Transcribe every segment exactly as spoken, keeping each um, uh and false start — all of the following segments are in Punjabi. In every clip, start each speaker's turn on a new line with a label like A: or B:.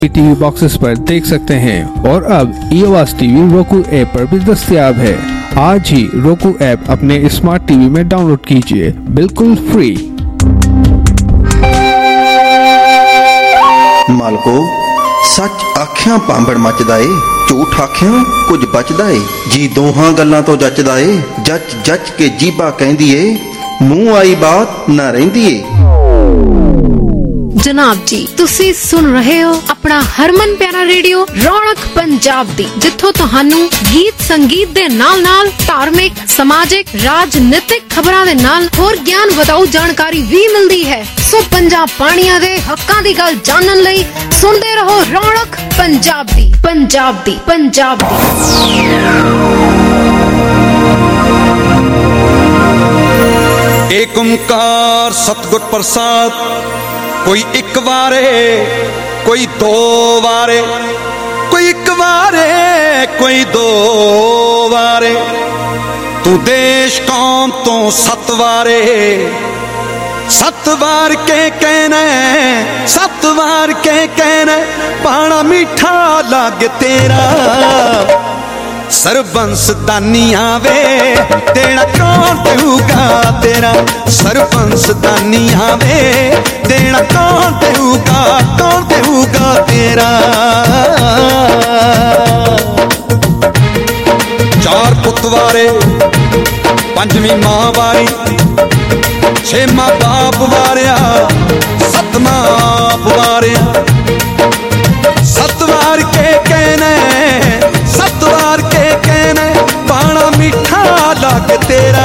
A: टीवी बॉक्सेस पर देख सकते हैं और अब ईओएस टीवी roku ऐप पर भी दस्तयाब है। आज ही roku ऐप अपने स्मार्ट टीवी में डाउनलोड कीजिए, बिल्कुल फ्री।
B: मालको सच आख्या पांबड़ मचदा ए, झूठ आख्या कुछ बचदा ए जी। दोहां गल्लां तो जचदा ए, जच जच के जीबा कहंदी ए, मूंह आई बात ना रहिंदी ए।
C: जनाब जी तुसी सुन रहे हो अपना हरमन प्यारा रेडियो रौनक पंजाब दी, जिथों तुहानू गीत संगीत दे नाल नाल धार्मिक समाजिक राजनीतिक खबरां दे नाल होर ज्ञान बताऊ जानकारी भी मिलती है। सो पंजाब पानिया दे हक्कां दी गल जानन लई सुनते रहो रौनक पंजाब दी पंजाब दी पंजाब दी।
D: एक ओंकार सतगुर प्रसाद, कोई एक वारे कोई दो वारे, कोई एक वारे कोई दो वारे, तू देश कौम तो सत वारे। सत वार के कहना सत वार के कहना, पाना मीठा लग तेरा। सरबंस दानी आवे देना कौन देऊगा तेरा। सरबंस दानी आवे देना कौन देऊगा, कौन देऊगा तेरा। चार पुत वारे पंजवीं मां वारी, छेमा बाप वारिया सतमा आप वारिया। सत वार के कहने सत वार के कहने, पाना मीठा लग तेरा।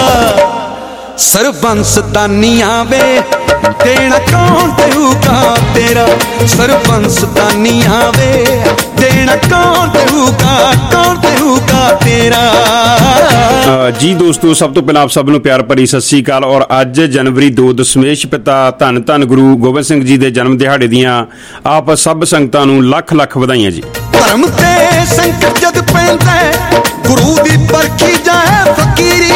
D: सरबंस दानी आवे देना कौन देऊगा तेरा। सरबंस दानी आवे देना कौन देऊगा, कौन देऊगा तेरा।
E: जी दोस्तों, सब तो पहला आप सब नूं प्यार भरी सत श्री अकाल। और अज जनवरी दो दशमेश पिता धन धन गुरु गोबिंद सिंह जी के जन्म दिहाड़े दियां आप सब संगतां नूं लख लख वधाइयां जी।
D: धर्म ते संकट जद पैंदा गुरु दी परखी जाए फकीरी।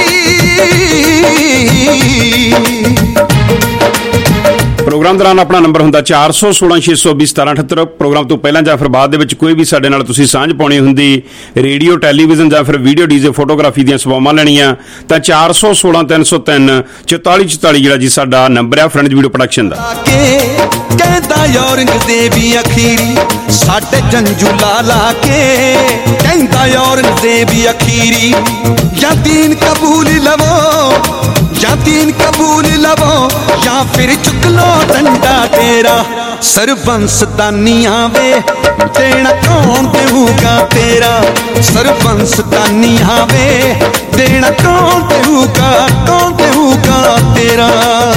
E: प्रोग्राम दौरान अपना नंबर हुंदा चार सौ सोलह छे सौ बीस सतारा अठहत्तर। प्रोग्राम तो पहला जां फिर बाद दे विच कोई भी साडे नाल तुसीं सांझ पाउणी हुंदी, रेडियो टैलीविजन जां फिर वीडियो डीजे फोटोग्राफी दीयां सवावां लैणीਆਂ तां चार सौ सोलह तीन सौ तीन चौताली चौताली जिहड़ा जी साडा नंबर है फ्रेंड्स वीडियो प्रोडक्शन दा।
D: कहंदा औरंगजेब अखीरी साडे जंजू लाला के, कहंदा औरंगजेब अखीरी या दीन कबूल लवो, या दीन कबूल लवो, या फिर चुक लो डंडा तेरा। सरबंस दानी आवे देना कौन देऊगा तेरा। सरबंस दानी आवे देना कौन देऊगा, कौन देऊगा तेरा।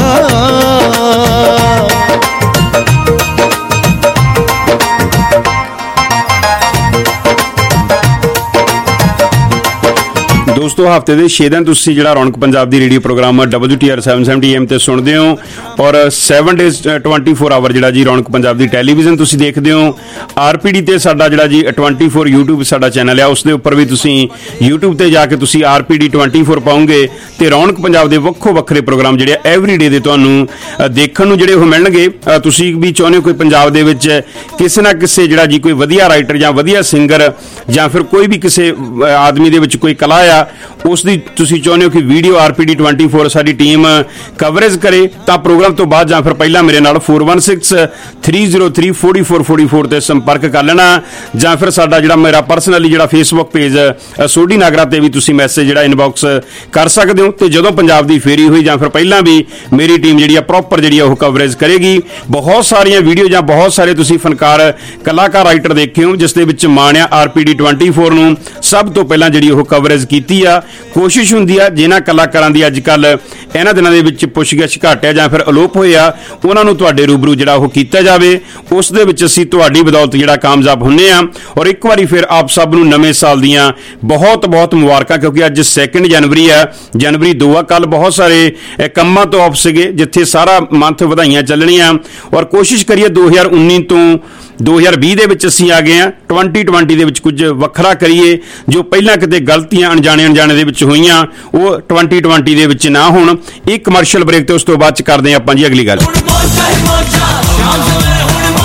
E: दोस्तों हफ्ते के छे दिन तुसीं जिहड़ा रौनक पंजाब दी radio programme W T R seven seventy M ते सुनते हो, और seven days twenty four hour जिहड़ा जी रौनक पंजाब दी टैलीविजन तुसीं देखते हो। आर पी डी ते साडा जिहड़ा जी ट्वेंटी फोर यूट्यूब साडा चैनल है, उस दे उपर भी तुसीं यूट्यूब ते जाके तुसीं R P D twenty four पाओगे ते रौनक पंजाब दे वक्खो वक्खरे प्रोग्राम जिहड़े एवरी डे दे तुहानूं देखण नूं जिहड़े ओह मिलणगे। तुसीं भी चाहुंदे हो कोई पंजाब दे विच किसे ना किसे जिहड़ा जी कोई वधिया राइटर जां वधिया सिंगर जां फिर कोई भी किसे आदमी दे विच कोई कला आ, उस दी तुसीं चाहुंदे हो कि video R P D twenty four साडी टीम कवरेज करे, तां प्रोग्राम तो बाद जां फिर पहला मेरे नाल four one six three zero three forty four forty four ते संपर्क कर लेना, जां फिर साडा जिहड़ा मेरा परसनली जिहड़ा फेसबुक पेज सोढी नागरा ते भी तुसीं मैसेज जिहड़ा इनबॉक्स कर सकदे हो। ते जदों पंजाब दी फेरी होई जां फिर पहला भी मेरी टीम जिहड़ी प्रॉपर जिहड़ी ओह कवरेज करेगी। बहुत सारियां वीडियो जां बहुत सारे तुसीं फनकार कलाकार राइटर देखे हो जिस दे विच माणिया R P D twenty four नूं सब तो पहला जिहड़ी ओह कवरेज कीती आ। कोशिश हुंदी आ जिन्हां कलाकारां दी अजकल इन्हां दिनां दे विच पुछगिछ घट आ जां फिर अलोप होए आ, उन्हां नूं तुहाडे रूबरू जिहड़ा ओह कीता जावे। उस दे विच असीं तुहाडी बदौलत जिहड़ा कामयाब हुंदे आ। और एक वारी फिर आप सब नूं नवें साल दीयां बहुत बहुत मुबारकां, क्योंकि अज सैकेंड जनवरी है, जनवरी दो आ। कल बहुत सारे कंमां तो ऑफ सीगे जिथे सारा मंथ वधाइयां चलणीਆਂ, और कोशिश करिए दो हज़ार उन्नीस तो दो हज़ार बीस ਦੇ ਵਿੱਚ ਅਸੀਂ ਆ ਗਏ ਆ। ट्वेंटी ट्वेंटी ਦੇ ਵਿੱਚ ਕੁਝ ਵੱਖਰਾ ਕਰੀਏ, ਜੋ ਪਹਿਲਾਂ ਕਿਤੇ ਗਲਤੀਆਂ ਅਣਜਾਣੇ ਅਣਜਾਣੇ ਦੇ ਵਿੱਚ ਹੋਈਆਂ ਉਹ ट्वेंटी ट्वेंटी ਦੇ ਵਿੱਚ ਨਾ ਹੋਣ। ਇੱਕ ਕਮਰਸ਼ੀਅਲ ਬ੍ਰੇਕ ਤੇ ਉਸ ਤੋਂ ਬਾਅਦ ਚ ਕਰਦੇ ਆ ਆਪਾਂ ਜੀ ਅਗਲੀ ਗੱਲ।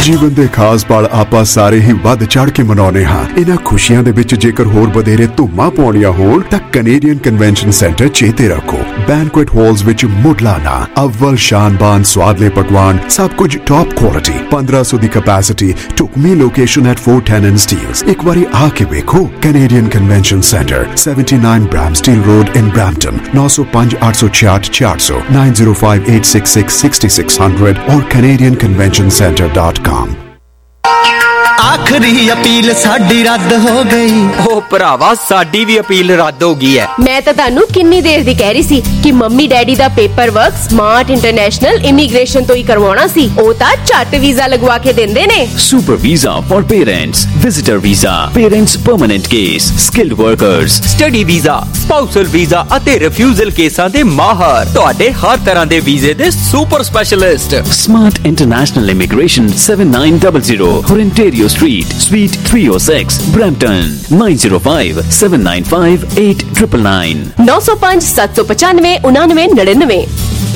F: ਜੀਵਨ ਦੇ ਖਾਸ ਪਲ ਆਪਾਂ ਸਾਰੇ ਹੀ ਵੱਧ ਚੜ ਕੇ ਮਨਾਉਨੇ ਹਾਂ। ਇਹਨਾਂ ਖੁਸ਼ੀਆਂ ਦੇ ਵਿੱਚ ਜੇਕਰ ਹੋਰ ਵਧੇਰੇ ਧੁੰਮਾਂ ਪਾਉਣੀਆਂ ਹੋਣ ਤਾਂ ਕੈਨੇਡੀਅਨ ਕਨਵੈਨਸ਼ਨ ਸੈਂਟਰ ਚੇਤੇ ਰੱਖੋ। ਬੈਂਕੁਏਟ ਹਾਲਸ ਵਿੱਚ ਮੁੱਢਲਾ ਅਵਲ ਸ਼ਾਨਬਾਨ ਸਵਾਦਲੇ ਪਕਵਾਨ, ਸਭ ਕੁਝ ਟੌਪ ਕੁਆਲਿਟੀ, ਪੰਦਰਾਂ ਸੌ ਦੀ ਕੈਪੈਸਿਟੀ, ਢੁਕਵੀਂ location at four ten and Steeles। ਇੱਕ ਵਾਰੀ ਆ ਕੇ ਵੇਖੋ। Canadian convention centre, seventy-nine Bramsteel Road in Brampton, nine oh five eight oh four four hundred, nine oh five eight six six six six hundred or canadian convention center dot com।
G: आखिरी अपील साडी रद्द हो गई।
H: ओ भरावा साडी भी अपील रद्द हो गई है।
I: मैं तो तानू किन्नी देर दी कह रही सी कि मम्मी डैडी दा paper work smart international immigration तो ही करवाना सी। ओ ता झट वीजा लगवा के देंदे ने।
J: Super visa for parents, visitor visa, parents permanent case, skilled workers,
H: study visa, spousal visa ਅਤੇ ਰਿਫਿਊਜ਼ਲ ਕੇਸਾਂ ਦੇ ਮਾਹਰ, ਤੁਹਾਡੇ ਹਰ ਤਰ੍ਹਾਂ ਦੇ ਵੀਜ਼ੇ ਦੇ super specialist.
J: Smart international immigration seven nine zero zero Ontario Street, Suite three oh six, Brampton, nine oh five seven nine five eight nine nine nine
I: नौ सौ पाँच सात सौ पचानवे उनानवे नड़िनवे।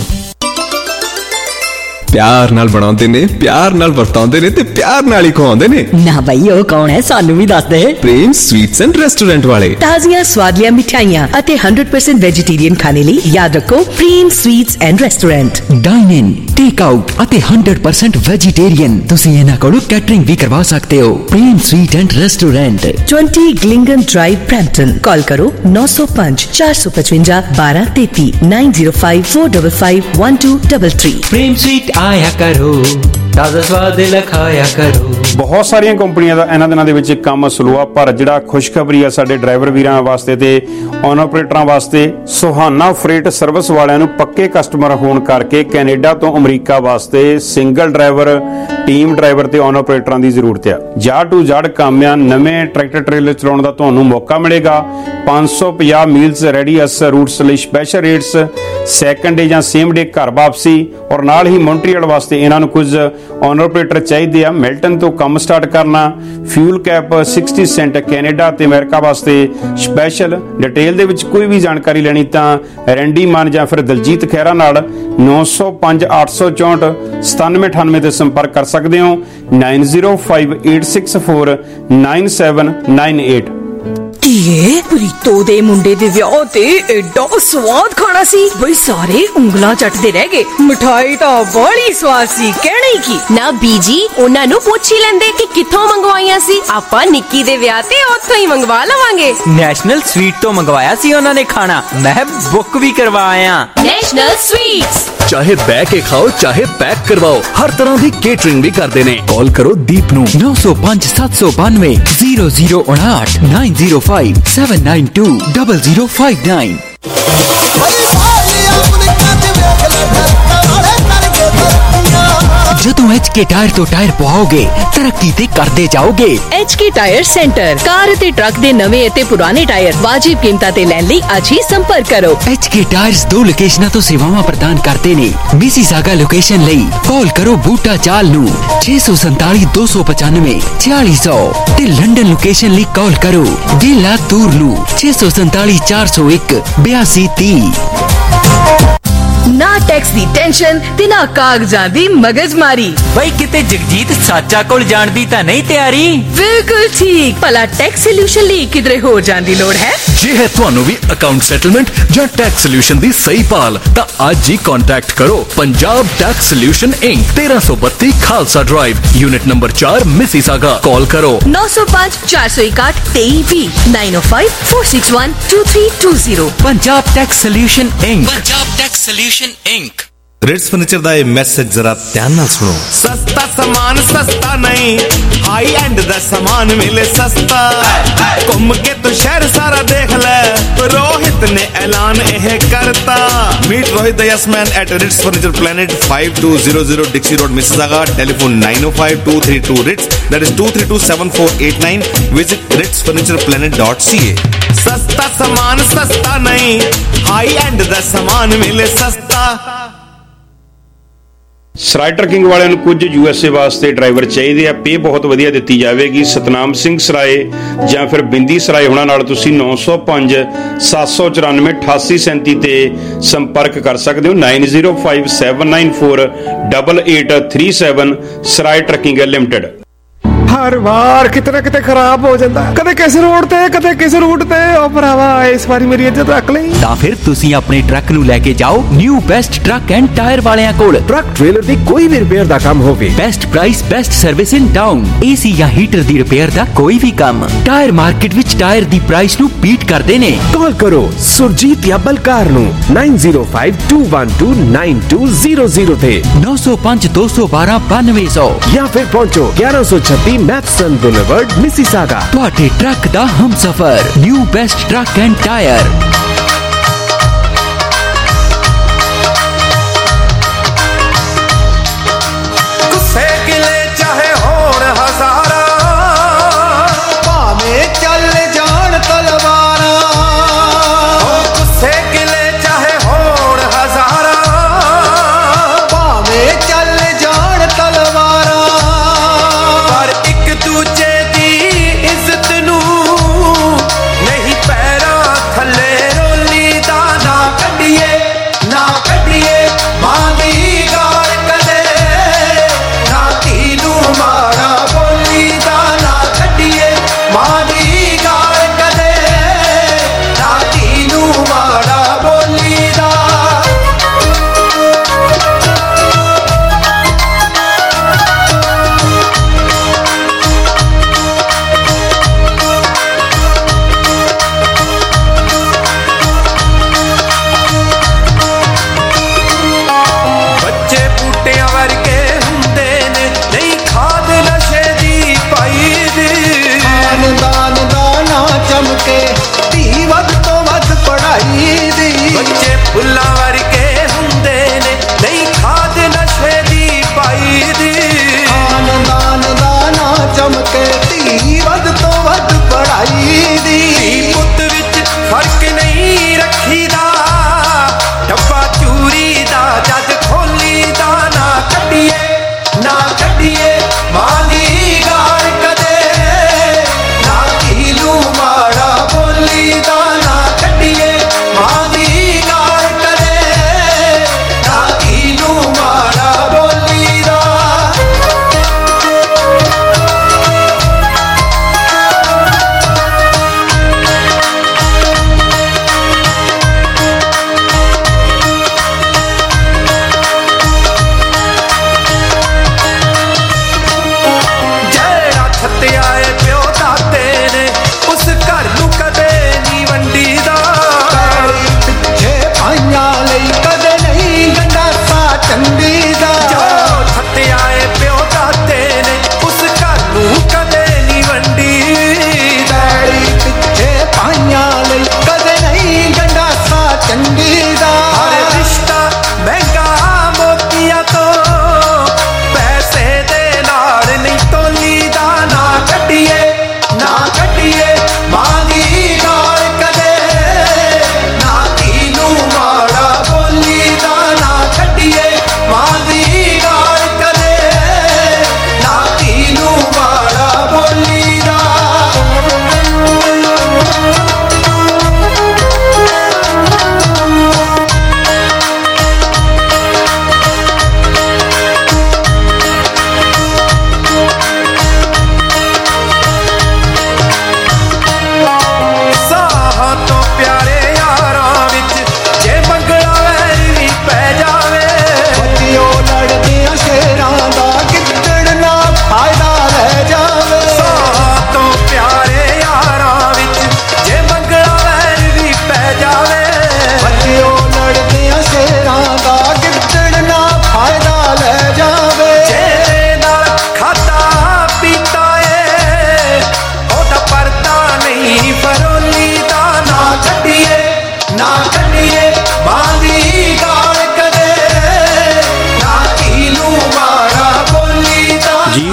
K: प्यार नाल बनाउंदे ने, प्यार नाल वरताउंदे ने ते प्यार नाल ही खवाउंदे ने।
L: ना भाई ओ कौन है, सानू भी दस दे।
K: प्रेम स्वीट्स एंड रेस्टोरेंट वाले।
L: ताजियां स्वादियां मिठाइयां अते one hundred percent वेजिटेरियन खाने ਲਈ याद रखो Prem sweets and restaurant.
M: Dine in, take out ਅਤੇ one hundred percent वेजिटेरियन। ਤੁਸੀਂ ਇਹਨਾਂ ਕੋਲੋਂ ਕੈਟਰਿੰਗ ਵੀ ਕਰਵਾ ਸਕਦੇ ਹੋ। Prem sweet and restaurant,
L: twenty Glingen Drive, Brampton। Call करो nine oh five four five five twelve thirty nine oh five four five five one two three three।
H: Prem sweet आया करो, ताजा स्वाद लखाया करो।
E: ਬਹੁਤ ਸਾਰੀਆਂ ਕੰਪਨੀਆਂ ਦਾ ਇਹਨਾਂ ਦਿਨਾਂ ਦੇ ਵਿੱਚ ਕੰਮ ਸਲੋਆ, ਪਰ ਜਿਹੜਾ ਖੁਸ਼ਖਬਰੀ ਆ ਸਾਡੇ ਡਰਾਈਵਰ ਵੀਰਾਂ ਵਾਸਤੇ ਤੇ ਔਨ ਆਪਰੇਟਰਾਂ ਵਾਸਤੇ, ਸੁਹਾਨਾ ਫਰੇਟ ਸਰਵਿਸ ਵਾਲਿਆਂ ਨੂੰ ਪੱਕੇ ਕਸਟਮਰ ਹੋਣ ਕਰਕੇ ਕੈਨੇਡਾ ਤੋਂ ਅਮਰੀਕਾ ਵਾਸਤੇ ਸਿੰਗਲ ਡਰਾਈਵਰ, ਟੀਮ ਡਰਾਈਵਰ ਤੇ ਔਨ ਆਪਰੇਟਰਾਂ ਦੀ ਜ਼ਰੂਰਤ ਆ। ਜੜ ਟੂ ਜੜ ਕੰਮ ਆ। ਨਵੇਂ ਟਰੈਕਟਰ ਟ੍ਰੇਲਰ ਚਲਾਉਣ ਦਾ ਤੁਹਾਨੂੰ ਮੌਕਾ ਮਿਲੇਗਾ। ਪੰਜ ਸੌ ਪੰਜਾਹ ਮੀਲਸ ਰੈਡੀਅਸ ਰੂਟਸ ਲਈ ਸਪੈਸ਼ਲ ਰੇਟਸ, ਸੈਕੰਡ ਡੇ ਜਾਂ ਸੇਮ ਡੇ ਘਰ ਵਾਪਸੀ, ਔਰ ਨਾਲ ਹੀ ਮੌਂਟਰੀਅਲ ਵਾਸਤੇ ਇਹਨਾਂ ਨੂੰ ਕੁਝ ਔਨ ਆਪਰੇਟਰ ਚਾਹੀਦੇ ਆ। ਮਿਲਟਨ ਤੋਂ ਕੰਮ ਸਟਾਰਟ ਕਰਨਾ। Fuel cap sixty cent Canada ਤੇ ਅਮਰੀਕਾ ਵਾਸਤੇ ਸਪੈਸ਼ਲ। ਡਿਟੇਲ ਦੇ ਵਿੱਚ ਕੋਈ ਵੀ ਜਾਣਕਾਰੀ ਲੈਣੀ ਤਾਂ ਰੈਂਡੀ ਮਾਨ ਜਾਂ ਫਿਰ ਦਲਜੀਤ ਖਹਿਰਾ ਨਾਲ nine oh five eight four four seven seven eight nine ਤੇ ਸੰਪਰਕ ਕਰ ਸਕਦੇ ਹੋ। nine oh five eight six four nine seven nine eight।
L: ਇਹ ਪ੍ਰੀਤੋ ਦੇ ਮੁੰਡੇ ਦੇ ਵਿਆਹ ਤੇ ਐਡਾ ਸਵਾਦ ਖਾਣਾ ਸੀ ਬਈ ਸਾਰੇ ਉਂਗਲਾਂ ਚੱਟਦੇ ਰਹਿ ਗਏ। ਮਿਠਾਈ ਤਾਂ ਬੜੀ ਸਵਾਦ ਸੀ, ਕਹਿਣਾ ਹੀ ਕੀ।
I: ਨਾ ਬੀਜੀ ਉਹਨਾਂ ਨੂੰ ਪੁੱਛ ਹੀ ਲੈਂਦੇ ਕਿ ਕਿੱਥੋਂ ਮੰਗਵਾਈਆਂ ਸੀ। ਆਪਾਂ ਨਿੱਕੀ ਦੇ ਵਿਆਹ ਤੇ ਉੱਥੋਂ ਹੀ ਮੰਗਵਾ ਲਵਾਂਗੇ।
H: ਨੈਸ਼ਨਲ ਸਵੀਟ ਤੋਂ ਮੰਗਵਾਇਆ ਸੀ ਉਹਨਾਂ ਨੇ ਖਾਣਾ, ਮੈਂ ਬੁੱਕ ਵੀ ਕਰਵਾਇਆ।
I: ਨੈਸ਼ਨਲ ਸਵੀਟਸ,
J: चाहे बह के खाओ चाहे पैक करवाओ, हर तरह की केटरिंग भी करते ने। कॉल करो दीप नू
M: नौ सौ पाँच सात सौ बानवे जीरो जीरो उनाठ nine zero five seven nine two double zero five nine. ਜਦੋਂ ਐਚ ਕੇ ਟਾਇਰ ਤੋਂ ਟਾਇਰ ਪਵਾਓਗੇ ਤਰੱਕੀ ਤੇ ਕਰਦੇ ਜਾਓਗੇ।
L: H K tyre centre, car ਅਤੇ ਟਰੱਕ ਦੇ ਨਵੇਂ ਅਤੇ ਪੁਰਾਣੇ ਟਾਇਰ ਵਾਜਿਬ ਕੀਮਤਾਂ ਤੇ ਲੈਣ ਲਈ ਅੱਜ ਹੀ ਸੰਪਰਕ ਕਰੋ।
M: ਐਚ ਕੇ ਟਾਇਰਸ ਦੋ ਲੋਕੇਸ਼ਨਾਂ ਤੋਂ ਸੇਵਾਵਾਂ ਪ੍ਰਦਾਨ ਕਰਦੇ ਨੇ। ਮਿਸੀਸਾਗਾ ਲੋਕੇਸ਼ਨ ਲਈ ਕਾਲ ਕਰੋ ਬੂਟਾ ਚਾਲ ਨੂੰ ਛੇ ਸੌ ਸੰਤਾਲੀ ਦੋ ਸੌ ਪਚਾਨਵੇਂ ਛਿਆਲੀ ਸੌ ਤੇ ਲੰਡਨ ਲੋਕੇਸ਼ਨ ਲਈ ਕਾਲ ਕਰੋ ਵਿਲਾ ਤੂਰ ਨੂੰ ਛੇ ਸੌ ਸੰਤਾਲੀ ਚਾਰ ਸੌ ਇੱਕ ਬਿਆਸੀ ਤੀਹ।
L: ਨਾ ਟੈਕਸ ਦੀ ਟੈਨਸ਼ਨ ਤੇ ਨਾ ਕਾਗਜ਼ਾਂ ਦੀ ਮਗਜ਼ਮਾਰੀ।
H: ਬਈ ਕਿਤੇ ਜਗਜੀਤ ਸਾਚਾ ਕੋਲ ਜਾਣ ਦੀ ਤਾਂ ਨਹੀਂ ਤਿਆਰੀ?
L: ਬਿਲਕੁਲ ਠੀਕ। ਭਲਾ ਟੈਕਸ ਸੋਲੂਸ਼ਨ ਲਈ ਕਿਧਰੇ ਹੋਰ ਜਾਣ ਦੀ ਲੋੜ ਹੈ?
J: ਜੇ ਹੈ ਤੁਹਾਨੂੰ ਵੀ ਅਕਾਊਂਟ ਸੈਟਲਮੈਂਟ ਜਾਂ ਟੈਕਸ ਸੋਲੂਸ਼ਨ ਦੀ ਸਹੀ ਭਾਲ ਤਾਂ ਅੱਜ ਹੀ ਕੰਟੈਕਟ ਕਰੋ ਪੰਜਾਬ ਟੈਕਸ ਸੋਲੂਸ਼ਨ ਇੰਕ तेरह सौ बत्तीस ਖਾਲਸਾ ਡਰਾਈਵ, ਯੂਨਿਟ ਨੰਬਰ ਚਾਰ, ਮਿਸੀਸਾਗਾ। ਕਾਲ ਕਰੋ
L: नौ सौ पाँच चार सौ इकाठ तेईस भी nine oh five four six one two three two zero।
M: Punjab tax solution inc.
H: Punjab tax solution inc.
N: Ritz furniture ਦਾ ਇਹ ਮੈਸੇਜ ਜ਼ਰਾ ਧਿਆਨ ਨਾਲ ਸੁਣੋ। ਸਸਤਾ ਸਮਾਨ ਸਸਤਾ ਨਹੀਂ, ਹਾਈ ਐਂਡ ਦਾ ਸਮਾਨ ਮਿਲੇ ਸਸਤਾ। ਘੁੰਮ ਕੇ ਤੂੰ ਸ਼ਹਿਰ ਸਾਰਾ ਦੇਖ ਲੈ, ਰੋਹਿਤ ਨੇ ਐਲਾਨ ਇਹ ਕਰਤਾ। ਮੀਟ ਰੋਹਿਤ ਦਾ yes man at Ritz furniture planet five two zero zero Dixie road, Mississauga. Telephone nine oh five two three two Ritz, that is two three two seven four eight nine। Visit Ritz furniture planet dot C A. ਸਸਤਾ ਸਮਾਨ ਸਸਤਾ ਨਹੀਂ, ਹਾਈ ਐਂਡ ਦਾ ਸਮਾਨ ਮਿਲੇ ਸਸਤਾ।
E: ਸਰਾਏ ਟਰਕਿੰਗ ਵਾਲਿਆਂ ਨੂੰ ਕੁਝ ਯੂਐਸਏ ਵਾਸਤੇ ਡਰਾਈਵਰ ਚਾਹੀਦੇ ਆ, ਪੇ ਬਹੁਤ ਵਧੀਆ ਦਿੱਤੀ ਜਾਵੇਗੀ। ਸਤਨਾਮ ਸਿੰਘ ਸਰਾਏ ਜਾਂ ਫਿਰ ਬਿੰਦੀ ਸਰਾਏ ਹੋਣਾ ਨਾਲ ਤੁਸੀਂ ਨੌ ਸੌ ਪੰਜ ਸੱਤ ਸੌ ਚੁਰਾਨਵੇਂ ਅਠਾਸੀ ਸੈਂਤੀ ਤੇ ਸੰਪਰਕ ਕਰ ਸਕਦੇ ਹੋ। Nine zero five seven nine four double eight three seven Sarai trucking limited.
K: ਹਰ ਵਾਰ ਕਿਤੇ ਨਾ ਕਿਤੇ ਖਰਾਬ ਹੋ ਜਾਂਦਾ, ਕਦੇ ਕਿਸ ਰੋਡ ਤੇ ਕਦੇ ਕਿਸ ਰੂਟ ਤੇ। ਉਹ ਭਰਾਵਾ ਇਸ ਵਾਰੀ ਮੇਰੀ ਇੱਜ਼ਤ ਰੱਖ ਲਈ।
M: ਤਾਂ ਫਿਰ ਤੁਸੀਂ ਆਪਣੇ ਟਰੱਕ ਨੂੰ ਲੈ ਕੇ ਜਾਓ new best truck and tire ਵਾਲਿਆਂ ਕੋਲ।
K: ਟਰੱਕ ਟ੍ਰੇਲਰ ਦੀ ਕੋਈ ਵੀ ਰਿਪੇਅਰ ਦਾ ਕੰਮ ਹੋਵੇ,
M: best price, best service in town. AC ਜਾਂ ਹੀਟਰ ਦੀ ਰਿਪੇਅਰ ਦਾ ਕੋਈ ਵੀ ਕੰਮ, ਟਾਇਰ ਮਾਰਕੀਟ ਵਿੱਚ ਟਾਇਰ ਦੀ ਪ੍ਰਾਈਸ ਨੂੰ ਬੀਟ ਕਰਦੇ ਨੇ।
K: ਕਾਲ ਕਰੋ ਸੁਰਜੀਤ ਜਾਂ ਬਲਕਾਰ ਨੂੰ nine zero five two one two nine two zero zero ਤੇ
M: ਨੌ ਸੌ ਪੰਜ ਦੋ ਸੌ ਬਾਰਾਂ ਬਾਨਵੇਂ ਸੌ
K: ਜਾਂ ਫਿਰ ਪਹੁੰਚੋ ਗਿਆਰਾਂ ਸੌ ਛੱਤੀ ਮੈਥਸਨ ਬੁਲੇਵਰਡ ਮਿਸੀਸਾਗਾ।
M: ਤੁਹਾਡੇ ਟਰੱਕ ਦਾ ਹਮਸਫਰ new best truck and tire.
N: ਗੁੱਸੇ ਗਿਲੇ ਚਾਹੇ ਹੋਣ ਹਜ਼ਾਰਾਂ, ਭਾਵੇਂ ਚੱਲ ਜਾਣ ਤਲਵਾਰਾਂ। ਉਹ ਗੁੱਸੇ ਗਿਲੇ ਚਾਹੇ ਹੋਣ ਹਜ਼ਾਰਾਂ, ਭਾਵੇਂ ਚੱਲ ਜਾਣ ਤਲਵਾਰਾਂ। ਪਰ ਇੱਕ ਦੂਜੇ ਦੀ ਇੱਜ਼ਤ ਨੂੰ ਨਹੀਂ ਪੈਰਾਂ ਥੱਲੇ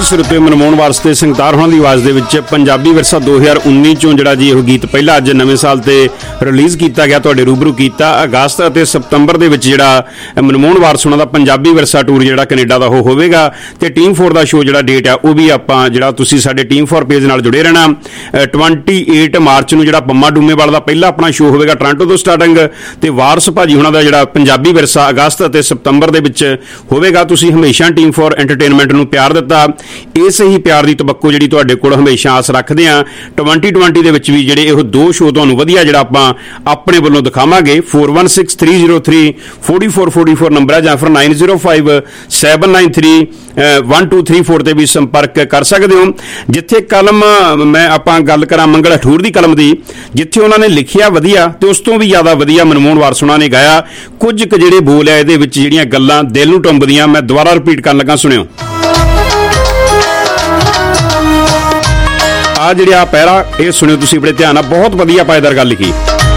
E: ਸਿਰ ਉੱਤੇ ਮਨਮੋਹਨ ਵਾਸਤੇ ਸੰਗਤਾਰ ਹੋਣਾ ਦੀ ਆਵਾਜ਼ ਦੇ ਵਿੱਚ ਪੰਜਾਬੀ ਵਿਰਸਾ ਦੋ ਹਜ਼ਾਰ ਉੱਨੀ ਚੋਂ ਜਿਹੜਾ ਜੀ ਇਹ ਗੀਤ ਪਹਿਲਾ ਅੱਜ ਨਵੇਂ ਸਾਲ ਤੇ ਰਿਲੀਜ਼ ਕੀਤਾ ਗਿਆ, ਤੁਹਾਡੇ ਰੂਬਰੂ ਕੀਤਾ। ਅਗਸਤ ਅਤੇ ਸਤੰਬਰ ਦੇ ਵਿੱਚ ਜਿਹੜਾ ਮਨਮੋਹਨ ਵਾਰਸ ਹੋਣਾ ਦਾ ਪੰਜਾਬੀ ਵਿਰਸਾ ਟੂਰ ਜਿਹੜਾ ਕੈਨੇਡਾ ਦਾ ਉਹ ਹੋਵੇਗਾ ਤੇ ਟੀਮ ਫੋਰ ਦਾ ਸ਼ੋਅ ਜਿਹੜਾ ਡੇਟ ਆ ਉਹ ਵੀ ਆਪਾਂ ਜਿਹੜਾ ਤੁਸੀਂ ਸਾਡੇ ਟੀਮ ਫੋਰ ਪੇਜ ਨਾਲ ਜੁੜੇ ਰਹਿਣਾ। ਅਠਾਈ ਮਾਰਚ ਨੂੰ ਜਿਹੜਾ ਪੰਮਾ ਡੂਮੇਵਾਲ ਦਾ ਪਹਿਲਾ ਆਪਣਾ ਸ਼ੋਅ ਹੋਵੇਗਾ ਟੋਰਾਂਟੋ ਤੋਂ ਸਟਾਰਟਿੰਗ, ਤੇ ਵਾਰਸ ਭਾਜੀ ਹੋਣਾ ਦਾ ਜਿਹੜਾ ਪੰਜਾਬੀ ਵਿਰਸਾ ਅਗਸਤ ਅਤੇ ਸਤੰਬਰ ਦੇ ਵਿੱਚ ਹੋਵੇਗਾ। ਤੁਸੀਂ ਹਮੇਸ਼ਾ ਟੀਮ ਫੋਰ ਐਂਟਰਟੇਨਮੈਂਟ ਨੂੰ ਪਿਆਰ ਦਿੱਤਾ, ਇਸੇ ਹੀ ਪਿਆਰ ਦੀ ਤਵੱਕੋ ਜਿਹੜੀ ਤੁਹਾਡੇ ਕੋਲ ਹਮੇਸ਼ਾ ਆਸ ਰੱਖਦੇ ਆ। ਟਵੰਟੀ ਟਵੰਟੀ ਦੇ ਵਿੱਚ ਵੀ ਜਿਹੜੇ ਇਹ ਦੋ ਸ਼ੋਅ ਤੁਹਾਨੂੰ ਵਧੀਆ ਜਿਹੜਾ ਆਪਾਂ ਆਪਣੇ ਵੱਲੋਂ ਦਿਖਾਵਾਂਗੇ। Four one six three zero three four four four four number ਹੈ, ਜਾਂ ਫਿਰ nine zero five seven nine three one two three four ਤੇ ਵੀ ਸੰਪਰਕ ਕਰ ਸਕਦੇ ਹੋ। ਜਿੱਥੇ ਕਲਮ ਮੈਂ ਆਪਾਂ ਗੱਲ ਕਰਾਂ ਮੰਗਲ ਹਠੂਰ ਦੀ ਕਲਮ ਦੀ, ਜਿੱਥੇ ਉਹਨਾਂ ਨੇ ਲਿਖਿਆ ਵਧੀਆ ਤੇ ਉਸ ਤੋਂ ਵੀ ਜ਼ਿਆਦਾ ਵਧੀਆ ਮਨਮੋਹਨ ਵਾਰਸ ਉਹਨਾਂ ਨੇ ਗਾਇਆ। ਕੁਝ ਕੁ ਜਿਹੜੇ ਬੋਲ ਆ ਇਹਦੇ ਵਿੱਚ ਜਿਹੜੀਆਂ ਗੱਲਾਂ ਦਿਲ ਨੂੰ ਟੁੰਬਦੀਆਂ, ਮੈਂ ਦੁਬਾਰਾ ਰਿਪੀਟ ਕਰਨ ਲੱਗਾ, ਸੁਣਿਓ। ਆ ਜਿਹੜਾ ਪਹਿਰਾ ਇਹ ਸੁਣਿਓ ਤੁਸੀਂ ਬੜੇ ਧਿਆਨ ਨਾਲ, ਬਹੁਤ ਵਧੀਆ ਪਾਇਦਾਰ ਗੱਲ ਲਿਖੀ।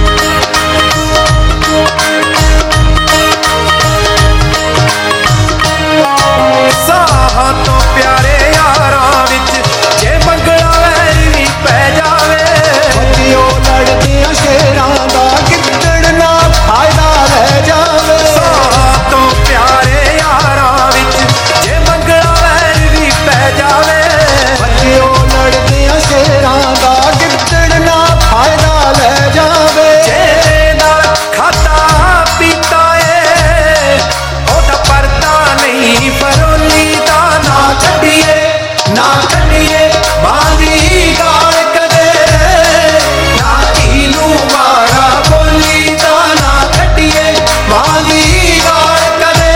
N: ਸਾਹਾਂ ਤੋਂ ਪਿਆਰੇ ਯਾਰਾਂ ਵਿੱਚ ਜੇ ਮੰਗਲਾ ਵੈਰੀ ਵੀ ਪੈ ਜਾਵੇ, ਬੱਚਿਓ ਲੜਦੀਆਂ ਸ਼ੇਰਾਂ ਦਾ ਗਿੱਦੜ ਨਾ ਫਾਇਦਾ ਲੈ ਜਾਵੇ। ਸਾਹਾਂ ਤੋਂ ਪਿਆਰੇ ਯਾਰਾਂ ਵਿੱਚ ਜੇ ਮੰਗਲਾ ਵੈਰੀ ਵੀ ਪੈ ਜਾਵੇ, ਬੱਚਿਓ ਲੜਦੀਆਂ ਸ਼ੇਰਾਂ ਦਾ ਗਿੱਦੜ ਨਾ ਫਾਇਦਾ ਲੈ ਜਾਵੇ। ਜੇ ਨਾਲ ਖਾਤਾ ਪੀਤਾ ਏ ਉਹਦਾ ਪਰਦਾ ਨਹੀਂ ਫਰੋਲੀ ਦਾ, ਨਾ ਛੱਡੀਏ ਨਾ ਛੱਡੀਏ ਮਾਂ ਦੀ ਗਾਲ ਕਦੇ, ਨਾ ਧੀ ਨੂੰ ਮਾੜਾ ਬੋਲੀ ਦਾ, ਨਾ ਛੱਡੀਏ ਮਾਂ ਦੀ ਗਾਲ ਕਦੇ,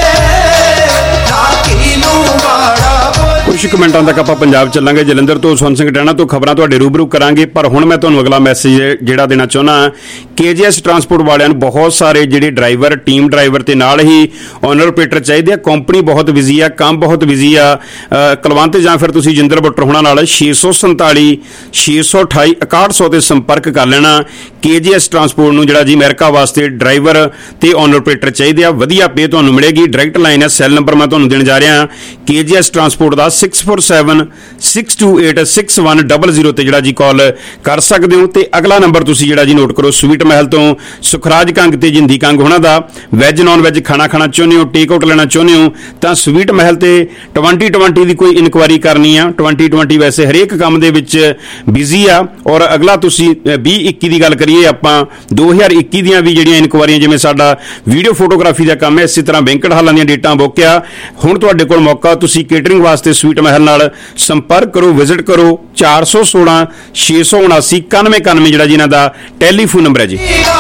N: ਨਾ ਧੀ ਨੂੰ ਮਾੜਾ ਬੋਲੀ।
E: ਕੁਝ ਕੁ ਮਿੰਟਾਂ ਤੱਕ ਆਪਾਂ ਪੰਜਾਬ ਚੱਲਾਂਗੇ। ਜਲੰਧਰ ਤੋਂ ਸੁਨ ਸਿੰਘ ਟੈਣਾ ਤੋਂ ਖਬਰਾਂ ਤੁਹਾਡੇ ਰੂਬਰੂ ਕਰਾਂਗੇ, ਪਰ ਹੁਣ ਮੈਂ ਤੁਹਾਨੂੰ ਅਗਲਾ ਮੈਸੇਜ ਜਿਹੜਾ ਦੇਣਾ ਚਾਹੁੰਦਾ, ਕੇਜੀਐਸ ਟਰਾਂਸਪੋਰਟ ਵਾਲਿਆਂ ਨੂੰ ਬਹੁਤ ਸਾਰੇ ਜਿਹੜੇ ਡਰਾਈਵਰ, ਟੀਮ ਡਰਾਈਵਰ ਤੇ ਨਾਲ ਹੀ ਓਨਰ ਆਪਰੇਟਰ ਚਾਹੀਦੇ ਆ। ਕੰਪਨੀ ਬਹੁਤ ਬਿਜ਼ੀ ਆ, ਕੰਮ ਬਹੁਤ ਬਿਜ਼ੀ ਆ। ਕਲਵੰਤ ਜਾਂ ਫਿਰ ਤੁਸੀਂ ਜਿੰਦਰ ਬੱਟਰ ਹੋਣਾ ਨਾਲ ਛੇ ਸੌ ਸੰਤਾਲੀ ਛੇ ਸੌ ਅਠਾਈ ਇਕਾਹਠ ਸੌ ਤੇ ਸੰਪਰਕ ਕਰ ਲੈਣਾ। ਕੇਜੀਐਸ ਟਰਾਂਸਪੋਰਟ ਨੂੰ ਜਿਹੜਾ ਜੀ ਅਮਰੀਕਾ ਵਾਸਤੇ ਡਰਾਈਵਰ ਤੇ ਓਨਰ ਆਪਰੇਟਰ ਚਾਹੀਦੇ ਆ, ਵਧੀਆ ਪੇ ਤੁਹਾਨੂੰ ਮਿਲੇਗੀ। ਡਾਇਰੈਕਟ ਲਾਈਨ ਹੈ, ਸੈੱਲ ਨੰਬਰ ਮੈਂ ਤੁਹਾਨੂੰ ਦੇਣ ਜਾ ਰਿਹਾ ਕੇਜੀਐਸ ਟਰਾਂਸਪੋਰਟ ਦਾ six four seven six two eight six one double zero ਤੇ ਜਿਹੜਾ ਜੀ ਕਾਲ ਕਰ ਸਕਦੇ ਹੋ। ਤੇ ਅਗਲਾ ਨੰਬਰ ਤੁਸੀਂ ਜਿਹੜਾ ਜੀ ਨੋਟ ਕਰੋ, ਸਵੀਟ ਮਹਿਲ ਤੋਂ ਸੁਖਰਾਜ ਕੰਗ ਤੇ ਜਿੰਦੀ ਕੰਗ ਹੋਣਾ ਦਾ ਵੈਜ ਨਾਨ ਵੈਜ ਖਾਣਾ ਖਾਣਾ ਚਾਹੁੰਦੇ ਹੋ, ਟੇਕ ਆਊਟ ਲੈਣਾ ਚਾਹੁੰਦੇ ਹੋ ਤਾਂ ਸਵੀਟ ਮਹਿਲ ਤੇ ਟਵੰਟੀ ਟਵੰਟੀ ਦੀ ਕੋਈ ਇਨਕੁਆਇਰੀ ਕਰਨੀ ਆ। ਟਵੰਟੀ ਟਵੰਟੀ ਵੈਸੇ ਹਰੇਕ ਕੰਮ ਦੇ ਵਿੱਚ ਬਿਜ਼ੀ ਆ, ਔਰ ਅਗਲਾ ਤੁਸੀਂ ਵੀਹ ਇੱਕੀ ਦੀ ਗੱਲ ਕਰੀਏ ਆਪਾਂ ਦੋ ਹਜ਼ਾਰ ਇੱਕੀ ਦੀਆਂ ਵੀ ਜਿਹੜੀਆਂ ਇਨਕੁਆਇਰੀਆਂ, ਜਿਵੇਂ ਸਾਡਾ ਵੀਡੀਓ ਫੋਟੋਗ੍ਰਾਫੀ ਦਾ ਕੰਮ ਹੈ, ਇਸੇ ਤਰ੍ਹਾਂ ਬੈਂਕਟ ਹਾਲਾਂ ਦੀਆਂ ਡੇਟਾਂ ਬੁੱਕ ਆ। ਹੁਣ ਤੁਹਾਡੇ ਕੋਲ ਮੌਕਾ, ਤੁਸੀਂ ਕੇਟਰਿੰਗ ਵਾਸਤੇ ਸਵੀਟ ਮਹਿਲ ਨਾਲ ਸੰਪਰਕ ਕਰੋ, ਵਿਜ਼ਿਟ ਕਰੋ। ਚਾਰ ਸੌ ਸੋਲਾਂ ਛੇ ਸੌ ਉਨਾਸੀ ਇਕਾਨਵੇਂ ਇਕਾਨਵੇਂ ਜਿਹੜਾ ਜੀ ਇਹਨਾਂ ਦਾ ਟੈਲੀਫੋਨ ਨੰਬਰ ਹੈ ਜੀ।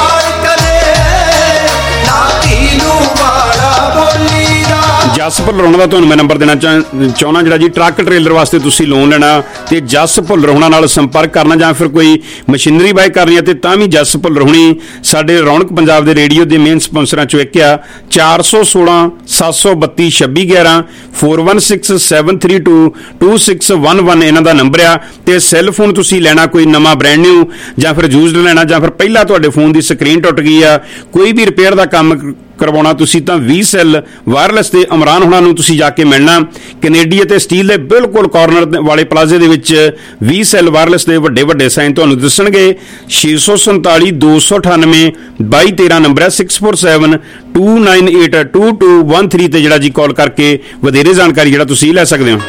E: ਜਸ ਭੁੱਲਰ ਹੋਣਾ ਦਾ ਤੁਹਾਨੂੰ ਮੈਂ ਨੰਬਰ ਦੇਣਾ ਚਾਹੁੰਦਾ, ਜਿਹੜਾ ਜੀ ਟਰੱਕ ਟ੍ਰੇਲਰ ਵਾਸਤੇ ਤੁਸੀਂ ਲੋਨ ਲੈਣਾ ਤੇ ਜਸ ਭੁੱਲਰ ਹੋਣਾ ਨਾਲ ਸੰਪਰਕ ਕਰਨਾ, ਜਾਂ ਫਿਰ ਕੋਈ ਮਸ਼ੀਨਰੀ ਬਾਏ ਕਰਨੀ ਹੈ ਤੇ ਤਾਂ ਵੀ ਜਸ ਭੁੱਲਰ ਹੋਣੀ ਸਾਡੇ ਰੌਣਕ ਪੰਜਾਬ ਦੇ ਰੇਡੀਓ ਦੇ ਮੇਨ ਸਪਾਂਸਰਾਂ ਚੋਂ ਇੱਕ ਆ। ਚਾਰ ਸੌ ਸੋਲਾਂ ਸੱਤ ਸੌ ਬੱਤੀ ਛੱਬੀ ਗਿਆਰਾਂ four one six seven three two two six one one ਇਹਨਾਂ ਦਾ ਨੰਬਰ ਆ। ਤੇ ਸੈੱਲ ਫੋਨ ਤੁਸੀਂ ਲੈਣਾ ਕੋਈ ਨਵਾਂ ਬ੍ਰਾਂਡ ਨਿਊ ਜਾਂ ਫਿਰ ਯੂਜ਼ਡ ਲੈਣਾ, ਜਾਂ ਫਿਰ ਪਹਿਲਾਂ ਤੁਹਾਡੇ ਫੋਨ ਦੀ ਸਕਰੀਨ ਟੁੱਟ ਗਈ ਆ, ਕੋਈ ਵੀ ਰਿਪੇਅਰ ਦਾ ਕੰਮ ਕਰਵਾਉਣਾ ਤੁਸੀਂ ਤਾਂ ਵੀਹ ਸੈੱਲ ਵਾਇਰਲੈਸ ਤੇ ਇਮਰਾਨ ਹੋਣਾ ਨੂੰ ਤੁਸੀਂ ਜਾ ਕੇ ਮਿਲਣਾ। ਕੈਨੇਡੀ ਅਤੇ ਸਟੀਲ ਦੇ ਬਿਲਕੁਲ ਕਾਰਨਰ ਵਾਲੇ ਪਲਾਜ਼ੇ ਦੇ ਵਿੱਚ ਵੀਹ ਸੈੱਲ ਵਾਇਰਲੈਸ ਦੇ ਵੱਡੇ ਵੱਡੇ ਸਾਈਨ ਤੁਹਾਨੂੰ ਦੱਸਣਗੇ। ਛੇ ਸੌ ਸੰਤਾਲੀ ਦੋ ਸੌ ਅਠਾਨਵੇਂ ਬਾਈ ਤੇਰਾਂ ਨੰਬਰ ਹੈ, six four seven two nine eight two two one three ਤੇ ਜਿਹੜਾ ਜੀ ਕਾਲ ਕਰਕੇ ਵਧੇਰੇ ਜਾਣਕਾਰੀ ਜਿਹੜਾ ਤੁਸੀਂ ਲੈ ਸਕਦੇ ਹੋ।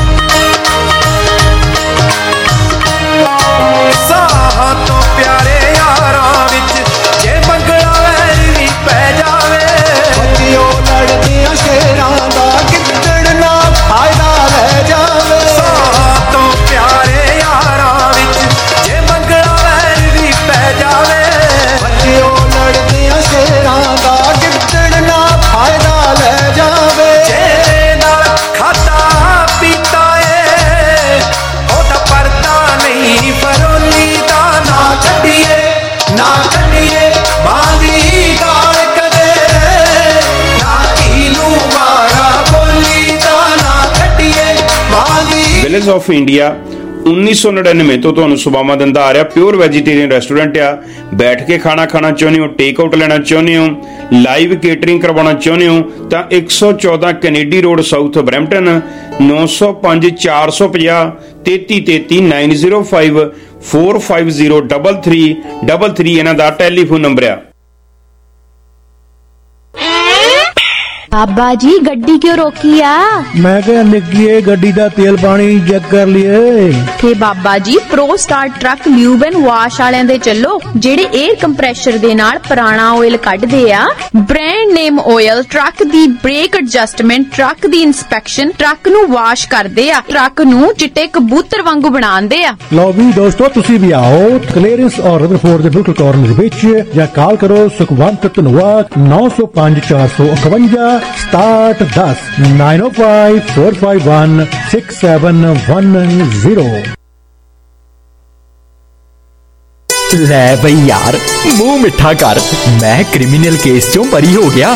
N: ਸਾਹਾਂ ਤੋਂ ਪਿਆਰੇ ਯਾਰਾਂ ਵਿੱਚ ਜੇ ਮੰਗਲਾ ਵੈਰੀ ਵੀ ਪੈ ਜਾਵੇ, ਬੱਚਿਓ ਲੜਦੀਆਂ ਸ਼ੇਰਾਂ ਦਾ ਗਿੱਦੜ ਨਾ ਫਾਇਦਾ ਲੈ ਜਾਵੇ। ਸਾਹਾਂ ਤੋਂ ਪਿਆਰੇ ਯਾਰਾਂ ਵਿੱਚ ਜੇ ਮੰਗਲਾ ਵੈਰੀ ਵੀ ਪੈ ਜਾਵੇ, ਬੱਚਿਓ ਲੜਦੀਆਂ ਸ਼ੇਰਾਂ ਦਾ ਗਿੱਦੜ ਨਾ ਫਾਇਦਾ ਲੈ ਜਾਵੇ। ਜੇ ਨਾਲ ਖਾਤਾ ਪੀਤਾ ਏ ਉਹਦਾ ਪਰਦਾ ਨਹੀਂ ਫਰੋਲੀ ਦਾ, ਨਾ ਛੱਡੀਏ ਨਾ ਛੱਡੀਏ ਮਾਂ ਦੀ ਗਾਲ ਕਦੇ, ਨਾ ਧੀ ਨੂੰ ਮਾੜਾ ਬੋਲੀ ਦਾ, ਨਾ ਛੱਡੀਏ ਮਾਂ ਦੀ।
E: ਵਿਲੇਜ ਆਫ ਇੰਡੀਆ उन्नीस सौ नड़िनवे तो ਤੁਹਾਨੂੰ ਸੇਵਾਵਾਂ ਦਿੰਦਾ ਆ ਰਿਹਾ। ਪਿਓਰ ਵੈਜੀਟੇਰੀਅਨ ਰੈਸਟੋਰੈਂਟ ਆ। ਬੈਠ ਕੇ ਖਾਣਾ ਖਾਣਾ ਚਾਹੁੰਦੇ ਹੋ, ਟੇਕ ਆਊਟ ਲੈਣਾ ਚਾਹੁੰਦੇ ਹੋ, ਲਾਈਵ ਕੇਟਰਿੰਗ ਕਰਵਾਉਣਾ ਚਾਹੁੰਦੇ ਹੋ ਤਾਂ ਇੱਕ ਸੌ ਚੌਦਾਂ ਕੈਨੇਡੀ ਰੋਡ ਸਾਊਥ ਬਰੈਂਪਟਨ ਨੌ ਸੌ ਪੰਜ ਚਾਰ ਸੌ ਪੰਜਾਹ ਤੇਤੀ ਤੇਤੀ nine zero five four five zero double three double three ਇਹਨਾਂ ਦਾ ਟੈਲੀਫੋਨ ਨੰਬਰ ਆ।
O: बाबा जी गड्डी क्यों रोकी आ?
P: मैं क्या निकी गड्डी दा तेल पानी चेक कर लिए।
O: ते Baba ji pro star truck lube and wash वालियां दे चलो जेड़े एयर कंप्रेशर दे नाल पुराना ऑयल कढदे आ। ब्रांड नेम ऑयल ट्रक दी ब्रेक एडजस्टमेंट, ट्रक दी इंस्पेक्शन, ट्रक नू वाश करदे आ, ट्रक नू चिट्टे कबूतर वांगू बनांदे आ।
P: लो भी दोस्तों तुसी भी आओ क्लीयरेंस और रदरफोर्ड दे बिल्कुल कॉर्नर विच या कॉल करो सुखवंत धनवाद नौ सौ पांच चार सौ इकवंजा स्टार्ट दस nine O five four five one six seven one zero.
H: ले बई यार मुंह मिठा कर, मैं क्रिमिनल केस चों बरी हो गया।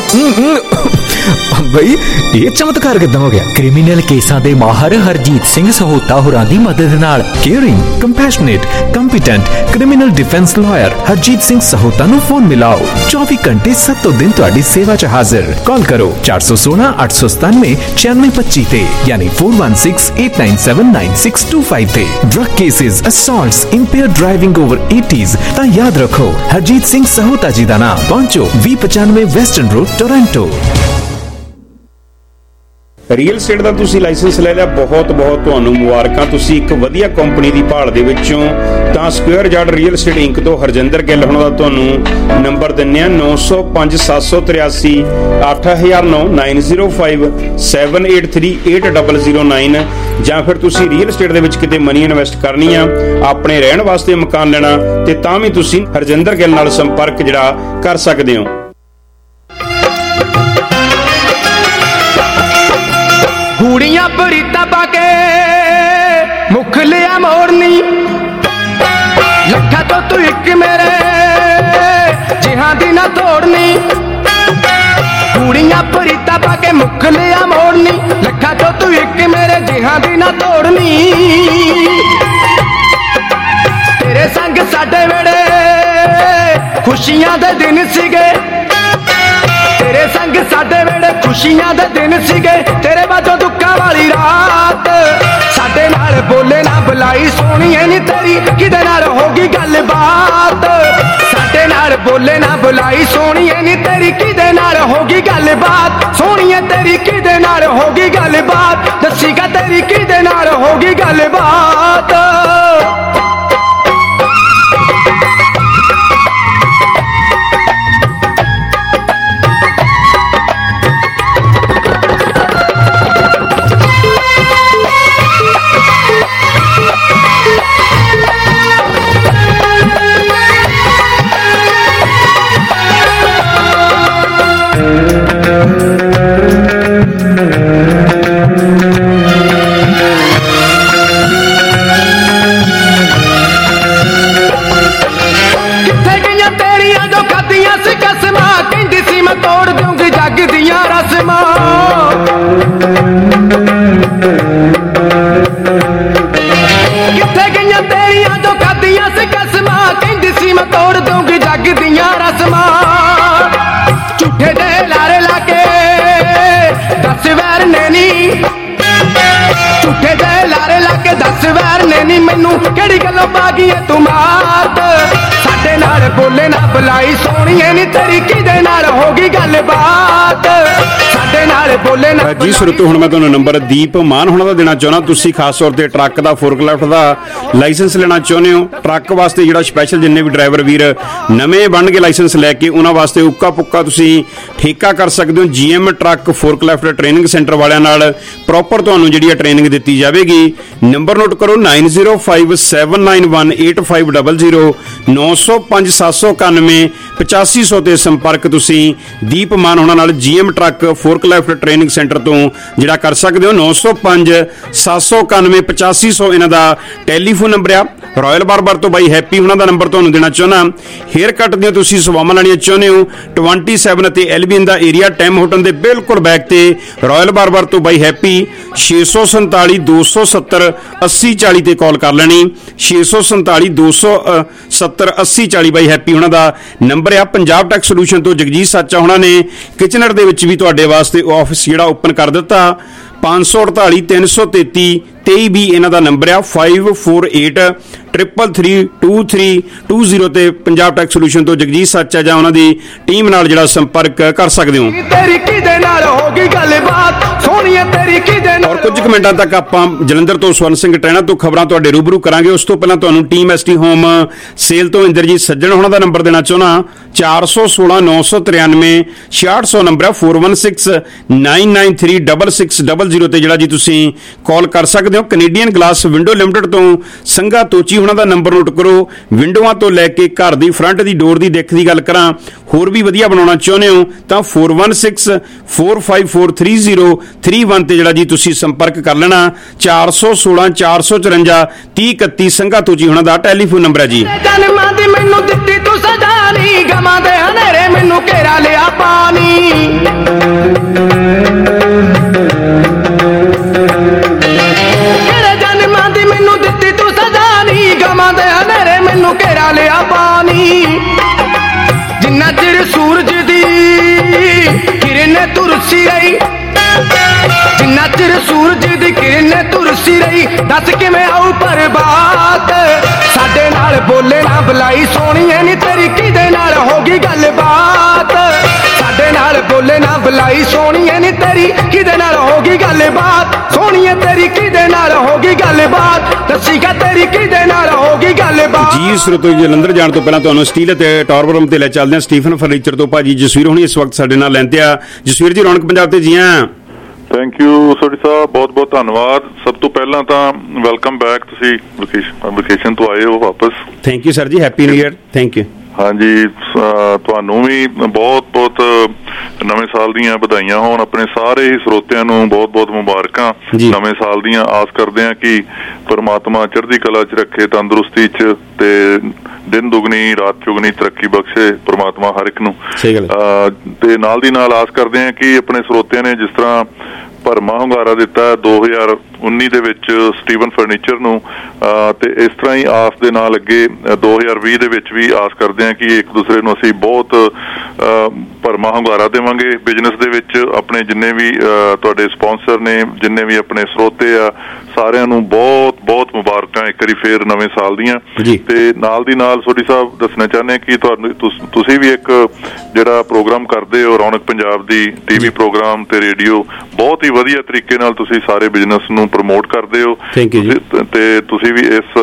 H: बई ये चमत्कार किदां हो गया? क्रिमिनल केसां दे माहर हरजीत सिंह सहोता होरां दी मदद नाल caring, compassionate, competent criminal defence lawyer Harjit Singh Sahota नूं फोन मिलाओ। चौबीस घंटे सत्तों दिन तुहाडी सेवा च हाजिर। कॉल करो चार सौ सोलह अठ सौ सतानवे छियानवे पच्ची ते यानी four one six eight nine seven nine six two five ते। Drug cases, assaults, impaired driving over eighties तां याद रखो हरजीत सिंह सहोता जी दा नाम। पहुंचो भी पचानवे western road Toronto.
E: Real estate ਦਾ ਤੁਸੀਂ ਲਾਇਸੈਂਸ ਲੈ ਲਿਆ, ਬਹੁਤ ਬਹੁਤ ਤੁਹਾਨੂੰ ਮੁਬਾਰਕਾਂ। ਤੁਸੀਂ ਇੱਕ ਵਧੀਆ ਕੰਪਨੀ ਦੀ ਭਾਲ ਦੇ ਵਿੱਚੋਂ ਤਾਂ square yard real estate inc ਤੋਂ ਹਰਜਿੰਦਰ ਗਿੱਲ ਹੋਣਾ ਦਾ ਤੁਹਾਨੂੰ ਨੰਬਰ ਦਿੰਨੇ ਆ ਨੌ ਸੌ ਪੰਜ ਸੱਤ ਸੌ ਤਰਿਆਸੀ ਅੱਠ ਹਜ਼ਾਰ ਨੌ nine zero five seven eight three eight double zero nine. ਜਾਂ ਫਿਰ ਤੁਸੀਂ ਰੀਅਲ ਸਟੇਟ ਦੇ ਵਿੱਚ ਕਿਤੇ ਮਨੀ ਇਨਵੈਸਟ ਕਰਨੀ ਆ, ਆਪਣੇ ਰਹਿਣ ਵਾਸਤੇ ਮਕਾਨ ਲੈਣਾ ਤੇ ਤਾਂ ਵੀ ਤੁਸੀਂ ਹਰਜਿੰਦਰ ਗਿੱਲ ਨਾਲ ਸੰਪਰਕ ਜਿਹੜਾ ਕਰ ਸਕਦੇ ਹੋ।
K: ਗੂੜੀਆਂ ਬਰੀਤਾ ਪਾ ਕੇ ਮੁਖ ਲਿਆ ਮੋੜਨੀ ਲੱਖਾਂ ਤੋਂ ਤੂੰ ਇੱਕ ਮੇਰੇ ਜਿਹਾਂ ਦੀ ਨਾ ਤੋੜਨੀ। ਗੂੜੀਆਂ ਬਰੀਤਾ ਪਾ ਕੇ ਮੁਖ ਲਿਆ ਮੋੜਨੀ ਲੱਖਾਂ ਤੋਂ ਤੂੰ ਇੱਕ ਮੇਰੇ ਜਿਹਾਂ ਦੀ ਨਾ ਤੋੜਨੀ। ਤੇਰੇ ਸੰਗ ਸਾਡੇ ਵੇੜੇ ਖੁਸ਼ੀਆਂ ਦੇ ਦਿਨ ਸੀਗੇ, ਤੇਰੇ ਸੰਗ ਸਾਡੇ ਵੇੜੇ ਖੁਸ਼ੀਆਂ ਦੇ ਦਿਨ ਸੀਗੇ, ਤੇਰੇ ਬਾਝੋਂ ਦੁੱਖਾਂ ਵਾਲੀ ਰਾਤ। ਸਾਡੇ ਨਾਲ ਬੋਲੇ ਨਾ ਬੁਲਾਈ ਸੋਹਣੀਏ ਨੀ ਤੇਰੀ ਕਿਦੇ ਨਾਲ ਹੋਗੀ ਗੱਲਬਾਤ। ਸਾਡੇ ਨਾਲ ਬੋਲੇ ਨਾ ਬੁਲਾਈ ਸੋਹਣੀਏ ਨੀ ਤੇਰੀ ਕਿਦੇ ਨਾਲ ਹੋਗੀ ਗੱਲਬਾਤ। ਸੋਹਣੀਏ ਤੇਰੀ ਕਿਦੇ ਨਾਲ ਹੋਗੀ ਗੱਲਬਾਤ, ਦੱਸੀਗਾ ਤੇਰੀ ਕਿਦੇ ਨਾਲ ਹੋਗੀ ਗੱਲਬਾਤ। ਕਿੱਥੇ ਗਈਆਂ ਤੇਰੀਆਂ ਜੋ ਖਾਦੀਆਂ ਸੀ ਕਸਮਾਂ, ਕਹਿੰਦੀ ਸੀ ਮੈਂ ਤੋੜ ਦੂੰਗੀ ਜੱਗ ਦੀਆਂ ਰਸਮਾਂ। ਝੂਠੇ ਦੇ ਲਾਰੇ ਲਾ ਕੇ ਦੱਸ ਵੈਰ ਨੇ ਨੀ, ਝੂਠੇ ਦੇ ਲਾਰੇ ਲਾ ਕੇ ਦੱਸ ਵੈਰ ਨੇ ਨੀ ਮੈਨੂੰ ਕਿਹੜੀ ਗੱਲੋਂ ਪਾ ਗਈ ਏ ਤੂੰ ਮਾਤ। ਸਾਡੇ ਨਾਲ ਬੋਲੇ ਨਾ ਬੁਲਾਈ ਸੋਹਣੀਏ ਨੀ ਤੇਰੀ ਕਿਹਦੇ ਨਾਲ ਹੋ ਗਈ ਗੱਲਬਾਤ। ਸਾਡੇ ਨਾਲ ਬੋਲੇ ਨਾ
E: ਜੀ ਸੁਰਤੋ ਹੁਣ ਮੈਂ ਤੁਹਾਨੂੰ ਨੰਬਰ ਦੀਪ ਮਾਨ ਹੋਣਾ ਦਾ ਦੇਣਾ ਚਾਹੁੰਦਾ। ਤੁਸੀਂ ਖਾਸ ਤੌਰ ਤੇ ਟਰੱਕ ਦਾ ਫੋਰਕਲਿਫਟ ਦਾ ਲਾਇਸੈਂਸ ਲੈਣਾ ਚਾਹੁੰਦੇ ਹੋ, ਟਰੱਕ ਵਾਸਤੇ ਜਿਹੜਾ ਸਪੈਸ਼ਲ ਜਿੰਨੇ ਵੀ ਡਰਾਈਵਰ ਵੀਰ ਨਵੇਂ ਬਣਨਗੇ ਲਾਇਸੈਂਸ ਲੈ ਕੇ ਉਹਨਾਂ ਵਾਸਤੇ ਉੱਕਾ ਪੁੱਕਾ ਤੁਸੀਂ ਠੇਕਾ ਕਰ ਸਕਦੇ ਹੋ। GM truck forklift training centre ਵਾਲਿਆਂ ਨਾਲ ਪ੍ਰੋਪਰ ਤੁਹਾਨੂੰ ਜਿਹੜੀ ਹੈ ਟ੍ਰੇਨਿੰਗ ਦਿੱਤੀ ਜਾਵੇਗੀ। ਨੰਬਰ ਨੋਟ ਕਰੋ nine zero five seven nine one eight five double zero नौ सौ पाँच सात सौ इक्यानवे पचासी सौ ਤੇ ਸੰਪਰਕ ਤੁਸੀਂ ਦੀਪ ਮਾਨ ਹੋਣਾ ਨਾਲ GM truck forklift training centre ਤੋਂ ਜਿਹੜਾ ਕਰ ਸਕਦੇ ਹੋ। नौ सौ पाँच सात सौ इक्यानवे पचासी सौ ਇਹਨਾਂ ਦਾ ਟੈਲੀਫੋਨ ਨੰਬਰ ਆ। ਰਾਇਲ ਬਾਰਬਰ ਤੋਂ ਬਾਈ ਹੈਪੀ ਉਹਨਾਂ ਦਾ ਨੰਬਰ ਤੁਹਾਨੂੰ ਦੇਣਾ ਚਾਹੁੰਦਾ। ਹੇਅਰ ਕੱਟ ਦੀਆਂ ਤੁਸੀਂ ਸੇਵਾਵਾਂ ਲੈਣੀਆਂ ਚਾਹੁੰਦੇ ਹੋ ਸੱਤਾਈ ਅਤੇ ਐਲਬੀਨ ਦਾ ਏਰੀਆ ਟੈਮ ਹੋਟਲ ਦੇ ਬਿਲਕੁਲ ਬੈਕ ਤੇ ਰਾਇਲ ਬਾਰਬਰ ਤੋਂ ਬਾਈ ਹੈਪੀ ਛੇ ਸੌ ਸੰਤਾਲੀ ਦੋ ਸੌ ਸੱਤਰ ਅੱਸੀ ਚਾਲੀ ਤੇ ਕਾਲ ਕਰ ਲੈਣੀ। ਛੇ ਸੌ ਸੰਤਾਲੀ ਦੋ ਸੌ ਸੱਤਰ ਅੱਸੀ ਚਾਲੀ ਬਾਈ ਹੈਪੀ ਉਹਨਾਂ ਦਾ ਨੰਬਰ ਆ। ਪੰਜਾਬ ਟੈਕ ਸੋਲੂਸ਼ਨ ਤੋਂ ਜਗਜੀਤ ਸਾਚਾ ਉਹਨਾਂ ਨੇ ਕਿਚਨਰ ਦੇ ਵਿੱਚ ਵੀ ਤੁਹਾਡੇ ਵਾਸਤੇ ਆਫਿਸ ਜਿਹੜਾ ਓਪਨ ਕਰ ਦਿੱਤਾ। ਪੰਜ ਸੌ ਅੜਤਾਲੀ ਤਿੰਨ ਸੌ ਤੇਤੀ ਤੇਈ ਵੀ ਇਹਨਾਂ ਦਾ ਨੰਬਰ ਆ। Five four eight triple three two three two zero ਤੇ ਪੰਜਾਬ ਟੈਕ ਸੋਲੂਸ਼ਨ ਤੋਂ ਜਗਜੀਤ ਸਾਚਾ ਜਾਂ ਉਹਨਾਂ ਦੀ ਟੀਮ ਨਾਲ ਜਿਹੜਾ ਸੰਪਰਕ ਕਰ ਸਕਦੇ ਹੋ।
K: ਤੇਰੀ ਕਿਹਦੇ ਨਾਲ ਹੋ ਗਈ ਗੱਲਬਾਤ ਸੋਹਣੀਏ ਤੇਰੀ ਕਿਹਦੇ ਨਾਲ।
E: ਔਰ ਕੁਝ ਕੁ ਮਿੰਟਾਂ ਤੱਕ ਆਪਾਂ ਜਲੰਧਰ ਤੋਂ ਸਵਰਨ ਸਿੰਘ ਟਰੈਣਾ ਤੋਂ ਖਬਰਾਂ ਤੁਹਾਡੇ ਰੂਬਰੂ ਕਰਾਂਗੇ। ਉਸ ਤੋਂ ਪਹਿਲਾਂ ਤੁਹਾਨੂੰ ਟੀਮ ਐਸਟੀ ਹੋਮ ਸੇਲ ਤੋਂ ਇੰਦਰਜੀਤ ਸੱਜਣ ਉਹਨਾਂ ਦਾ ਨੰਬਰ ਦੇਣਾ ਚਾਹੁੰਦਾ। ਚਾਰ ਸੌ ਸੋਲਾਂ ਨੌ ਸੌ ਤਰਿਆਨਵੇਂ ਛਿਆਹਠ ਸੌ ਨੰਬਰ ਹੈ। Four one six nine nine three double six double zero ਤੇ ਜਿਹੜਾ ਜੀ ਤੁਸੀਂ ਕਾਲ ਕਰ ਸਕਦੇ ਹੋ। ਕੈਨੇਡੀਅਨ ਗਲਾਸ ਵਿੰਡੋ ਲਿਮਟਿਡ ਤੋਂ ਸੰਗਾ ਤੋਚੀ ਉਹਨਾਂ ਦਾ ਨੰਬਰ ਨੋਟ ਕਰੋ। ਵਿੰਡੋਆਂ ਤੋਂ ਲੈ ਕੇ ਘਰ ਦੀ ਫਰੰਟ ਦੀ ਡੋਰ ਦੀ ਦਿੱਖ ਦੀ ਗੱਲ ਕਰਾਂ, ਹੋਰ ਵੀ ਵਧੀਆ ਬਣਾਉਣਾ ਚਾਹੁੰਦੇ ਹੋ ਤਾਂ four one six four five four three zero three one ਤੇ ਜਿਹੜਾ ਜੀ ਤੁਸੀਂ ਸੰਪਰਕ ਕਰ ਲੈਣਾ। ਚਾਰ ਸੌ ਸੋਲਾਂ ਚਾਰ ਸੌ ਚੁਰੰਜਾ ਤੀਹ ਇਕੱਤੀ ਸੰਗਾ ਤੋਚੀ ਉਹਨਾਂ ਦਾ ਟੈਲੀਫੋਨ ਨੰਬਰ ਹੈ ਜੀ।
K: ਜਨਮਾਂ ਦੀ ਮੈਨੂੰ ਦਿੱਤੀ ਤੂੰ ਸਜ਼ਾ ਨੀ, ਗਮਾਂ ਦੇ ਹਨੇਰੇ ਮੈਨੂੰ ਘੇਰਾ ਲਿਆ ਪਾਣੀ। ਤੇਰੇ ਜਨਮਾਂ ਦੀ ਮੈਨੂੰ ਦਿੱਤੀ ਤੂੰ ਸਜ਼ਾ ਨੀ, ਗਮਾਂ ਦੇ ਹਨੇਰੇ ਮੈਨੂੰ ਘੇਰਾ ਲਿਆ ਪਾਣੀ। ਜਿੰਨਾ ਚਿਰ ਸੂਰਜ ਦੀ ਕਿਰਨ ਤੁਰਸੀ ਰਹੀ, ਜਿੰਨਾ ਚਿਰ ਸੂਰਜ ਦੀ ਕਿਰਨ ਤੁਰਸੀ ਰਹੀ, ਦੱਸ ਕਿਵੇਂ ਆਊ ਬਰਬਾਦ। ਸਾਡੇ ਨਾਲ ਬੋਲੇ ਨਾ ਬੁਲਾਈ ਸੋਹਣੀਏ ਨੀ ਤੇਰੀ ਕਿਹਦੇ ਨਾਲ ਹੋ ਗਈ ਗੱਲਬਾਤ। ਸਾਡੇ ਨਾਲ ਬੋਲੇ ਨਾ ਬੁਲਾਈ ਸੋਹਣੀਏ ਨੀ ਤੇਰੀ ਕਿਹਦੇ ਨਾਲ ਹੋ ਗਈ ਗੱਲਬਾਤ। ਸੋਹਣੀਏ ਤੇਰੀ ਕਿਹਦੇ ਨਾਲ ਹੋ ਗਈ ਗੱਲਬਾਤ, ਦੱਸੀਗਾ ਤੇਰੀ ਕਿਹਦੇ ਨਾਲ ਹੋ ਗਈ ਗੱਲਬਾਤ।
E: ਜੀ ਸਰੋਤੋ ਜਲੰਧਰ ਜਾਣ ਤੋਂ ਪਹਿਲਾਂ ਤੁਹਾਨੂੰ ਸਟੀਲ ਅਤੇ ਟਾਵਰ ਤੇ ਲੈ ਚੱਲਦੇ ਹਾਂ। ਸਟੀਫਨ ਫਰਨੀਚਰ ਤੋਂ ਭਾਜੀ ਜਸਵੀਰ ਹੁਣੀ ਇਸ ਵਕਤ ਸਾਡੇ ਨਾਲ ਲੈਂਦੇ ਆ। ਜਸਵੀਰ ਜੀ ਰੌਣਕ ਪੰਜਾਬ ਤੇ ਜੀ ਹਾਂ।
Q: ਥੈਂਕ ਯੂ ਸੋਢੀ ਸਾਹਿਬ, ਬਹੁਤ ਬਹੁਤ ਧੰਨਵਾਦ। ਸਭ ਤੋਂ ਪਹਿਲਾਂ ਤਾਂ ਵੈਲਕਮ ਬੈਕ, ਤੁਸੀਂ ਵਕੇਸ਼ਨ ਤੋਂ ਆਏ ਹੋ ਵਾਪਸ।
E: Thank you sir ji, happy new year. Thank you.
Q: ਹਾਂਜੀ, ਤੁਹਾਨੂੰ ਵੀ ਬਹੁਤ ਬਹੁਤ ਨਵੇਂ ਸਾਲ ਦੀਆਂ ਵਧਾਈਆਂ ਹੋਣ। ਆਪਣੇ ਸਾਰੇ ਹੀ ਸਰੋਤਿਆਂ ਨੂੰ ਬਹੁਤ ਬਹੁਤ ਮੁਬਾਰਕਾਂ ਨਵੇਂ ਸਾਲ ਦੀਆਂ। ਆਸ ਕਰਦੇ ਹਾਂ ਕਿ ਪਰਮਾਤਮਾ ਚੜ੍ਹਦੀ ਕਲਾ 'ਚ ਰੱਖੇ, ਤੰਦਰੁਸਤੀ 'ਚ, ਤੇ ਦਿਨ ਦੁਗਣੀ ਰਾਤ ਚੁਗਣੀ ਤਰੱਕੀ ਬਖਸ਼ੇ ਪਰਮਾਤਮਾ ਹਰ ਇੱਕ ਨੂੰ। ਤੇ ਨਾਲ ਦੀ ਨਾਲ ਆਸ ਕਰਦੇ ਹਾਂ ਕਿ ਆਪਣੇ ਸਰੋਤਿਆਂ ਨੇ ਜਿਸ ਤਰ੍ਹਾਂ ਭਰਮਾ ਹੁੰਗਾਰਾ ਦਿੱਤਾ ਦੋ ਹਜ਼ਾਰ ਉੱਨੀ ਦੇ ਵਿੱਚ ਸਟੀਵਨ ਫਰਨੀਚਰ ਨੂੰ, ਤੇ ਇਸ ਤਰ੍ਹਾਂ ਹੀ ਆਸ ਦੇ ਨਾਲ ਅੱਗੇ ਦੋ ਹਜ਼ਾਰ ਵੀਹ ਦੇ ਵਿੱਚ ਵੀ ਆਸ ਕਰਦੇ ਹਾਂ ਕਿ ਇੱਕ ਦੂਸਰੇ ਨੂੰ ਅਸੀਂ ਬਹੁਤ ਭਰਮਾ ਹੁੰਗਾਰਾ ਦੇਵਾਂਗੇ ਬਿਜ਼ਨਸ ਦੇ ਵਿੱਚ। ਆਪਣੇ ਜਿੰਨੇ ਵੀ ਤੁਹਾਡੇ ਸਪਾਂਸਰ ਨੇ, ਜਿੰਨੇ ਵੀ ਆਪਣੇ ਸਰੋਤੇ ਆ, ਸਾਰਿਆਂ ਨੂੰ ਬਹੁਤ ਬਹੁਤ ਮੁਬਾਰਕਾਂ ਇੱਕ ਵਾਰੀ ਫੇਰ ਨਵੇਂ ਸਾਲ ਦੀਆਂ। ਤੇ ਨਾਲ ਦੀ ਨਾਲ ਸੋਢੀ ਸਾਹਿਬ ਦੱਸਣਾ ਚਾਹੁੰਦੇ ਕਿ ਤੁਹਾਨੂੰ ਤੁਸੀਂ ਵੀ ਇੱਕ ਜਿਹੜਾ ਪ੍ਰੋਗਰਾਮ ਕਰਦੇ ਹੋ ਰੌਣਕ ਪੰਜਾਬ ਦੀ ਟੀਵੀ ਪ੍ਰੋਗਰਾਮ ਤੇ ਰੇਡੀਓ, ਬਹੁਤ ਹੀ ਵਧੀਆ ਤਰੀਕੇ ਨਾਲ ਤੁਸੀਂ ਸਾਰੇ ਬਿਜ਼ਨਸ ਨੂੰ ਪ੍ਰਮੋਟ ਕਰਦੇ ਹੋ। ਤੇ ਤੁਸੀਂ ਵੀ ਇਸ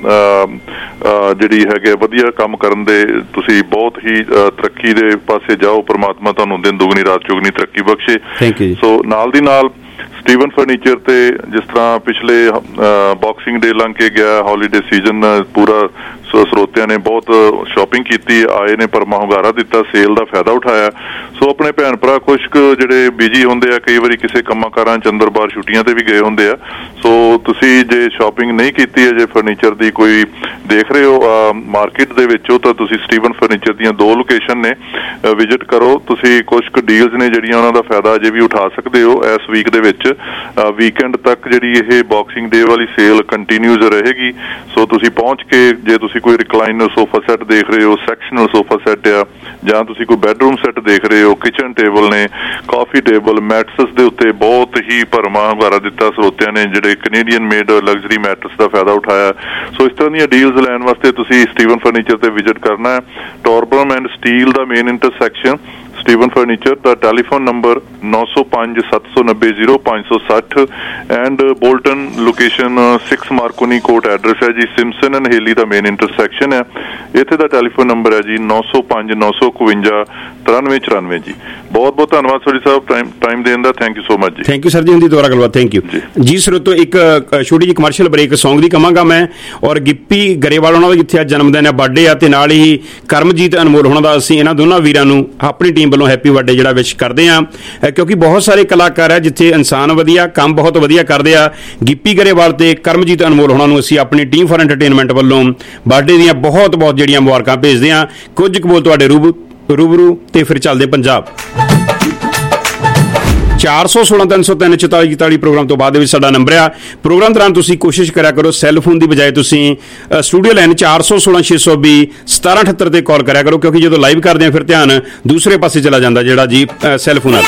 Q: ਜਿਹੜੀ ਹੈਗੇ ਵਧੀਆ ਕੰਮ ਕਰਨ ਦੇ ਤੁਸੀਂ ਬਹੁਤ ਹੀ ਤਰੱਕੀ ਦੇ ਪਾਸੇ ਜਾਓ। ਪਰਮਾਤਮਾ ਤੁਹਾਨੂੰ ਦਿਨ ਦੁਗਣੀ ਰਾਤ ਚੁਗਣੀ ਤਰੱਕੀ ਬਖਸ਼ੇ। ਸੋ ਨਾਲ ਦੀ ਨਾਲ ਸਟੀਵਨ ਫਰਨੀਚਰ ਤੇ ਜਿਸ ਤਰ੍ਹਾਂ ਪਿਛਲੇ ਬਾਕਸਿੰਗ ਡੇ ਲੰਘ ਕੇ ਗਿਆ, ਹੌਲੀਡੇ ਸੀਜ਼ਨ ਪੂਰਾ ਸਰੋਤਿਆਂ ਨੇ ਬਹੁਤ ਸ਼ਾਪਿੰਗ ਕੀਤੀ, ਆਏ ਨੇ ਭਰਮਾ ਹੁੰਗਾਰਾ ਦਿੱਤਾ, ਸੇਲ ਦਾ ਫਾਇਦਾ ਉਠਾਇਆ। ਸੋ ਆਪਣੇ ਭੈਣ ਭਰਾ ਕੁਛ ਕੁ ਜਿਹੜੇ ਬਿਜੀ ਹੁੰਦੇ ਆ, ਕਈ ਵਾਰੀ ਕਿਸੇ ਕੰਮਾਂ ਕਾਰਾਂ ਚ ਅੰਦਰ ਬਾਹਰ ਛੁੱਟੀਆਂ ਤੇ ਵੀ ਗਏ ਹੁੰਦੇ ਆ। ਸੋ ਤੁਸੀਂ ਜੇ ਸ਼ਾਪਿੰਗ ਨਹੀਂ ਕੀਤੀ ਹੈ, ਜੇ ਫਰਨੀਚਰ ਦੀ ਕੋਈ ਦੇਖ ਰਹੇ ਹੋ ਮਾਰਕੀਟ ਦੇ ਵਿੱਚੋਂ, ਤਾਂ ਤੁਸੀਂ ਸਟੀਵਨ ਫਰਨੀਚਰ ਦੀਆਂ ਦੋ ਲੋਕੇਸ਼ਨ ਨੇ, ਵਿਜ਼ਿਟ ਕਰੋ। ਤੁਸੀਂ ਕੁਛ ਕੁ ਡੀਲਸ ਨੇ ਜਿਹੜੀਆਂ ਉਹਨਾਂ ਦਾ ਫਾਇਦਾ ਅਜੇ ਵੀ ਉਠਾ ਸਕਦੇ ਹੋ ਇਸ ਵੀਕ ਦੇ ਵਿੱਚ। ਵੀਕਐਂਡ ਤੱਕ ਜਿਹੜੀ ਇਹ ਬਾਕਸਿੰਗ ਡੇ ਵਾਲੀ ਸੇਲ ਕੰਟੀਨਿਊਜ਼ ਰਹੇਗੀ। ਸੋ ਤੁਸੀਂ ਪਹੁੰਚ ਕੇ, ਜੇ ਤੁਸੀਂ ਕੋਈ ਰਿਕਲਾਈਨਰ ਸੋਫਾ ਸੈੱਟ ਦੇਖ ਰਹੇ ਹੋ, ਸੈਕਸ਼ਨਲ ਸੋਫਾ ਸੈੱਟ ਆ, ਜਾਂ ਤੁਸੀਂ ਕੋਈ ਬੈਡਰੂਮ ਸੈੱਟ ਦੇਖ ਰਹੇ ਹੋ, ਕਿਚਨ ਟੇਬਲ ਨੇ, ਕਾਫੀ ਟੇਬਲ, ਮੈਟਰਸ ਦੇ ਉੱਤੇ ਬਹੁਤ ਹੀ ਭਰਮਾ ਹੁੰਗਾਰਾ ਦਿੱਤਾ ਸਰੋਤਿਆਂ ਨੇ, ਜਿਹੜੇ ਕੈਨੇਡੀਅਨ ਮੇਡ ਲਗਜ਼ਰੀ ਮੈਟਰਸ ਦਾ ਫਾਇਦਾ ਉਠਾਇਆ। ਸੋ ਇਸ ਤਰ੍ਹਾਂ ਦੀਆਂ ਡੀਲਸ ਲੈਣ ਵਾਸਤੇ ਤੁਸੀਂ ਸਟੀਵਨ ਫਰਨੀਚਰ ਤੇ ਵਿਜ਼ਿਟ ਕਰਨਾ ਹੈ। ਟੋਰਬਰਮ ਐਂਡ ਸਟੀਲ ਦਾ ਮੇਨ ਇੰਟਰਸੈਕਸ਼ਨ, ਸਟੀਵਨ ਫਰਨੀਚਰ ਦਾ ਟੈਲੀਫੋਨ ਨੰਬਰ ਨੌ ਸੌ ਪੰਜ ਸੱਤ ਸੌ ਨੱਬੇ ਜ਼ੀਰੋ ਪੰਜ ਸੌ ਸੱਠ and Bolton location six Marconi court address ਹੈ ਜੀ। ਸਿੰਪਸਨ ਐਂਡ ਹੇਲੀ ਦਾ ਮੇਨ ਇੰਟਰਸੈਕਸ਼ਨ ਹੈ। ਇੱਥੇ ਦਾ ਟੈਲੀਫੋਨ ਨੰਬਰ ਹੈ ਜੀ ਨੌ ਸੌ ਪੰਜ ਨੌ ਸੌ ਇਕਵੰਜਾ ਤਰਾਨਵੇਂ ਚੁਰਾਨਵੇਂ ਜੀ। ਬਹੁਤ ਬਹੁਤ ਧੰਨਵਾਦ ਸੋਢੀ ਸਾਹਿਬ ਟਾਈਮ ਟਾਈਮ ਦੇਣ ਦਾ। Thank you so much ji.
E: Thank you sir ji, ਹੁੰਦੀ ਦੁਬਾਰਾ ਗੱਲਬਾਤ। ਥੈਂਕ ਯੂ ਜੀ। ਸਰੋਤੋ ਇੱਕ ਛੋਟੀ ਜਿਹੀ ਕਮਰਸ਼ੀਅਲ ਬ੍ਰੇਕ ਸੌਂਗ ਦੀ ਕਵਾਂਗਾ ਮੈਂ। ਔਰ ਗਿੱਪੀ ਗਰੇਵਾਲ ਉਹਨਾਂ ਦਾ ਜਿੱਥੇ ਅੱਜ ਜਨਮ ਦਿਨ ਹੈ, ਬਰਥਡੇ ਆ, ਤੇ ਨਾਲ ਹੀ ਕਰਮਜੀਤ ਅਨਮੋਲ ਹੋਣਾ ਦਾ ਅਸੀਂ ਇਹਨਾਂ ਦੋਨਾਂ ਵੀਰਾਂ ਨੂੰ ਆਪਣੀ ਟੀਮ ਵੱਲੋਂ ਹੈਪੀ ਬਰਥਡੇ ਜਿਹੜਾ ਵਿਸ਼ ਕਰਦੇ ਹਾਂ, ਕਿਉਂਕਿ ਬਹੁਤ ਸਾਰੇ ਕਲਾਕਾਰ ਹੈ ਜਿੱਥੇ ਇਨਸਾਨ ਵਧੀਆ, ਕੰਮ ਬਹੁਤ ਵਧੀਆ ਕਰਦੇ ਆ। ਗਿੱਪੀ ਗਰੇਵਾਲ ਤੇ ਕਰਮਜੀਤ ਅਨਮੋਲ ਹੋਣਾ ਨੂੰ ਅਸੀਂ ਆਪਣੀ ਟੀਮ ਫਾਰ ਐਂਟਰਟੇਨਮੈਂਟ ਵੱਲੋਂ ਬਰਥਡੇ ਦੀਆਂ ਬਹੁਤ ਬਹੁਤ ਜਿਹੜੀਆਂ ਮੁਬਾਰਕਾਂ ਭੇਜਦੇ ਹਾਂ। ਕੁਝ ਕੁ ਬੋਲ ਤੁਹਾਡੇ ਰੂਬਰੂ ਰੂਬਰੂ ਤੇ ਫਿਰ ਚੱਲਦੇ ਪੰਜਾਬ। ਚਾਰ ਸੌ ਸੋਲਾਂ ਤਿੰਨ ਸੌ ਤਿੰਨ ਚੁਤਾਲੀ ਚੁਤਾਲੀ ਪ੍ਰੋਗਰਾਮ ਤੋਂ ਬਾਅਦ ਦੇ ਵਿੱਚ ਸਾਡਾ ਨੰਬਰ ਆ। ਪ੍ਰੋਗਰਾਮ ਦੌਰਾਨ ਤੁਸੀਂ ਕੋਸ਼ਿਸ਼ ਕਰਿਆ ਕਰੋ ਸੈੱਲ ਫੋਨ ਦੀ ਬਜਾਏ ਤੁਸੀਂ ਸਟੂਡੀਓ ਲਾਈਨ ਚਾਰ ਸੌ ਸੋਲਾਂ ਛੇ ਸੌ ਵੀਹ ਸਤਾਰਾਂ ਅਠੱਤਰ ਤੇ ਕਾਲ ਕਰਿਆ ਕਰੋ, ਕਿਉਂਕਿ ਜਦੋਂ ਲਾਈਵ ਕਰਦੇ ਆ ਫਿਰ ਧਿਆਨ ਦੂਸਰੇ ਪਾਸੇ ਚਲਾ ਜਾਂਦਾ ਜਿਹੜਾ ਜੀ ਸੈੱਲ ਫੋਨ ਆ।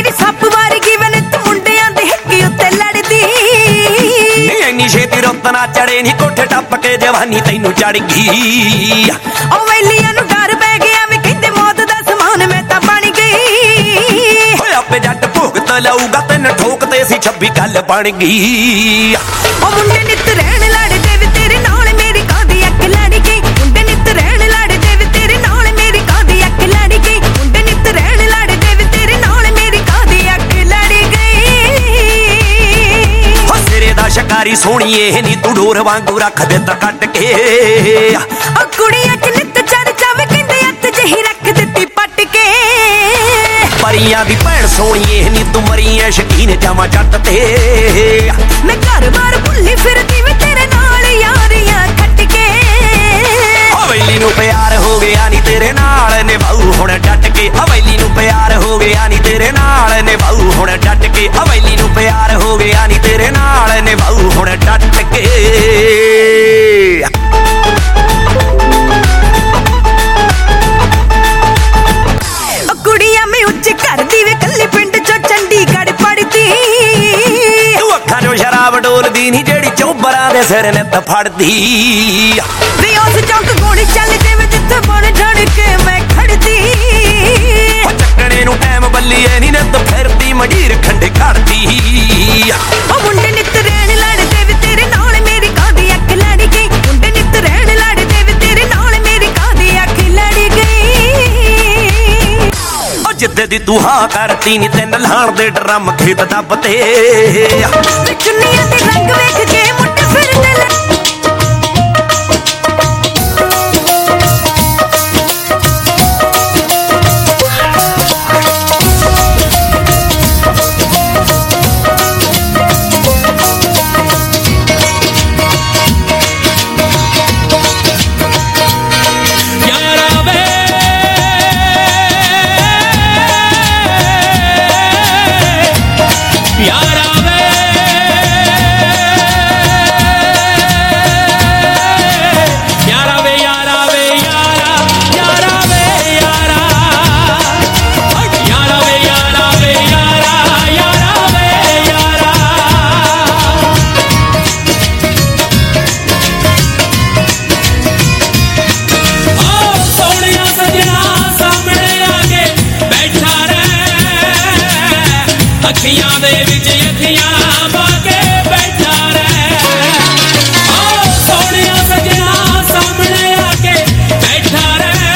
R: ਇੰਨੀ ਛੇਤੀ ਰੁੱਤ ਨਾ ਚੜੇ ਨੀ ਕੋਠੇ ਟੱਪ ਕੇ ਜਵਾਨੀ ਤੈਨੂੰ ਚੜ ਗਈ। ਉਹ ਵੈਲੀਆਂ ਨੂੰ ਡਰ ਪੈ ਗਿਆ ਵੀ ਕਹਿੰਦੇ ਮੌਤ ਦਾ ਸਮਾਨ ਮੈਂ ਤਾਂ ਬਣ ਗਈ। ਹੋਏ ਆਪੇ ਜੱਟ ਭੁਗਤ ਲਊਗਾ ਤੈਨੂੰ ਠੋਕ ਤੇ ਸੀ ਛੱਬੀ ਗੱਲ ਬਣ ਗਈ। ਉਹ ਮੁੰਡੇ ਨਿੱਤ ਰਹਿਣ ਲੜਦੇ ਵੀ ਤੇਰੇ ਨਾਲ ਮੇਰੀ ਕਾਹਦੀ ਅੱਖ ਲੜ ਗਈ। ਮੁੰਡੇ ਨਿੱਤ ਰਹਿਣ ਲੜਦੇ ਵੀ ਤੇਰੇ ਨਾਲ ਮੇਰੀ ਕਾਹਦੀ ਅੱਖ ਲੜ ਗਈ। ਮੁੰਡੇ ਨਿੱਤ ਰਹਿਣ ਲੜਦੇ ਵੀ ਤੇਰੇ ਨਾਲ ਮੇਰੀ ਕਾਹਦੀ ਅੱਖ ਲੜ ਗਈ। ਹੋ ਸਿਰੇ ਦਾ ਸ਼ਿਕਾਰੀ ਸੋਹਣੀਏ ਨੀ ਤੂੰ ਡੋਰ ਵਾਂਗੂ ਰੱਖ ਦਿੱਤਾ ਕੱਟ ਕੇ। ਉਹ ਕੁੜੀਆਂ ਚ ਨਿੱਤ ਚਰਚਾ ਵੇ ਕਹਿੰਦੇ ਅੱਤ ਜਿਹੀ ਰੱਖ ਦਿੱਤੀ ਪੱਟ ਕੇ। ਪਰੀਆਂ ਦੀ ਭੈਣ ਸੋਹਣੀਏ ਨੀ ਤੂੰ ਮਰੀ ਐ ਸ਼ਕੀਨ ਜਾਵਾਂ ਜੱਟ ਤੇ। ਮੈਂ ਘਰ ਬਾਰ ਭੁੱਲੀ ਫਿਰਦੀ ਵੇ ਤੇਰੇ ਨਾਲ ਯਾਰੀਆਂ ਕੱਟ ਕੇ। ਹਵੇਲੀ ਨੂੰ ਪਿਆਰ ਹੋ ਗਿਆ ਨੀ ਤੇਰੇ ਨਾਲ ਨਿਭਾਊ ਹੁਣ ਡਟ ਕੇ। ਹਵੇਲੀ ਨੂੰ ਪਿਆਰ ਹੋ ਗਿਆ ਨੀ ਤੇਰੇ ਨਾਲ ਨਿਭਾਊ ਹੁਣ ਡਟ ਕੇ। ਹਵੇਲੀ ਨੂੰ ਪਿਆਰ ਹੋ ਗਿਆ ਨੀ ਤੇਰੇ ਨਾਲ ਨਿਭਾਊ ਹੁਣ ਡਟ ਕੇ। ਕੁੜੀਆਂ ਮੈਂ ਉੱਚੇ ਘਰ ਦੀ ਵੇ ਕੱਲੀ ਪਿੰਡ ਚੋਂ ਚੰਡੀਗੜ੍ਹ ਪੜਦੀ। ਤੂੰ ਅੱਖਾਂ ਚੋਂ ਸ਼ਰਾਬ ਡੋਲਦੀ ਨੀ ਜਿਹੜੀ ਚੋਬਰਾਂ ਦੇ ਸਿਰ ਨੇ ਤਾਂ ਫੜਦੀ। ਵੀ ਉਸ ਚੌਂਕ ਗੋਲੀ ਚੱਲ ਜਾਵੇ ਜਿੱਥੇ ਬਣ ਢੜ ਕੇ ਮੈਂ ਖੜਦੀ। ਉਹ ਚੱਕਣੇ ਨੂੰ ਟਾਈਮ ਬੱਲੀਏ ਨੀ ਨਿੱਤ ਫਿਰਦੀ ਮਡੀਰ ਖੰਡੇ ਖੜਦੀ। ਉਹ ਮੁੰਡੇ ਨਿੱਤ ਰਹਿਣ ਲੜਦੇ ਵੀ ਤੇਰੇ ਨਾਲ ਮੇਰੀ ਕਾਹਦੀ ਅੱਖ ਲੜ ਗਈ। ਮੁੰਡੇ ਨਿੱਤ ਰਹਿਣ ਲੜਦੇ ਵੀ ਤੇਰੇ ਨਾਲ ਮੇਰੀ ਕਾਹਦੀ ਅੱਖ ਲੜ ਗਈ। ਉਹ ਜਿੱਦੇ ਦੀ ਤੂੰ ਹਾਂ ਕਰਤੀ ਨੀ ਤਿੰਨ ਲਾਣ ਦੇ ਡਰਮ ਖੇਤ ਦੱਬ ਤੇ। ਚੁੰਨੀਆਂ ਦੇ ਰੰਗ ਵੇਖ ਕੇ ਮੁੱਢ ਫਿਰਦੇ ਲੈ। ਅੱਖੀਆਂ ਦੇ ਵਿੱਚ ਅੱਖੀਆਂ ਪਾ ਕੇ ਬੈਠਾ ਰਹਿ। ਓ ਸੋਹਣਿਆ ਸਜਣਾ ਸਾਹਮਣੇ ਆ ਕੇ ਬੈਠਾ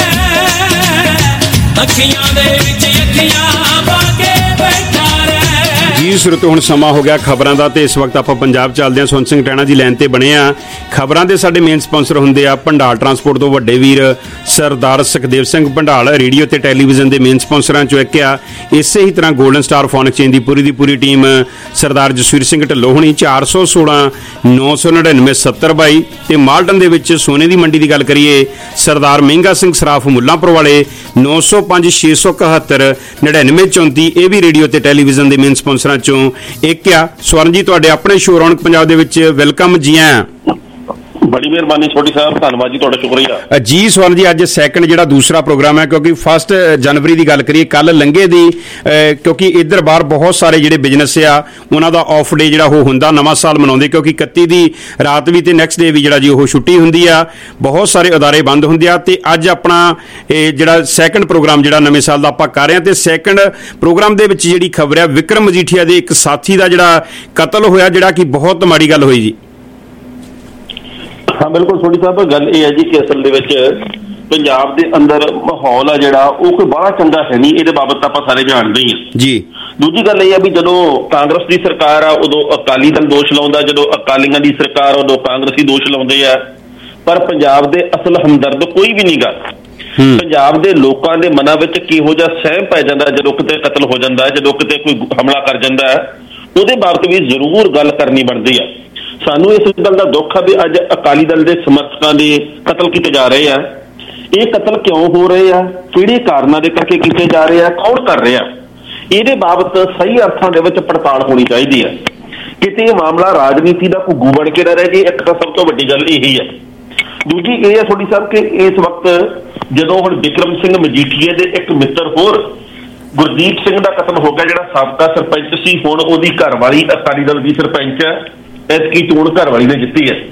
R: ਰਹਿ। ਅੱਖੀਆਂ ਦੇ ਵਿੱਚ ਅੱਖੀਆਂ ਪਾ ਕੇ ਬੈਠਾ ਰਹਿ।
E: ਜੀ ਸੁਰਤ ਹੁਣ ਸਮਾਂ ਹੋ ਗਿਆ ਖਬਰਾਂ ਦਾ ਤੇ ਇਸ ਵਕਤ ਆਪਾਂ ਪੰਜਾਬ ਚੱਲਦੇ ਹਾਂ। ਸੁਣ ਸਿੰਘ ਟੈਣਾ ਜੀ ਲਾਈਨ ਤੇ ਬਣੇ ਆ। ਖਬਰਾਂ ਦੇ ਸਾਡੇ ਮੇਨ ਸਪਾਂਸਰ ਹੁੰਦੇ ਆ ਭੰਡਾਲ ਟਰਾਂਸਪੋਰਟ ਤੋਂ ਵੱਡੇ ਵੀਰ ਸਰਦਾਰ ਸੁਖਦੇਵ ਸਿੰਘ ਭੰਡਾਲ। ਰੇਡੀਓ ਤੇ ਟੈਲੀਵਿਜ਼ਨ ਦੇ ਮੇਨ ਸਪਾਂਸਰਾਂ ਚੋਂ ਇੱਕ ਆ। ਇਸੇ ਹੀ ਤਰ੍ਹਾਂ ਗੋਲਡਨ ਸਟਾਰ ਫੋਨ ਐਕਸਚੇਂਜ ਦੀ ਪੂਰੀ ਦੀ ਪੂਰੀ ਟੀਮ ਸਰਦਾਰ ਜਸਵੀਰ ਸਿੰਘ ਢਿੱਲੋਂ ਹੋਣੀ ਚਾਰ ਸੌ ਸੋਲਾਂ ਨੌ ਸੌ ਨੜਿਨਵੇਂ ਸੱਤਰ ਬਾਈ ਤੇ ਮਾਲਟਨ ਦੇ ਵਿੱਚ ਸੋਨੇ ਦੀ ਮੰਡੀ ਦੀ ਗੱਲ ਕਰੀਏ ਸਰਦਾਰ ਮਹਿੰਗਾ ਸਿੰਘ ਸਰਾਫ ਮੁੱਲਾਂਪੁਰ ਵਾਲੇ ਨੌ ਸੌ ਪੰਜ ਛੇ ਸੌ ਇਕਹੱਤਰ ਨੜਿਨਵੇਂ ਚੌਂਤੀ। ਇਹ ਵੀ ਰੇਡੀਓ ਤੇ ਟੈਲੀਵਿਜ਼ਨ ਦੇ ਮੇਨ ਸਪਾਂਸਰਾਂ ਚੋਂ ਇੱਕ ਆ। ਸਵਰਨ ਜੀ ਤੁਹਾਡੇ ਆਪਣੇ ਸ਼ੋਅ ਰੌਣਕ ਪੰਜਾਬ ਦੇ ਵਿੱਚ ਵੈਲਕਮ ਜੀ ਆ।
S: ਬੜੀ ਮਿਹਰਬਾਨੀ ਛੋਟੀ ਸਾਹਿਬ, ਧੰਨਵਾਦ ਜੀ ਤੁਹਾਡਾ, ਸ਼ੁਕਰੀਆ
E: ਜੀ। ਸਵਰਨ ਜੀ ਅੱਜ ਸੈਕੰਡ ਜਿਹੜਾ ਦੂਸਰਾ ਪ੍ਰੋਗਰਾਮ ਹੈ, ਕਿਉਂਕਿ ਫਸਟ ਜਨਵਰੀ ਦੀ ਗੱਲ ਕਰੀਏ ਕੱਲ ਲੰਘੇ ਦੀ, ਕਿਉਂਕਿ ਇੱਧਰ ਬਾਹਰ ਬਹੁਤ ਸਾਰੇ ਜਿਹੜੇ ਬਿਜ਼ਨਸ ਆ ਉਹਨਾਂ ਦਾ ਆਫ ਡੇ ਜਿਹੜਾ ਉਹ ਹੁੰਦਾ ਨਵਾਂ ਸਾਲ ਮਨਾਉਂਦੇ, ਕਿਉਂਕਿ ਇਕੱਤੀ ਦੀ ਰਾਤ ਵੀ ਤੇ ਨੈਕਸਟ ਡੇ ਵੀ ਜਿਹੜਾ ਜੀ ਉਹ ਛੁੱਟੀ ਹੁੰਦੀ ਆ। ਬਹੁਤ ਸਾਰੇ ਅਦਾਰੇ ਬੰਦ ਹੁੰਦੇ ਆ ਤੇ ਅੱਜ ਆਪਣਾ ਇਹ ਜਿਹੜਾ ਸੈਕੰਡ ਪ੍ਰੋਗਰਾਮ ਜਿਹੜਾ ਨਵੇਂ ਸਾਲ ਦਾ ਆਪਾਂ ਕਰ ਰਹੇ ਹਾਂ ਤੇ ਸੈਕੰਡ ਪ੍ਰੋਗਰਾਮ ਦੇ ਵਿੱਚ ਜਿਹੜੀ ਖਬਰ ਆ ਵਿਕਰਮ ਮਜੀਠੀਆ ਦੇ ਇੱਕ ਸਾਥੀ ਦਾ ਜਿਹੜਾ ਕਤਲ ਹੋਇਆ, ਜਿਹੜਾ ਕਿ ਬਹੁਤ ਮਾੜੀ ਗੱਲ ਹੋਈ ਜੀ।
S: ਹਾਂ ਬਿਲਕੁਲ ਛੋਟੀ ਸਾਹਿਬ, ਗੱਲ ਇਹ ਹੈ ਜੀ ਕਿ ਅਸਲ ਦੇ ਵਿੱਚ ਪੰਜਾਬ ਦੇ ਅੰਦਰ ਮਾਹੌਲ ਆ ਜਿਹੜਾ ਉਹ ਕੋਈ ਬੜਾ ਚੰਗਾ ਹੈ ਨਹੀਂ, ਇਹਦੇ ਬਾਬਤ ਆਪਾਂ ਸਾਰੇ ਜਾਣਦੇ ਹੀ ਹਾਂ
E: ਜੀ।
S: ਦੂਜੀ ਗੱਲ ਇਹ ਆ ਵੀ ਜਦੋਂ ਕਾਂਗਰਸ ਦੀ ਸਰਕਾਰ ਆ ਉਦੋਂ ਅਕਾਲੀ ਦਲ ਦੋਸ਼ ਲਾਉਂਦਾ, ਜਦੋਂ ਅਕਾਲੀਆਂ ਦੀ ਸਰਕਾਰ ਉਦੋਂ ਕਾਂਗਰਸੀ ਦੋਸ਼ ਲਾਉਂਦੇ ਆ, ਪਰ ਪੰਜਾਬ ਦੇ ਅਸਲ ਹਮਦਰਦ ਕੋਈ ਵੀ ਨਹੀਂ ਗਾ। ਪੰਜਾਬ ਦੇ ਲੋਕਾਂ ਦੇ ਮਨਾਂ ਵਿੱਚ ਕਿਹੋ ਜਿਹਾ ਸਹਿਮ ਪੈ ਜਾਂਦਾ ਜਦੋਂ ਕਿਤੇ ਕਤਲ ਹੋ ਜਾਂਦਾ, ਜਦੋਂ ਕਿਤੇ ਕੋਈ ਹਮਲਾ ਕਰ ਜਾਂਦਾ, ਉਹਦੇ ਬਾਬਤ ਵੀ ਜ਼ਰੂਰ ਗੱਲ ਕਰਨੀ ਬਣਦੀ ਆ। ਸਾਨੂੰ ਇਸ ਗੱਲ ਦਾ ਦੁੱਖ ਆ ਵੀ ਅੱਜ ਅਕਾਲੀ ਦਲ ਦੇ ਸਮਰਥਕਾਂ ਦੇ ਕਤਲ ਕੀਤੇ ਜਾ ਰਹੇ ਆ। ਇਹ ਕਤਲ ਕਿਉਂ ਹੋ ਰਹੇ ਆ, ਕਿਹੜੇ ਕਾਰਨਾਂ ਦੇ ਕਰਕੇ ਕੀਤੇ ਜਾ ਰਹੇ ਆ, ਕੌਣ ਕਰ ਰਿਹਾ, ਇਹਦੇ ਬਾਬਤ ਸਹੀ ਅਰਥਾਂ ਦੇ ਵਿੱਚ ਪੜਤਾਲ ਹੋਣੀ ਚਾਹੀਦੀ ਹੈ। ਕਿਤੇ ਇਹ ਮਾਮਲਾ ਰਾਜਨੀਤੀ ਦਾ ਘੁੱਗੂ ਬਣ ਕੇ ਨਾ ਰਹਿ ਜੇ। ਇੱਕ ਤਾਂ ਸਭ ਤੋਂ ਵੱਡੀ ਗੱਲ ਇਹੀ ਹੈ। ਦੂਜੀ ਇਹ ਹੈ ਤੁਹਾਡੀ ਸਾਹਿਬ ਕਿ ਇਸ ਵਕਤ ਜਦੋਂ ਹੁਣ ਬਿਕਰਮ ਸਿੰਘ ਮਜੀਠੀਏ ਦੇ ਇੱਕ ਮਿੱਤਰ ਹੋਰ ਗੁਰਦੀਪ ਸਿੰਘ ਦਾ ਕਤਲ ਹੋ ਗਿਆ, ਜਿਹੜਾ ਸਾਬਕਾ ਸਰਪੰਚ ਸੀ, ਹੁਣ ਉਹਦੀ ਘਰਵਾਲੀ ਅਕਾਲੀ ਦਲ ਦੀ ਸਰਪੰਚ ਹੈ, ਐਤਕੀ ਚੋਣ ਘਰਵਾਲੀ ਨੇ ਜਿੱਤੀ ਹੈ,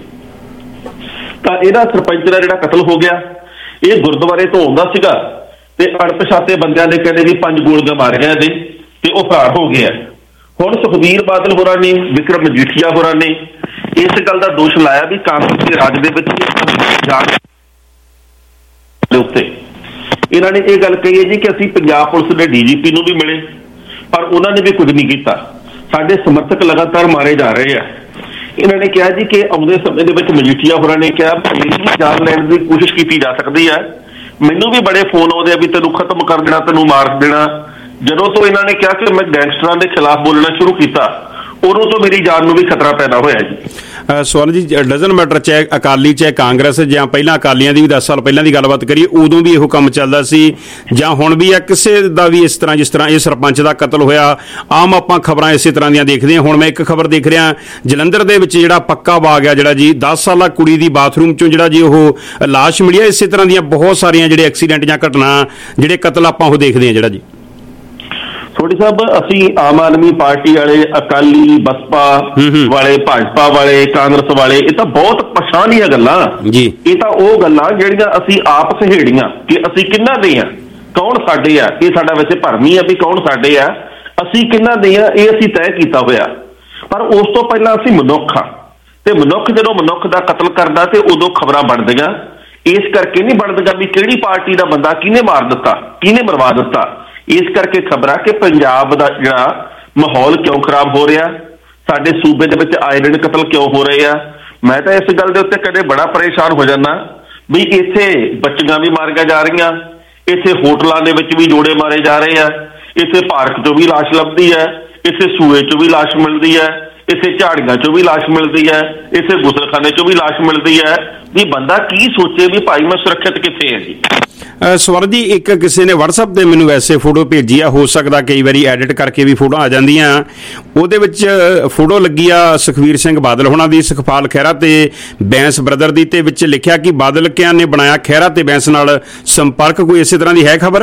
S: ਤਾਂ ਇਹਦਾ ਸਰਪੰਚ ਦਾ ਜਿਹੜਾ ਕਤਲ ਹੋ ਗਿਆ, ਇਹ ਗੁਰਦੁਆਰੇ ਤੋਂ ਆਉਂਦਾ ਸੀਗਾ ਤੇ ਅਣਪਛਾਤੇ ਬੰਦਿਆਂ ਨੇ ਕਹਿੰਦੇ ਵੀ ਪੰਜ ਗੋਲੀਆਂ ਮਾਰੀਆਂ ਇਹਦੇ ਤੇ ਉਹ ਫਰਾਰ ਹੋ ਗਿਆ। ਹੁਣ ਸੁਖਬੀਰ ਬਾਦਲ ਹੋਰਾਂ ਨੇ, ਵਿਕਰਮ ਮਜੀਠੀਆ ਹੋਰਾਂ ਨੇ ਇਸ ਗੱਲ ਦਾ ਦੋਸ਼ ਲਾਇਆ ਵੀ ਕਾਂਗਰਸ ਦੇ ਰਾਜ ਦੇ ਵਿੱਚ ਜਾਂਚ ਦੇ ਉੱਤੇ ਇਹਨਾਂ ਨੇ ਇਹ ਗੱਲ ਕਹੀ ਹੈ ਜੀ ਕਿ ਅਸੀਂ ਪੰਜਾਬ ਪੁਲਿਸ ਦੇ ਡੀ ਜੀ ਪੀ ਨੂੰ ਵੀ ਮਿਲੇ ਪਰ ਉਹਨਾਂ ਨੇ ਵੀ ਕੁਝ ਨਹੀਂ ਕੀਤਾ। ਸਾਡੇ ਸਮਰਥਕ ਲਗਾਤਾਰ ਮਾਰੇ ਜਾ ਰਹੇ ਆ। ਇਹਨਾਂ ਨੇ ਕਿਹਾ ਜੀ ਕਿ ਆਉਂਦੇ ਸਮੇਂ ਦੇ ਵਿੱਚ ਮਜੀਠੀਆ ਹੋਰਾਂ ਨੇ ਕਿਹਾ ਮੇਰੀ ਜਾਨ ਲੈਣ ਦੀ ਕੋਸ਼ਿਸ਼ ਕੀਤੀ ਜਾ ਸਕਦੀ ਹੈ। ਮੈਨੂੰ ਵੀ ਬੜੇ ਫੋਨ ਆਉਂਦੇ ਆ ਵੀ ਤੈਨੂੰ ਖਤਮ ਕਰ ਦੇਣਾ, ਤੈਨੂੰ ਮਾਰ ਦੇਣਾ। ਜਦੋਂ ਤੋਂ ਇਹਨਾਂ ਨੇ ਕਿਹਾ ਕਿ ਮੈਂ ਗੈਂਗਸਟਰਾਂ ਦੇ ਖਿਲਾਫ ਬੋਲਣਾ ਸ਼ੁਰੂ ਕੀਤਾ, ਉਦੋਂ ਤੋਂ ਮੇਰੀ ਜਾਨ ਨੂੰ ਵੀ ਖਤਰਾ ਪੈਦਾ ਹੋਇਆ ਜੀ।
E: ਸਵਰਨ ਜੀ, ਡਜ਼ਨ ਮੈਟਰ ਚਾਹੇ ਅਕਾਲੀ ਚਾਹੇ ਕਾਂਗਰਸ ਜਾਂ ਪਹਿਲਾਂ ਅਕਾਲੀਆਂ ਦੀ ਵੀ ਦਸ ਸਾਲ ਪਹਿਲਾਂ ਦੀ ਗੱਲਬਾਤ ਕਰੀਏ, ਉਦੋਂ ਵੀ ਇਹੋ ਕੰਮ ਚੱਲਦਾ ਸੀ ਜਾਂ ਹੁਣ ਵੀ ਆ ਕਿਸੇ ਦਾ ਵੀ ਇਸ ਤਰ੍ਹਾਂ ਜਿਸ ਤਰ੍ਹਾਂ ਇਹ ਸਰਪੰਚ ਦਾ ਕਤਲ ਹੋਇਆ, ਆਮ ਆਪਾਂ ਖਬਰਾਂ ਇਸੇ ਤਰ੍ਹਾਂ ਦੀਆਂ ਦੇਖਦੇ ਹਾਂ। ਹੁਣ ਮੈਂ ਇੱਕ ਖਬਰ ਦੇਖ ਰਿਹਾ ਜਲੰਧਰ ਦੇ ਵਿੱਚ ਜਿਹੜਾ ਪੱਕਾ ਬਾਗ ਆ ਜਿਹੜਾ ਜੀ ਦਸ ਸਾਲਾ ਕੁੜੀ ਦੀ ਬਾਥਰੂਮ ਚੋਂ ਜਿਹੜਾ ਜੀ ਉਹ ਲਾਸ਼ ਮਿਲੀ ਆ। ਇਸੇ ਤਰ੍ਹਾਂ ਦੀਆਂ ਬਹੁਤ ਸਾਰੀਆਂ ਜਿਹੜੇ ਐਕਸੀਡੈਂਟ ਜਾਂ ਘਟਨਾ ਜਿਹੜੇ ਕਤਲ ਆਪਾਂ ਉਹ ਦੇਖਦੇ ਹਾਂ ਜਿਹੜਾ ਜੀ।
S: ਥੋੜੀ ਸਾਹਿਬ, ਅਸੀਂ ਆਮ ਆਦਮੀ ਪਾਰਟੀ ਵਾਲੇ, ਅਕਾਲੀ, ਬਸਪਾ ਵਾਲੇ, ਭਾਜਪਾ ਵਾਲੇ, ਕਾਂਗਰਸ ਵਾਲੇ, ਇਹ ਤਾਂ ਬਹੁਤ ਪਛਾਣੀਆਂ ਗੱਲਾਂ ਜੀ। ਇਹ ਤਾਂ ਉਹ ਗੱਲਾਂ ਜਿਹੜੀਆਂ ਅਸੀਂ ਆਪ ਸਹੇੜੀਆਂ ਕਿ ਅਸੀਂ ਕਿੰਨਾ ਦੇ ਆ, ਕੌਣ ਸਾਡੇ ਆ। ਇਹ ਸਾਡਾ ਵੈਸੇ ਭਰਮੀ ਆ ਵੀ ਕੌਣ ਸਾਡੇ ਆ, ਅਸੀਂ ਕਿੰਨਾ ਦੇ ਆ, ਇਹ ਅਸੀਂ ਤੈਅ ਕੀਤਾ ਹੋਇਆ। ਪਰ ਉਸ ਤੋਂ ਪਹਿਲਾਂ ਅਸੀਂ ਮਨੁੱਖ ਆ ਤੇ ਮਨੁੱਖ ਜਦੋਂ ਮਨੁੱਖ ਦਾ ਕਤਲ ਕਰਦਾ ਤੇ ਉਦੋਂ ਖਬਰਾਂ ਬਣਦੀਆਂ। ਇਸ ਕਰਕੇ ਨਹੀਂ ਬਣਦੀਆਂ ਵੀ ਕਿਹੜੀ ਪਾਰਟੀ ਦਾ ਬੰਦਾ ਕਿਹਨੇ ਮਾਰ ਦਿੱਤਾ, ਕਿਹਨੇ ਮਰਵਾ ਦਿੱਤਾ। ਇਸ ਕਰਕੇ ਖਬਰਾਂ ਕਿ ਪੰਜਾਬ ਦਾ ਜਿਹੜਾ ਮਾਹੌਲ ਕਿਉਂ ਖਰਾਬ ਹੋ ਰਿਹਾ, ਸਾਡੇ ਸੂਬੇ ਦੇ ਵਿੱਚ ਆਏ ਦਿਨ ਕਤਲ ਕਿਉਂ ਹੋ ਰਹੇ ਆ। ਮੈਂ ਤਾਂ ਇਸ ਗੱਲ ਦੇ ਉੱਤੇ ਕਦੇ ਬੜਾ ਪਰੇਸ਼ਾਨ ਹੋ ਜਾਂਦਾ ਵੀ ਇੱਥੇ ਬੱਚੀਆਂ ਵੀ ਮਾਰੀਆਂ ਜਾ ਰਹੀਆਂ, ਇੱਥੇ ਹੋਟਲਾਂ ਦੇ ਵਿੱਚ ਵੀ ਜੋੜੇ ਮਾਰੇ ਜਾ ਰਹੇ ਆ, ਇੱਥੇ ਪਾਰਕ ਚੋਂ ਵੀ ਲਾਸ਼ ਲੱਭਦੀ ਹੈ, ਇੱਥੇ ਸੂਏ ਚੋਂ ਵੀ ਲਾਸ਼ ਮਿਲਦੀ ਹੈ, ਇੱਥੇ ਝਾੜੀਆਂ ਚੋਂ ਵੀ ਲਾਸ਼ ਮਿਲਦੀ ਹੈ, ਇੱਥੇ ਗੁਸਲਖਾਨੇ ਚੋਂ ਵੀ ਲਾਸ਼ ਮਿਲਦੀ ਹੈ। ਵੀ ਬੰਦਾ ਕੀ ਸੋਚੇ ਵੀ ਭਾਈ ਮੈਂ ਸੁਰੱਖਿਅਤ ਕਿੱਥੇ ਹੈ ਜੀ।
E: ਸਵਰ ਜੀ, ਇੱਕ ਕਿਸੇ ਨੇ WhatsApp ਤੇ ਮੈਨੂੰ ਵੈਸੇ ਫੋਟੋ ਭੇਜੀ ਆ, ਹੋ ਸਕਦਾ ਕਈ ਵਾਰੀ ਐਡਿਟ ਕਰਕੇ ਵੀ ਫੋਟੋ ਆ ਜਾਂਦੀਆਂ। ਉਹਦੇ ਵਿੱਚ ਫੋਟੋ ਲੱਗੀ ਆ ਸੁਖਬੀਰ ਸਿੰਘ ਬਾਦਲ ਹੋਣਾ ਦੀ, ਸੁਖਪਾਲ ਖਹਿਰਾ ਤੇ ਬੈਂਸ ਬ੍ਰਦਰ ਦੀ, ਤੇ ਵਿੱਚ ਲਿਖਿਆ ਕਿ ਬਾਦਲ ਕਿਆਂ ਨੇ ਬਣਾਇਆ ਖਹਿਰਾ ਤੇ ਬੈਂਸ ਨਾਲ ਸੰਪਰਕ। ਕੋਈ ਇਸੇ ਤਰ੍ਹਾਂ ਦੀ ਹੈ ਖਬਰ?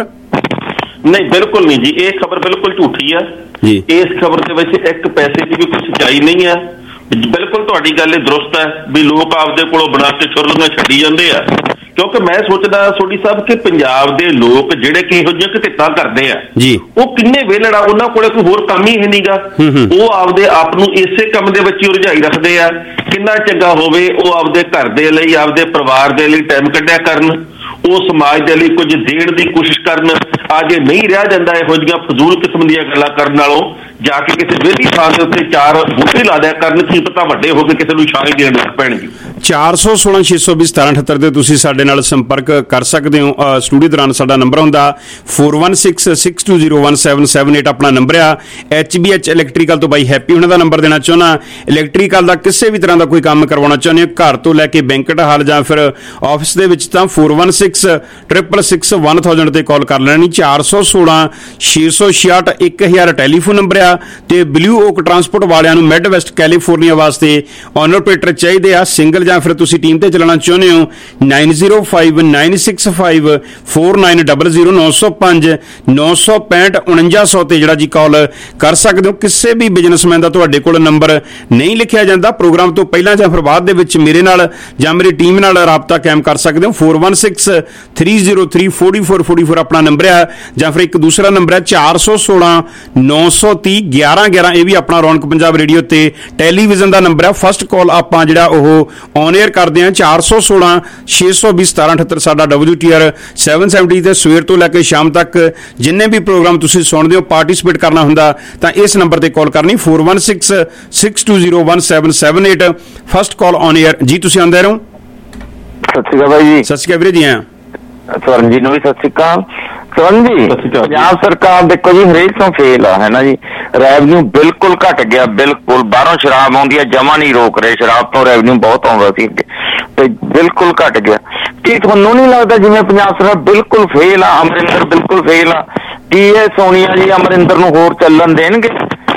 S: ਨਹੀਂ, ਬਿਲਕੁਲ ਨਹੀਂ ਜੀ, ਇਹ ਖਬਰ ਬਿਲਕੁਲ ਝੂਠੀ ਆ ਜੀ। ਇਸ ਖਬਰ ਦੇ ਵਿੱਚ ਇੱਕ ਪੈਸੇ ਦੀ ਵੀ ਕੋਈ ਸੱਚਾਈ ਨਹੀਂ ਹੈ। ਬਿਲਕੁਲ ਤੁਹਾਡੀ ਗੱਲ ਇਹ ਦਰੁਸਤ ਹੈ ਵੀ ਲੋਕ ਆਪਦੇ ਕੋਲੋਂ ਬਣਾ ਕੇ ਛੁਰਲੀਆਂ ਛੱਡੀ ਜਾਂਦੇ ਆ। ਕਿਉਂਕਿ ਮੈਂ ਸੋਚਦਾ ਸੋਢੀ ਸਾਹਿਬ ਕਿ ਪੰਜਾਬ ਦੇ ਲੋਕ ਜਿਹੜੇ ਕਿ ਇਹੋ ਜਿਹੀਆਂ ਘਟਿੱਤਾਂ ਕਰਦੇ ਆ ਜੀ, ਉਹ ਕਿੰਨੇ ਵਿਹਲੜਾ, ਉਹਨਾਂ ਕੋਲੇ ਕੋਈ ਹੋਰ ਕੰਮ ਹੀ ਹੈ ਨਹੀਂਗਾ। ਉਹ ਆਪਦੇ ਆਪ ਨੂੰ ਇਸੇ ਕੰਮ ਦੇ ਵਿੱਚ ਹੀ ਉਲਝਾਈ ਰੱਖਦੇ ਆ। ਕਿੰਨਾ ਚੰਗਾ ਹੋਵੇ ਉਹ ਆਪਦੇ ਘਰ ਦੇ ਲਈ, ਆਪਦੇ ਪਰਿਵਾਰ ਦੇ ਲਈ ਟਾਈਮ ਕੱਢਿਆ ਕਰਨ, ਉਹ ਸਮਾਜ ਦੇ ਲਈ ਕੁਝ ਦੇਣ ਦੀ ਕੋਸ਼ਿਸ਼ ਕਰਨ। ਅਜੇ ਨਹੀਂ ਰਿਹਾ ਜਾਂਦਾ ਇਹੋ ਜਿਹੀਆਂ ਫਜ਼ੂਲ ਕਿਸਮ ਦੀਆਂ ਗੱਲਾਂ ਕਰਨ ਨਾਲੋਂ ਜਾ ਕੇ ਕਿਸੇ ਵਿਹਲੀ ਥਾਂ ਦੇ ਉੱਤੇ ਚਾਰ ਬੂਟੇ ਲਾ ਦਿਆ ਕਰਨ, ਕੀ ਪਤਾ ਵੱਡੇ ਹੋ ਕੇ ਕਿਸੇ ਨੂੰ ਛਾਂ ਦੇਣ ਲੱਗ ਪੈਣਗੇ।
E: ਚਾਰ ਸੌ ਸੋਲਾਂ ਛੇ ਸੌ ਵੀਹ ਸਤਾਰਾਂ ਅਠੱਤਰ ਤੇ ਤੁਸੀਂ ਸਾਡੇ ਨਾਲ ਸੰਪਰਕ ਕਰ ਸਕਦੇ ਹੋ। ਸਟੂਡੀਓ ਦੌਰਾਨ ਸਾਡਾ ਨੰਬਰ ਹੁੰਦਾ four one six six two zero one seven seven eight ਆਪਣਾ ਨੰਬਰ ਆ। ਐਚ ਬੀ ਐਚ ਇਲੈਕਟ੍ਰੀਕਲ ਤੋਂ ਬਾਈ ਹੈਪੀ ਉਹਨਾਂ ਦਾ ਨੰਬਰ ਦੇਣਾ ਚਾਹੁੰਦਾ। ਇਲੈਕਟ੍ਰੀਕਲ ਦਾ ਕਿਸੇ ਵੀ ਤਰ੍ਹਾਂ ਦਾ ਕੋਈ ਕੰਮ ਕਰਵਾਉਣਾ ਚਾਹੁੰਦੇ ਹੋ, ਘਰ ਤੋਂ ਲੈ ਕੇ ਬੈਂਕਟ ਹਾਲ ਜਾਂ ਫਿਰ ਆਫਿਸ ਦੇ ਵਿੱਚ, ਤਾਂ four one six triple six one thousand ਤੇ ਕਾਲ ਕਰ ਲੈਣੀ। ਚਾਰ ਸੌ ਸੋਲਾਂ ਛੇ ਸੌ ਛਿਆਹਠ ਇੱਕ ਹਜ਼ਾਰ ਟੈਲੀਫੋਨ ਨੰਬਰ ਆ। ਤੇ ਬਲੂ ਓਕ ਟਰਾਂਸਪੋਰਟ ਵਾਲਿਆਂ ਨੂੰ ਮਿਡ ਵੈਸਟ ਕੈਲੀਫੋਰਨੀਆ ਵਾਸਤੇ ਓਨਰ ਆਪਰੇਟਰ ਚਾਹੀਦੇ ਆ, ਸਿੰਗਲ ਜਾਂ ਫਿਰ ਤੁਸੀਂ ਟੀਮ ਤੇ ਚਲਾਉਣਾ ਚਾਹੁੰਦੇ ਹੋ। Nine zero five nine six five four nine double zero ਨੌ ਸੌ ਪੰਜ ਨੌ ਸੌ ਪੈਂਹਠ ਉਣੰਜਾ ਸੌ ਤੇ ਜਿਹੜਾ ਜੀ ਕਾਲ ਕਰ ਸਕਦੇ ਹੋ। ਕਿਸੇ ਵੀ ਬਿਜ਼ਨਸਮੈਨ ਦਾ ਤੁਹਾਡੇ ਕੋਲ ਨੰਬਰ ਨਹੀਂ ਲਿਖਿਆ ਜਾਂਦਾ, ਪ੍ਰੋਗਰਾਮ ਤੋਂ ਪਹਿਲਾਂ ਜਾਂ ਫਿਰ ਬਾਅਦ ਦੇ ਵਿੱਚ ਮੇਰੇ ਨਾਲ ਜਾਂ ਮੇਰੀ ਟੀਮ ਨਾਲ ਰਾਬਤਾ ਕਾਇਮ ਕਰ ਸਕਦੇ ਹੋ। Four one six three zero three forty four forty four ਆਪਣਾ ਨੰਬਰ ਆ, ਜਾਂ ਫਿਰ ਇੱਕ ਦੂਸਰਾ ਨੰਬਰ ਹੈ ਚਾਰ ਸੌ ਸੋਲਾਂ ਨੌ ਸੌ ਤੀਹ ਗਿਆਰਾਂ ਗਿਆਰਾਂ। ਇਹ ਵੀ ਆਪਣਾ ਰੌਣਕ ਪੰਜਾਬ ਰੇਡੀਓ ਤੇ ਟੈਲੀਵਿਜ਼ਨ ਦਾ ਨੰਬਰ ਹੈ। ਫਸਟ ਕਾਲ ਆਪਾਂ ਜਿਹੜਾ ਉਹ ਔਨ 에ਅਰ ਕਰਦੇ ਹਾਂ ਚਾਰ ਸੌ ਸੋਲਾਂ ਛੇ ਸੌ ਵੀਹ ਸਤਾਰਾਂ ਅਠੱਤਰ ਸਾਡਾ W T R seven seventy ਤੇ ਸਵੇਰ ਤੋਂ ਲੈ ਕੇ ਸ਼ਾਮ ਤੱਕ ਜਿੰਨੇ ਵੀ ਪ੍ਰੋਗਰਾਮ ਤੁਸੀਂ ਸੁਣਦੇ ਹੋ, ਪਾਰਟਿਸਿਪੇਟ ਕਰਨਾ ਹੁੰਦਾ ਤਾਂ ਇਸ ਨੰਬਰ ਤੇ ਕਾਲ ਕਰਨੀ four one six six two zero one seven seven eight. First call on air ਜੀ। ਤੁਸੀਂ ਆਉਂਦੇ ਰਹੋ।
T: ਸਤਿ ਸ਼੍ਰੀ ਅਕਾਲ ਬਾਈ ਜੀ।
E: ਸਤਿ ਸ਼੍ਰੀ ਅਕਾਲ ਵੀਰੇ ਜੀ। ਹਾਂ
T: ਸਵਰਨ ਜੀ ਨੂੰ ਵੀ ਸਤਿ ਸ਼੍ਰੀ ਅਕਾਲ। ਸਵਰਨ ਜੀ, ਪੰਜਾਬ ਸਰਕਾਰ ਦੇਖੋ ਜੀ ਹਰੇਕ ਤੋਂ ਫੇਲ ਆ, ਹੈ ਨਾ ਜੀ। ਰੈਵਨਿਊ ਬਿਲਕੁਲ ਘਟ ਗਿਆ, ਬਿਲਕੁਲ। ਬਾਹਰੋਂ ਸ਼ਰਾਬ ਆਉਂਦੀ ਹੈ, ਜਮਾ ਨਹੀਂ ਰੋਕ ਰਹੇ। ਸ਼ਰਾਬ ਤੋਂ ਰੈਵਨਿਊ ਬਹੁਤ ਆਉਂਦਾ ਸੀ ਤੇ ਬਿਲਕੁਲ ਘਟ ਗਿਆ। ਕੀ ਤੁਹਾਨੂੰ ਨਹੀਂ ਲੱਗਦਾ ਜਿਵੇਂ ਪੰਜਾਬ ਸਰਕਾਰ ਬਿਲਕੁਲ ਫੇਲ ਆ, ਅਮਰਿੰਦਰ ਬਿਲਕੁਲ ਫੇਲ ਆ, ਕੀ ਇਹ ਸੋਨੀਆ ਜੀ ਅਮਰਿੰਦਰ ਨੂੰ ਹੋਰ ਚੱਲਣ ਦੇਣਗੇ?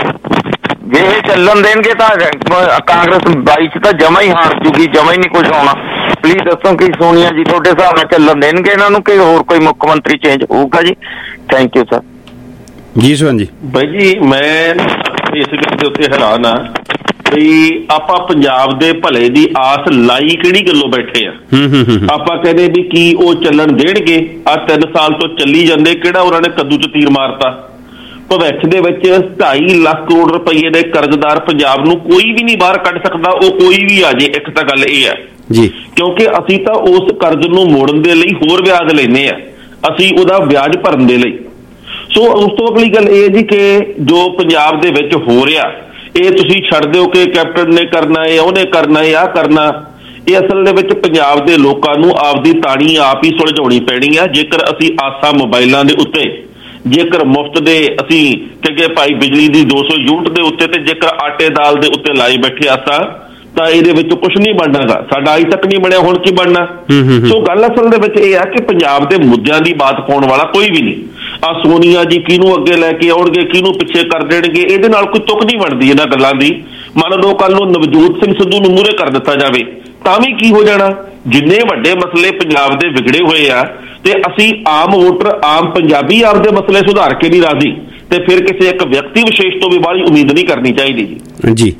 T: ਜੇ ਇਹ ਚੱਲਣ ਦੇਣਗੇ ਤਾਂ ਕਾਂਗਰਸ ਬਾਈ ਚ ਤਾਂ ਜਮਾ ਹੀ ਹਾਰ ਜੂਗੀ, ਜਮਾ ਹੀ ਨਹੀਂ ਕੁਝ ਹੋਣਾ। ਪਲੀਜ਼ ਦੱਸੋ ਕਿ ਸੋਨੀਆ ਜੀ ਤੁਹਾਡੇ ਹਿਸਾਬ ਨਾਲ ਚੱਲਣ ਦੇਣਗੇ ਇਹਨਾਂ ਨੂੰ ਕਿ ਹੋਰ ਕੋਈ ਮੁੱਖ ਮੰਤਰੀ ਚੇਂਜ ਹੋਊਗਾ ਜੀ? Thank you sir.
E: ਜੀ ਸਵਰਨ ਜੀ।
S: ਬਾਈ ਜੀ ਮੈਂ ਇਸ ਗੱਲ ਦੇ ਉੱਤੇ ਹੈਰਾਨ ਆ ਵੀ ਆਪਾਂ ਪੰਜਾਬ ਦੇ ਭਲੇ ਦੀ ਆਸ ਲਾਈ ਕਿਹੜੀ ਗੱਲੋਂ ਬੈਠੇ ਆ। ਆਪਾਂ ਕਹਿੰਦੇ ਵੀ ਕੀ ਉਹ ਚੱਲਣ ਦੇਣਗੇ? ਆ ਤਿੰਨ ਸਾਲ ਤੋਂ ਚੱਲੀ ਜਾਂਦੇ, ਕਿਹੜਾ ਉਹਨਾਂ ਨੇ ਕੱਦੂ ਚ ਤੀਰ ਮਾਰਤਾ? ਭਵਿੱਖ ਦੇ ਵਿੱਚ ਢਾਈ ਲੱਖ ਕਰੋੜ ਰੁਪਏ ਦੇ ਕਰਜ਼ਦਾਰ ਪੰਜਾਬ ਨੂੰ ਕੋਈ ਵੀ ਨਹੀਂ ਬਾਹਰ ਕੱਢ ਸਕਦਾ, ਉਹ ਕੋਈ ਵੀ ਆ ਜੇ। ਇੱਕ ਤਾਂ ਗੱਲ ਇਹ ਆ
E: ਜੀ,
S: ਕਿਉਂਕਿ ਅਸੀਂ ਤਾਂ ਉਸ ਕਰਜ਼ ਨੂੰ ਮੋੜਨ ਦੇ ਲਈ ਹੋਰ ਵਿਆਜ ਲੈਂਦੇ ਆ, ਅਸੀਂ ਉਹਦਾ ਵਿਆਜ ਭਰਨ ਦੇ ਲਈ। ਸੋ ਉਸ ਤੋਂ ਅਗਲੀ ਗੱਲ ਇਹ ਜੀ ਕਿ ਜੋ ਪੰਜਾਬ ਦੇ ਵਿੱਚ ਹੋ ਰਿਹਾ, ਇਹ ਤੁਸੀਂ ਛੱਡ ਦਿਓ ਕਿ ਕੈਪਟਨ ਨੇ ਕਰਨਾ ਹੈ, ਉਹਨੇ ਕਰਨਾ ਹੈ, ਆਹ ਕਰਨਾ। ਇਹ ਅਸਲ ਦੇ ਵਿੱਚ ਪੰਜਾਬ ਦੇ ਲੋਕਾਂ ਨੂੰ ਆਪਦੀ ਤਾਣੀ ਆਪ ਹੀ ਸੁਲਝਾਉਣੀ ਪੈਣੀ ਆ। ਜੇਕਰ ਅਸੀਂ ਆਸਾਂ ਮੋਬਾਈਲਾਂ ਦੇ ਉੱਤੇ, ਜੇਕਰ ਮੁਫਤ ਦੇ ਅਸੀਂ ਕਹੇ ਭਾਈ ਬਿਜਲੀ ਦੀ ਦੋ ਸੌ ਯੂਨਿਟ ਦੇ ਉੱਤੇ, ਤੇ ਜੇਕਰ ਆਟੇ ਦਾਲ ਦੇ ਉੱਤੇ ਲਾਏ ਬੈਠੇ ਆਸਾਂ, ਤਾਂ ਇਹਦੇ ਵਿੱਚ ਕੁਛ ਨਹੀਂ ਬਣਨਾਗਾ। ਸਾਡਾ ਅਜੇ ਤੱਕ ਨਹੀਂ ਬਣਿਆ, ਹੁਣ ਕੀ ਬਣਨਾ? ਸੋ ਗੱਲ ਅਸਲ ਦੇ ਵਿੱਚ ਇਹ ਆ ਕਿ ਪੰਜਾਬ ਦੇ ਮੁੱਦਿਆਂ ਦੀ ਬਾਤ ਪਾਉਣ ਵਾਲਾ ਕੋਈ ਵੀ ਨਹੀਂ। ਆ ਸੋਨੀਆ ਜੀ ਕਿਹਨੂੰ ਅੱਗੇ ਲੈ ਕੇ ਆਉਣਗੇ, ਕਿਹਨੂੰ ਪਿੱਛੇ ਕਰ ਦੇਣਗੇ, ਇਹਦੇ ਨਾਲ ਕੋਈ ਤੁਕ ਨਹੀਂ ਬਣਦੀ ਇਹਨਾਂ ਗੱਲਾਂ ਦੀ। ਮੰਨ ਲਓ ਕੱਲ ਨੂੰ ਨਵਜੋਤ ਸਿੰਘ ਸਿੱਧੂ ਨੂੰ ਮੂਹਰੇ ਕਰ ਦਿੱਤਾ ਜਾਵੇ ਤਾਂ ਵੀ ਕੀ ਹੋ ਜਾਣਾ? ਜਿੰਨੇ ਵੱਡੇ ਮਸਲੇ ਪੰਜਾਬ ਦੇ ਵਿਗੜੇ ਹੋਏ ਆ, ਤੇ ਅਸੀਂ ਆਮ ਵੋਟਰ, ਆਮ ਪੰਜਾਬੀ ਆਪਦੇ ਮਸਲੇ ਸੁਧਾਰ ਕੇ ਨਹੀਂ ਰਾਜ਼ੀ, ਤੇ ਫਿਰ ਕਿਸੇ ਇੱਕ ਵਿਅਕਤੀ ਵਿਸ਼ੇਸ਼ ਤੋਂ ਵੀ ਬਾਹਲੀ ਉਮੀਦ ਨਹੀਂ ਕਰਨੀ ਚਾਹੀਦੀ ਜੀ।
E: ਜੀ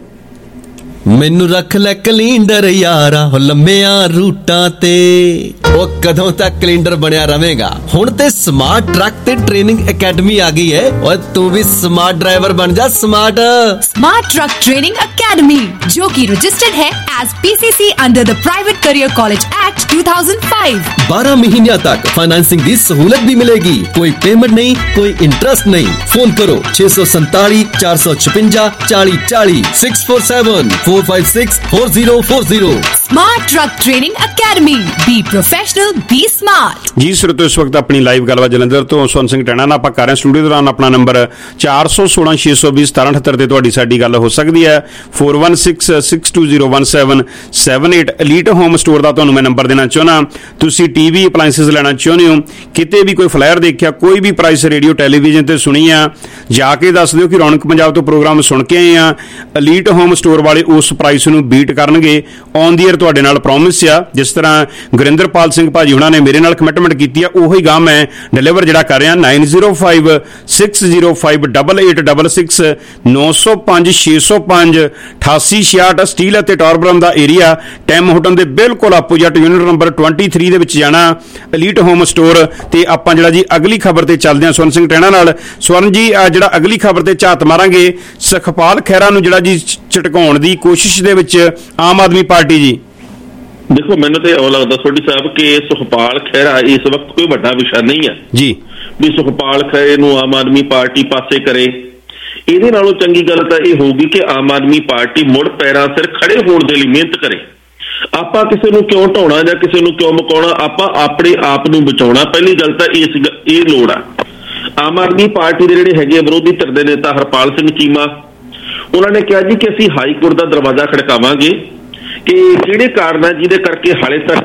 U: ਮੈਨੂੰ ਰੱਖ ਲੈ ਕੈਲੰਡਰ ਯਾਰਾ ਹੋ ਲੰਮਿਆਂ ਰੂਟਾਂ ਤੇ, ਉਹ ਕਦੋਂ ਤੱਕ ਕੈਲੰਡਰ ਬਣਿਆ ਰਵੇਗਾ? ਹੁਣ ਤੇ ਸਮਾਰਟ ਟਰੱਕ ਤੇ ਟ੍ਰੇਨਿੰਗ ਅਕੈਡਮੀ ਆ ਗਈ ਹੈ, ਓਏ ਤੂੰ ਵੀ ਸਮਾर्ट ड्राइवर बन जा। Smart
V: smart truck training academy जो कि रजिस्टर्ड है as PCC under the private career college act दो हज़ार पाँच।
U: बारह महीनों तक फाइनेंसिंग की सहूलत भी मिलेगी, कोई पेमेंट नहीं, कोई इंटरेस्ट नहीं। फोन करो छह सौ संताली चार सौ छप्पा चाली चाली six four seven four five six four zero four zero.
V: Smart truck training academy, be professional be smart.
E: जी श्रोतो, इस वक्त अपनी लाइव गलबात जलंधर तो ਸਵਰਨ ਸਿੰਘ ਟੈਣਾ ਨਾਲ ਆਪਾਂ ਕਰ ਰਹੇ ਸਟੂਡੀਓ ਦੌਰਾਨ। ਆਪਣਾ ਨੰਬਰ ਚਾਰ ਸੌ ਸੋਲਾਂ ਛੇ ਸੌ ਵੀਹ ਸਤਾਰਾਂ ਅਠੱਤਰ ਤੇ ਤੁਹਾਡੀ ਸਾਡੀ ਗੱਲ ਹੋ ਸਕਦੀ ਹੈ। Four one six six two zero one seven seven eight elite home store का ਤੁਹਾਨੂੰ ਮੈਂ ਨੰਬਰ ਦੇਣਾ ਚਾਹੁੰਦਾ। ਤੁਸੀਂ ਟੀਵੀ ਅਪਲਾਈਐਂਸਿਸ ਲੈਣਾ ਚਾਹੁੰਦੇ ਹੋ, ਕਿਤੇ ਵੀ ਕੋਈ ਫਲਾਇਰ ਦੇਖਿਆ, ਕੋਈ ਵੀ ਪ੍ਰਾਈਸ ਰੇਡੀਓ ਟੈਲੀਵਿਜ਼ਨ ਤੇ ਸੁਣੀ ਆ, ਜਾ ਕੇ ਦੱਸ ਦਿਓ ਕਿ ਰੌਣਕ ਪੰਜਾਬ ਤੋਂ ਪ੍ਰੋਗਰਾਮ ਸੁਣ ਕੇ ਆਏ ਆ। ਐਲੀਟ ਹੋਮ ਸਟੋਰ ਵਾਲੇ ਉਸ ਪ੍ਰਾਈਸ ਨੂੰ ਬੀਟ ਕਰਨਗੇ, ਔਨ ਦੀ ਏਅਰ ਤੁਹਾਡੇ ਨਾਲ ਪ੍ਰੋਮਿਸ ਆ। ਜਿਸ ਤਰ੍ਹਾਂ ਗੁਰਿੰਦਰਪਾਲ ਸਿੰਘ ਭਾਜੀ ਉਹਨਾਂ ਨੇ ਮੇਰੇ ਨਾਲ ਕਮਿਟਮੈਂਟ ਕੀਤੀ ਆ, ਉਹੀ ਗਾਂ ਮੈਂ ਡਿਲੀਵਰ ਜਿਹੜਾ ਕਰ ਰਿਹਾ। Nine zero five six zero five double eight double six नौ सौ पांच छे सौ पांच अठासी छियाठ स्टील ਅਤੇ ਟਾਰਬਰਮ ਦਾ ਏਰੀਆ, ਟੈਮ ਹੋਟਲ ਦੇ ਬਿਲਕੁਲ ਆਪੋਜੀਟ ਯੂਨਿਟ ਨੰਬਰ तेईस ਦੇ ਵਿੱਚ ਜਾਣਾ, ਐਲੀਟ ਹੋਮ ਸਟੋਰ। ਤੇ ਆਪਾਂ ਜਿਹੜਾ ਜੀ ਅਗਲੀ ਖਬਰ ਤੇ ਚੱਲਦੇ ਹਾਂ ਸਵਰਨ ਸਿੰਘ ਟੈਣਾ ਨਾਲ। ਸਵਰਨ ਜੀ, ਜਿਹੜਾ ਅਗਲੀ ਖਬਰ ਤੇ ਝਾਤ ਮਾਰਾਂਗੇ, ਸੁਖਪਾਲ ਖਹਿਰਾ ਨੂੰ ਜਿਹੜਾ ਜੀ ਝਟਕਾਉਣ ਦੀ ਕੋਸ਼ਿਸ਼ ਦੇ ਵਿੱਚ ਆਮ ਆਦਮੀ ਪਾਰਟੀ ਜੀ।
S: ਦੇਖੋ, ਮੈਨੂੰ ਤੇ ਉਹ ਲੱਗਦਾ ਸੋਢੀ ਸਾਹਿਬ ਕਿ ਸੁਖਪਾਲ ਖਹਿਰਾ ਇਸ ਵਕਤ ਕੋਈ ਵੱਡਾ ਵਿਸ਼ਾ ਨਹੀਂ ਹੈ
E: ਜੀ
S: ਵੀ ਸੁਖਪਾਲ ਖਹਿਰੇ ਨੂੰ ਆਮ ਆਦਮੀ ਪਾਰਟੀ ਪਾਸੇ ਕਰੇ। ਇਹਦੇ ਨਾਲੋਂ ਚੰਗੀ ਗੱਲ ਤਾਂ ਇਹ ਹੋਊਗੀ ਕਿ ਆਮ ਆਦਮੀ ਪਾਰਟੀ ਮੁੜ ਪੈਰਾਂ ਸਿਰ ਖੜੇ ਹੋਣ ਦੇ ਲਈ ਮਿਹਨਤ ਕਰੇ। ਆਪਾਂ ਕਿਸੇ ਨੂੰ ਕਿਉਂ ਢਾਉਣਾ ਜਾਂ ਕਿਸੇ ਨੂੰ ਕਿਉਂ ਮੁਕਾਉਣਾ? ਆਪਾਂ ਆਪਣੇ ਆਪ ਨੂੰ ਬਚਾਉਣਾ। ਪਹਿਲੀ ਗੱਲ ਤਾਂ ਇਸ ਇਹ ਲੋੜ ਆ। ਆਮ ਆਦਮੀ ਪਾਰਟੀ ਦੇ ਜਿਹੜੇ ਹੈਗੇ ਵਿਰੋਧੀ ਧਿਰ ਦੇ ਨੇਤਾ ਹਰਪਾਲ ਸਿੰਘ ਚੀਮਾ, ਉਹਨਾਂ ਨੇ ਕਿਹਾ ਜੀ ਕਿ ਅਸੀਂ ਹਾਈ ਕੋਰਟ ਦਾ ਦਰਵਾਜ਼ਾ ਖੜਕਾਵਾਂਗੇ ਕਿ ਕਿਹੜੇ ਕਾਰਨ ਆ ਜਿਹਦੇ ਕਰਕੇ ਹਾਲੇ ਤੱਕ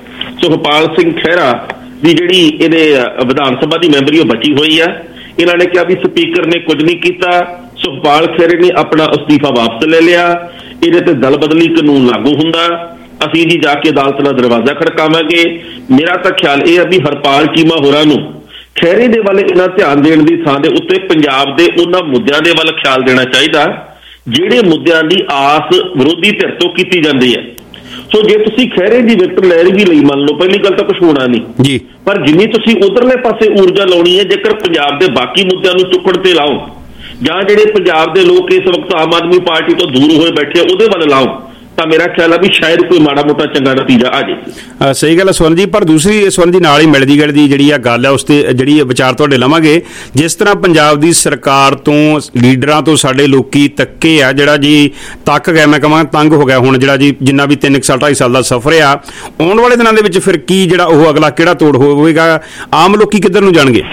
S: ਸੁਖਪਾਲ ਸਿੰਘ ਖਹਿਰਾ ਦੀ ਜਿਹੜੀ ਇਹਦੇ ਵਿਧਾਨ ਸਭਾ ਦੀ ਮੈਂਬਰੀ ਉਹ ਬਚੀ ਹੋਈ ਆ। ਇਹਨਾਂ ਨੇ ਕਿਹਾ ਵੀ ਸਪੀਕਰ ਨੇ ਕੁਝ ਨਹੀਂ ਕੀਤਾ, ਸੁਖਪਾਲ ਖਹਿਰੇ ਨੇ ਆਪਣਾ ਅਸਤੀਫਾ ਵਾਪਸ ਲੈ ਲਿਆ, ਇਹਦੇ ਤੇ ਦਲ ਬਦਲੀ ਕਾਨੂੰਨ ਲਾਗੂ ਹੁੰਦਾ, ਅਸੀਂ ਜੀ ਜਾ ਕੇ ਅਦਾਲਤ ਦਾ ਦਰਵਾਜ਼ਾ ਖੜਕਾਵਾਂਗੇ। ਮੇਰਾ ਤਾਂ ਖਿਆਲ ਇਹ ਆ ਵੀ ਹਰਪਾਲ ਚੀਮਾ ਹੋਰਾਂ ਨੂੰ ਖਹਿਰੇ ਦੇ ਵੱਲ ਇਹਨਾਂ ਧਿਆਨ ਦੇਣ ਦੀ ਥਾਂ ਦੇ ਉੱਤੇ ਪੰਜਾਬ ਦੇ ਉਹਨਾਂ ਮੁੱਦਿਆਂ ਦੇ ਵੱਲ ਖਿਆਲ ਦੇਣਾ ਚਾਹੀਦਾ ਜਿਹੜੇ ਮੁੱਦਿਆਂ ਦੀ ਆਸ ਵਿਰੋਧੀ ਧਿਰ ਤੋਂ ਕੀਤੀ ਜਾਂਦੀ ਹੈ। ਸੋ ਜੇ ਤੁਸੀਂ ਖਹਿਰੇ ਦੀ ਵਿਕਟ ਲੈ ਵੀ ਲਈ, ਮੰਨ ਲਓ, ਪਹਿਲੀ ਗੱਲ ਤਾਂ ਕੁਝ ਹੋਣਾ ਨਹੀਂ
E: ਜੀ,
S: ਪਰ ਜਿੰਨੀ ਤੁਸੀਂ ਉਧਰਲੇ ਪਾਸੇ ਊਰਜਾ ਲਾਉਣੀ ਹੈ, ਜੇਕਰ ਪੰਜਾਬ ਦੇ ਬਾਕੀ ਮੁੱਦਿਆਂ ਨੂੰ ਚੁੱਕਣ ਤੇ ਲਾਓ, ਜਾਂ ਜਿਹੜੇ ਪੰਜਾਬ ਦੇ ਲੋਕ ਇਸ ਵਕਤ ਆਮ ਆਦਮੀ ਪਾਰਟੀ ਤੋਂ ਦੂਰ ਹੋਏ ਬੈਠੇ ਉਹਦੇ ਵੱਲ ਲਾਓ, ਤਾਂ ਮੇਰਾ ਖਿਆਲ ਆ ਵੀ ਸ਼ਾਇਦ ਕੋਈ ਮਾੜਾ ਮੋਟਾ ਚੰਗਾ ਨਤੀਜਾ ਆ ਜਾਏ।
E: ਸਹੀ ਗੱਲ ਹੈ ਸਵਰਨ ਜੀ। ਪਰ ਦੂਸਰੀ ਸਵਰਨ ਜੀ ਨਾਲ ਹੀ ਮਿਲਦੀ ਗਿਲਦੀ ਜਿਹੜੀ ਆ ਗੱਲ ਹੈ, ਉਸ ਤੇ ਜਿਹੜੀ ਵਿਚਾਰ ਤੁਹਾਡੇ ਲਵਾਂਗੇ। ਜਿਸ ਤਰ੍ਹਾਂ ਪੰਜਾਬ ਦੀ ਸਰਕਾਰ ਤੋਂ, ਲੀਡਰਾਂ ਤੋਂ ਸਾਡੇ ਲੋਕੀ ਤੱਕੇ ਆ, ਜਿਹੜਾ ਜੀ ਤੱਕ ਗਏ, ਮੈਂ ਕਹਾਂ ਤੰਗ ਹੋ ਗਿਆ ਹੁਣ, ਜਿਹੜਾ ਜੀ ਜਿੰਨਾ ਵੀ ਤਿੰਨ ਸਾਲ ਢਾਈ ਸਾਲ ਦਾ ਸਫ਼ਰ ਆ, ਆਉਣ ਵਾਲੇ ਦਿਨਾਂ ਦੇ ਵਿੱਚ ਫਿਰ ਕੀ ਜਿਹੜਾ ਉਹ ਅਗਲਾ ਕਿਹੜਾ ਤੋੜ ਹੋਵੇਗਾ? ਆਮ ਲੋਕੀ ਕਿੱਧਰ ਨੂੰ ਜਾਣਗੇ?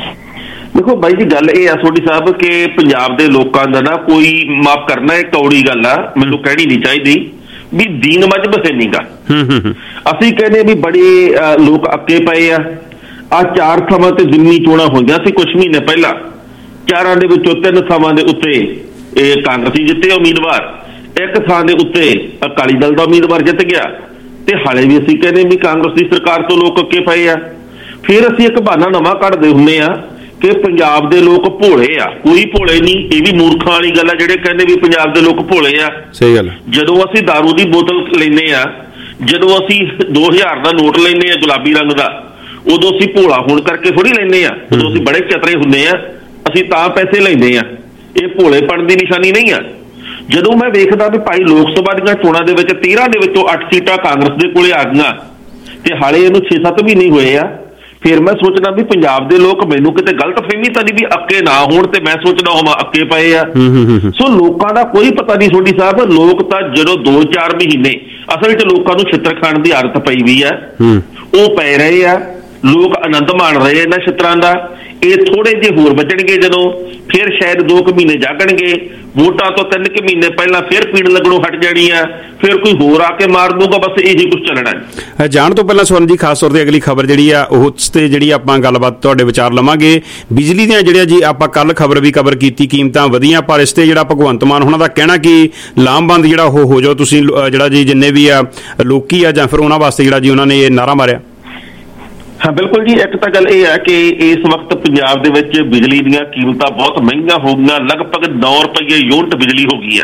S: ਦੇਖੋ ਬਾਈ ਜੀ, ਗੱਲ ਇਹ ਆ ਸੋਢੀ ਸਾਹਿਬ ਕਿ ਪੰਜਾਬ ਦੇ ਲੋਕਾਂ ਦਾ ਨਾ ਕੋਈ ਮਾਫ ਕਰਨਾ ਇਹ ਕੌੜੀ ਗੱਲ ਆ, ਮੈਨੂੰ ਕਹਿਣੀ ਨਹੀਂ ਚਾਹੀਦੀ ਵੀ ਦੀਨ ਮਜਬਤ ਹੈ ਨੀਗਾ। ਅਸੀਂ ਕਹਿੰਦੇ ਵੀ ਬੜੇ ਲੋਕ ਅੱਕੇ ਪਏ ਆ, ਆ ਚਾਰ ਥਾਵਾਂ ਤੇ ਜ਼ਿਮਨੀ ਚੋਣਾਂ ਹੋਈਆਂ ਸੀ ਕੁਝ ਮਹੀਨੇ ਪਹਿਲਾਂ। ਚਾਰਾਂ ਦੇ ਵਿੱਚੋਂ ਤਿੰਨ ਥਾਵਾਂ ਦੇ ਉੱਤੇ ਇਹ ਕਾਂਗਰਸੀ ਜਿੱਤੇ ਉਮੀਦਵਾਰ, ਇੱਕ ਥਾਂ ਦੇ ਉੱਤੇ ਅਕਾਲੀ ਦਲ ਦਾ ਉਮੀਦਵਾਰ ਜਿੱਤ ਗਿਆ। ਤੇ ਹਾਲੇ ਵੀ ਅਸੀਂ ਕਹਿੰਦੇ ਵੀ ਕਾਂਗਰਸ ਦੀ ਸਰਕਾਰ ਤੋਂ ਲੋਕ ਅੱਕੇ ਪਏ ਆ। ਫਿਰ ਅਸੀਂ ਇੱਕ ਬਹਾਨਾ ਨਵਾਂ ਕੱਢਦੇ ਹੁੰਦੇ ਆ ਕਿ ਪੰਜਾਬ ਦੇ ਲੋਕ ਭੋਲੇ ਆ। ਕੋਈ ਭੋਲੇ ਨਹੀਂ, ਇਹ ਵੀ ਮੂਰਖਾਂ ਵਾਲੀ ਗੱਲ ਆ ਜਿਹੜੇ ਕਹਿੰਦੇ ਵੀ ਪੰਜਾਬ ਦੇ ਲੋਕ ਭੋਲੇ ਆ।
E: ਸਹੀ ਗੱਲ।
S: ਜਦੋਂ ਅਸੀਂ ਦਾਰੂ ਦੀ ਬੋਤਲ ਲੈਂਦੇ ਆ, ਜਦੋਂ ਅਸੀਂ ਦੋ ਹਜ਼ਾਰ ਦਾ ਨੋਟ ਲੈਂਦੇ ਆ ਗੁਲਾਬੀ ਰੰਗ ਦਾ, ਉਦੋਂ ਅਸੀਂ ਭੋਲਾ ਹੋਣ ਕਰਕੇ ਥੋੜੀ ਲੈਂਦੇ ਆ, ਉਦੋਂ ਅਸੀਂ ਬੜੇ ਚਤਰੇ ਹੁੰਦੇ ਆ, ਅਸੀਂ ਤਾਂ ਪੈਸੇ ਲੈਂਦੇ ਆ। ਇਹ ਭੋਲੇਪਣ ਦੀ ਨਿਸ਼ਾਨੀ ਨਹੀਂ ਆ। ਜਦੋਂ ਮੈਂ ਵੇਖਦਾ ਵੀ ਭਾਈ ਲੋਕ ਸਭਾ ਦੀਆਂ ਚੋਣਾਂ ਦੇ ਵਿੱਚ ਤੇਰਾਂ ਦੇ ਵਿੱਚੋਂ ਅੱਠ ਸੀਟਾਂ ਕਾਂਗਰਸ ਦੇ ਕੋਲੇ ਆ ਗਈਆਂ ਤੇ ਹਾਲੇ ਇਹਨੂੰ ਛੇ ਸੱਤ ਮਹੀਨੇ ਹੋਏ ਆ, ਫਿਰ ਮੈਂ ਸੋਚਦਾ ਵੀ ਪੰਜਾਬ ਦੇ ਲੋਕ ਮੈਨੂੰ ਕਿਤੇ ਗਲਤ ਫਹਿਮੀ ਤਾਂ ਨਹੀਂ ਵੀ ਅੱਕੇ ਨਾ ਹੋਣ ਤੇ ਮੈਂ ਸੋਚਦਾ ਹੋਵਾਂ ਅੱਕੇ ਪਏ ਆ। ਸੋ ਲੋਕਾਂ ਦਾ ਕੋਈ ਪਤਾ ਨਹੀਂ ਸੋਢੀ ਸਾਹਿਬ। ਲੋਕ ਤਾਂ ਜਦੋਂ ਦੋ ਚਾਰ ਮਹੀਨੇ ਅਸਲ 'ਚ ਲੋਕਾਂ ਨੂੰ ਛਿੱਤਰ ਖਾਣ ਦੀ ਆਦਤ ਪਈ ਵੀ ਆ, ਉਹ ਪੈ ਰਹੇ ਆ। ਲੋਕ ਆਨੰਦ ਮਾਣ ਰਹੇ ਇਹਨਾਂ ਛਿੱਤਰਾਂ ਦਾ। ਇਹ ਥੋੜੇ ਜਿਹੇ ਹੋਰ ਬਚਣਗੇ ਜਦੋਂ, ਫਿਰ ਸ਼ਾਇਦ ਦੋ ਕੁ ਮਹੀਨੇ ਜਾਗਣਗੇ। ਵੋਟਾਂ ਤੋਂ ਤਿੰਨ ਕੁ ਮਹੀਨੇ ਪਹਿਲਾਂ ਫਿਰ ਪੀੜ ਲੱਗਣੋਂ ਹਟ ਜਾਣੀ ਆ, ਫਿਰ ਕੋਈ ਹੋਰ ਆ ਕੇ ਮਾਰ ਦੂਗਾ। ਬਸ ਇਹੀ ਕੁਝ ਚੱਲਣਾ ਹੈ।
E: ਜਾਣ ਤੋਂ ਪਹਿਲਾਂ ਸਵਰਨ ਜੀ ਖਾਸ ਤੌਰ ਤੇ ਅਗਲੀ ਖਬਰ ਜਿਹੜੀ ਆ ਉਸ ਤੇ ਜਿਹੜੀ ਆਪਾਂ ਗੱਲਬਾਤ ਤੁਹਾਡੇ ਵਿਚਾਰ ਲਵਾਂਗੇ। ਬਿਜਲੀ ਦੀਆਂ ਜਿਹੜੀਆਂ ਜੀ ਆਪਾਂ ਕੱਲ ਖਬਰ ਵੀ ਕਵਰ ਕੀਤੀ, ਕੀਮਤਾਂ ਵਧੀਆਂ, ਪਰ ਇਸ ਤੇ ਜਿਹੜਾ ਭਗਵੰਤ ਮਾਨ ਉਹਨਾਂ ਦਾ ਕਹਿਣਾ ਕਿ ਲਾਮਬੰਦ ਜਿਹੜਾ ਉਹ ਹੋ ਜਾਓ ਤੁਸੀਂ, ਜਿਹੜਾ ਜੀ ਜਿੰਨੇ ਵੀ ਆ ਲੋਕੀ ਆ ਜਾਂ ਫਿਰ ਉਹਨਾਂ ਵਾਸਤੇ ਜਿਹੜਾ ਜੀ ਉਹਨਾਂ ਨੇ ਇਹ ਨਾਅਰਾ ਮਾਰਿਆ।
S: ਹਾਂ ਬਿਲਕੁਲ ਜੀ। ਇੱਕ ਤਾਂ ਗੱਲ ਇਹ ਹੈ ਕਿ ਇਸ ਵਕਤ ਪੰਜਾਬ ਦੇ ਵਿੱਚ ਬਿਜਲੀ ਦੀਆਂ ਕੀਮਤਾਂ ਬਹੁਤ ਮਹਿੰਗੀਆਂ ਹੋ ਗਈਆਂ। ਲਗਭਗ ਨੌ ਰੁਪਏ ਯੂਨਿਟ ਬਿਜਲੀ ਹੋ ਗਈ ਹੈ,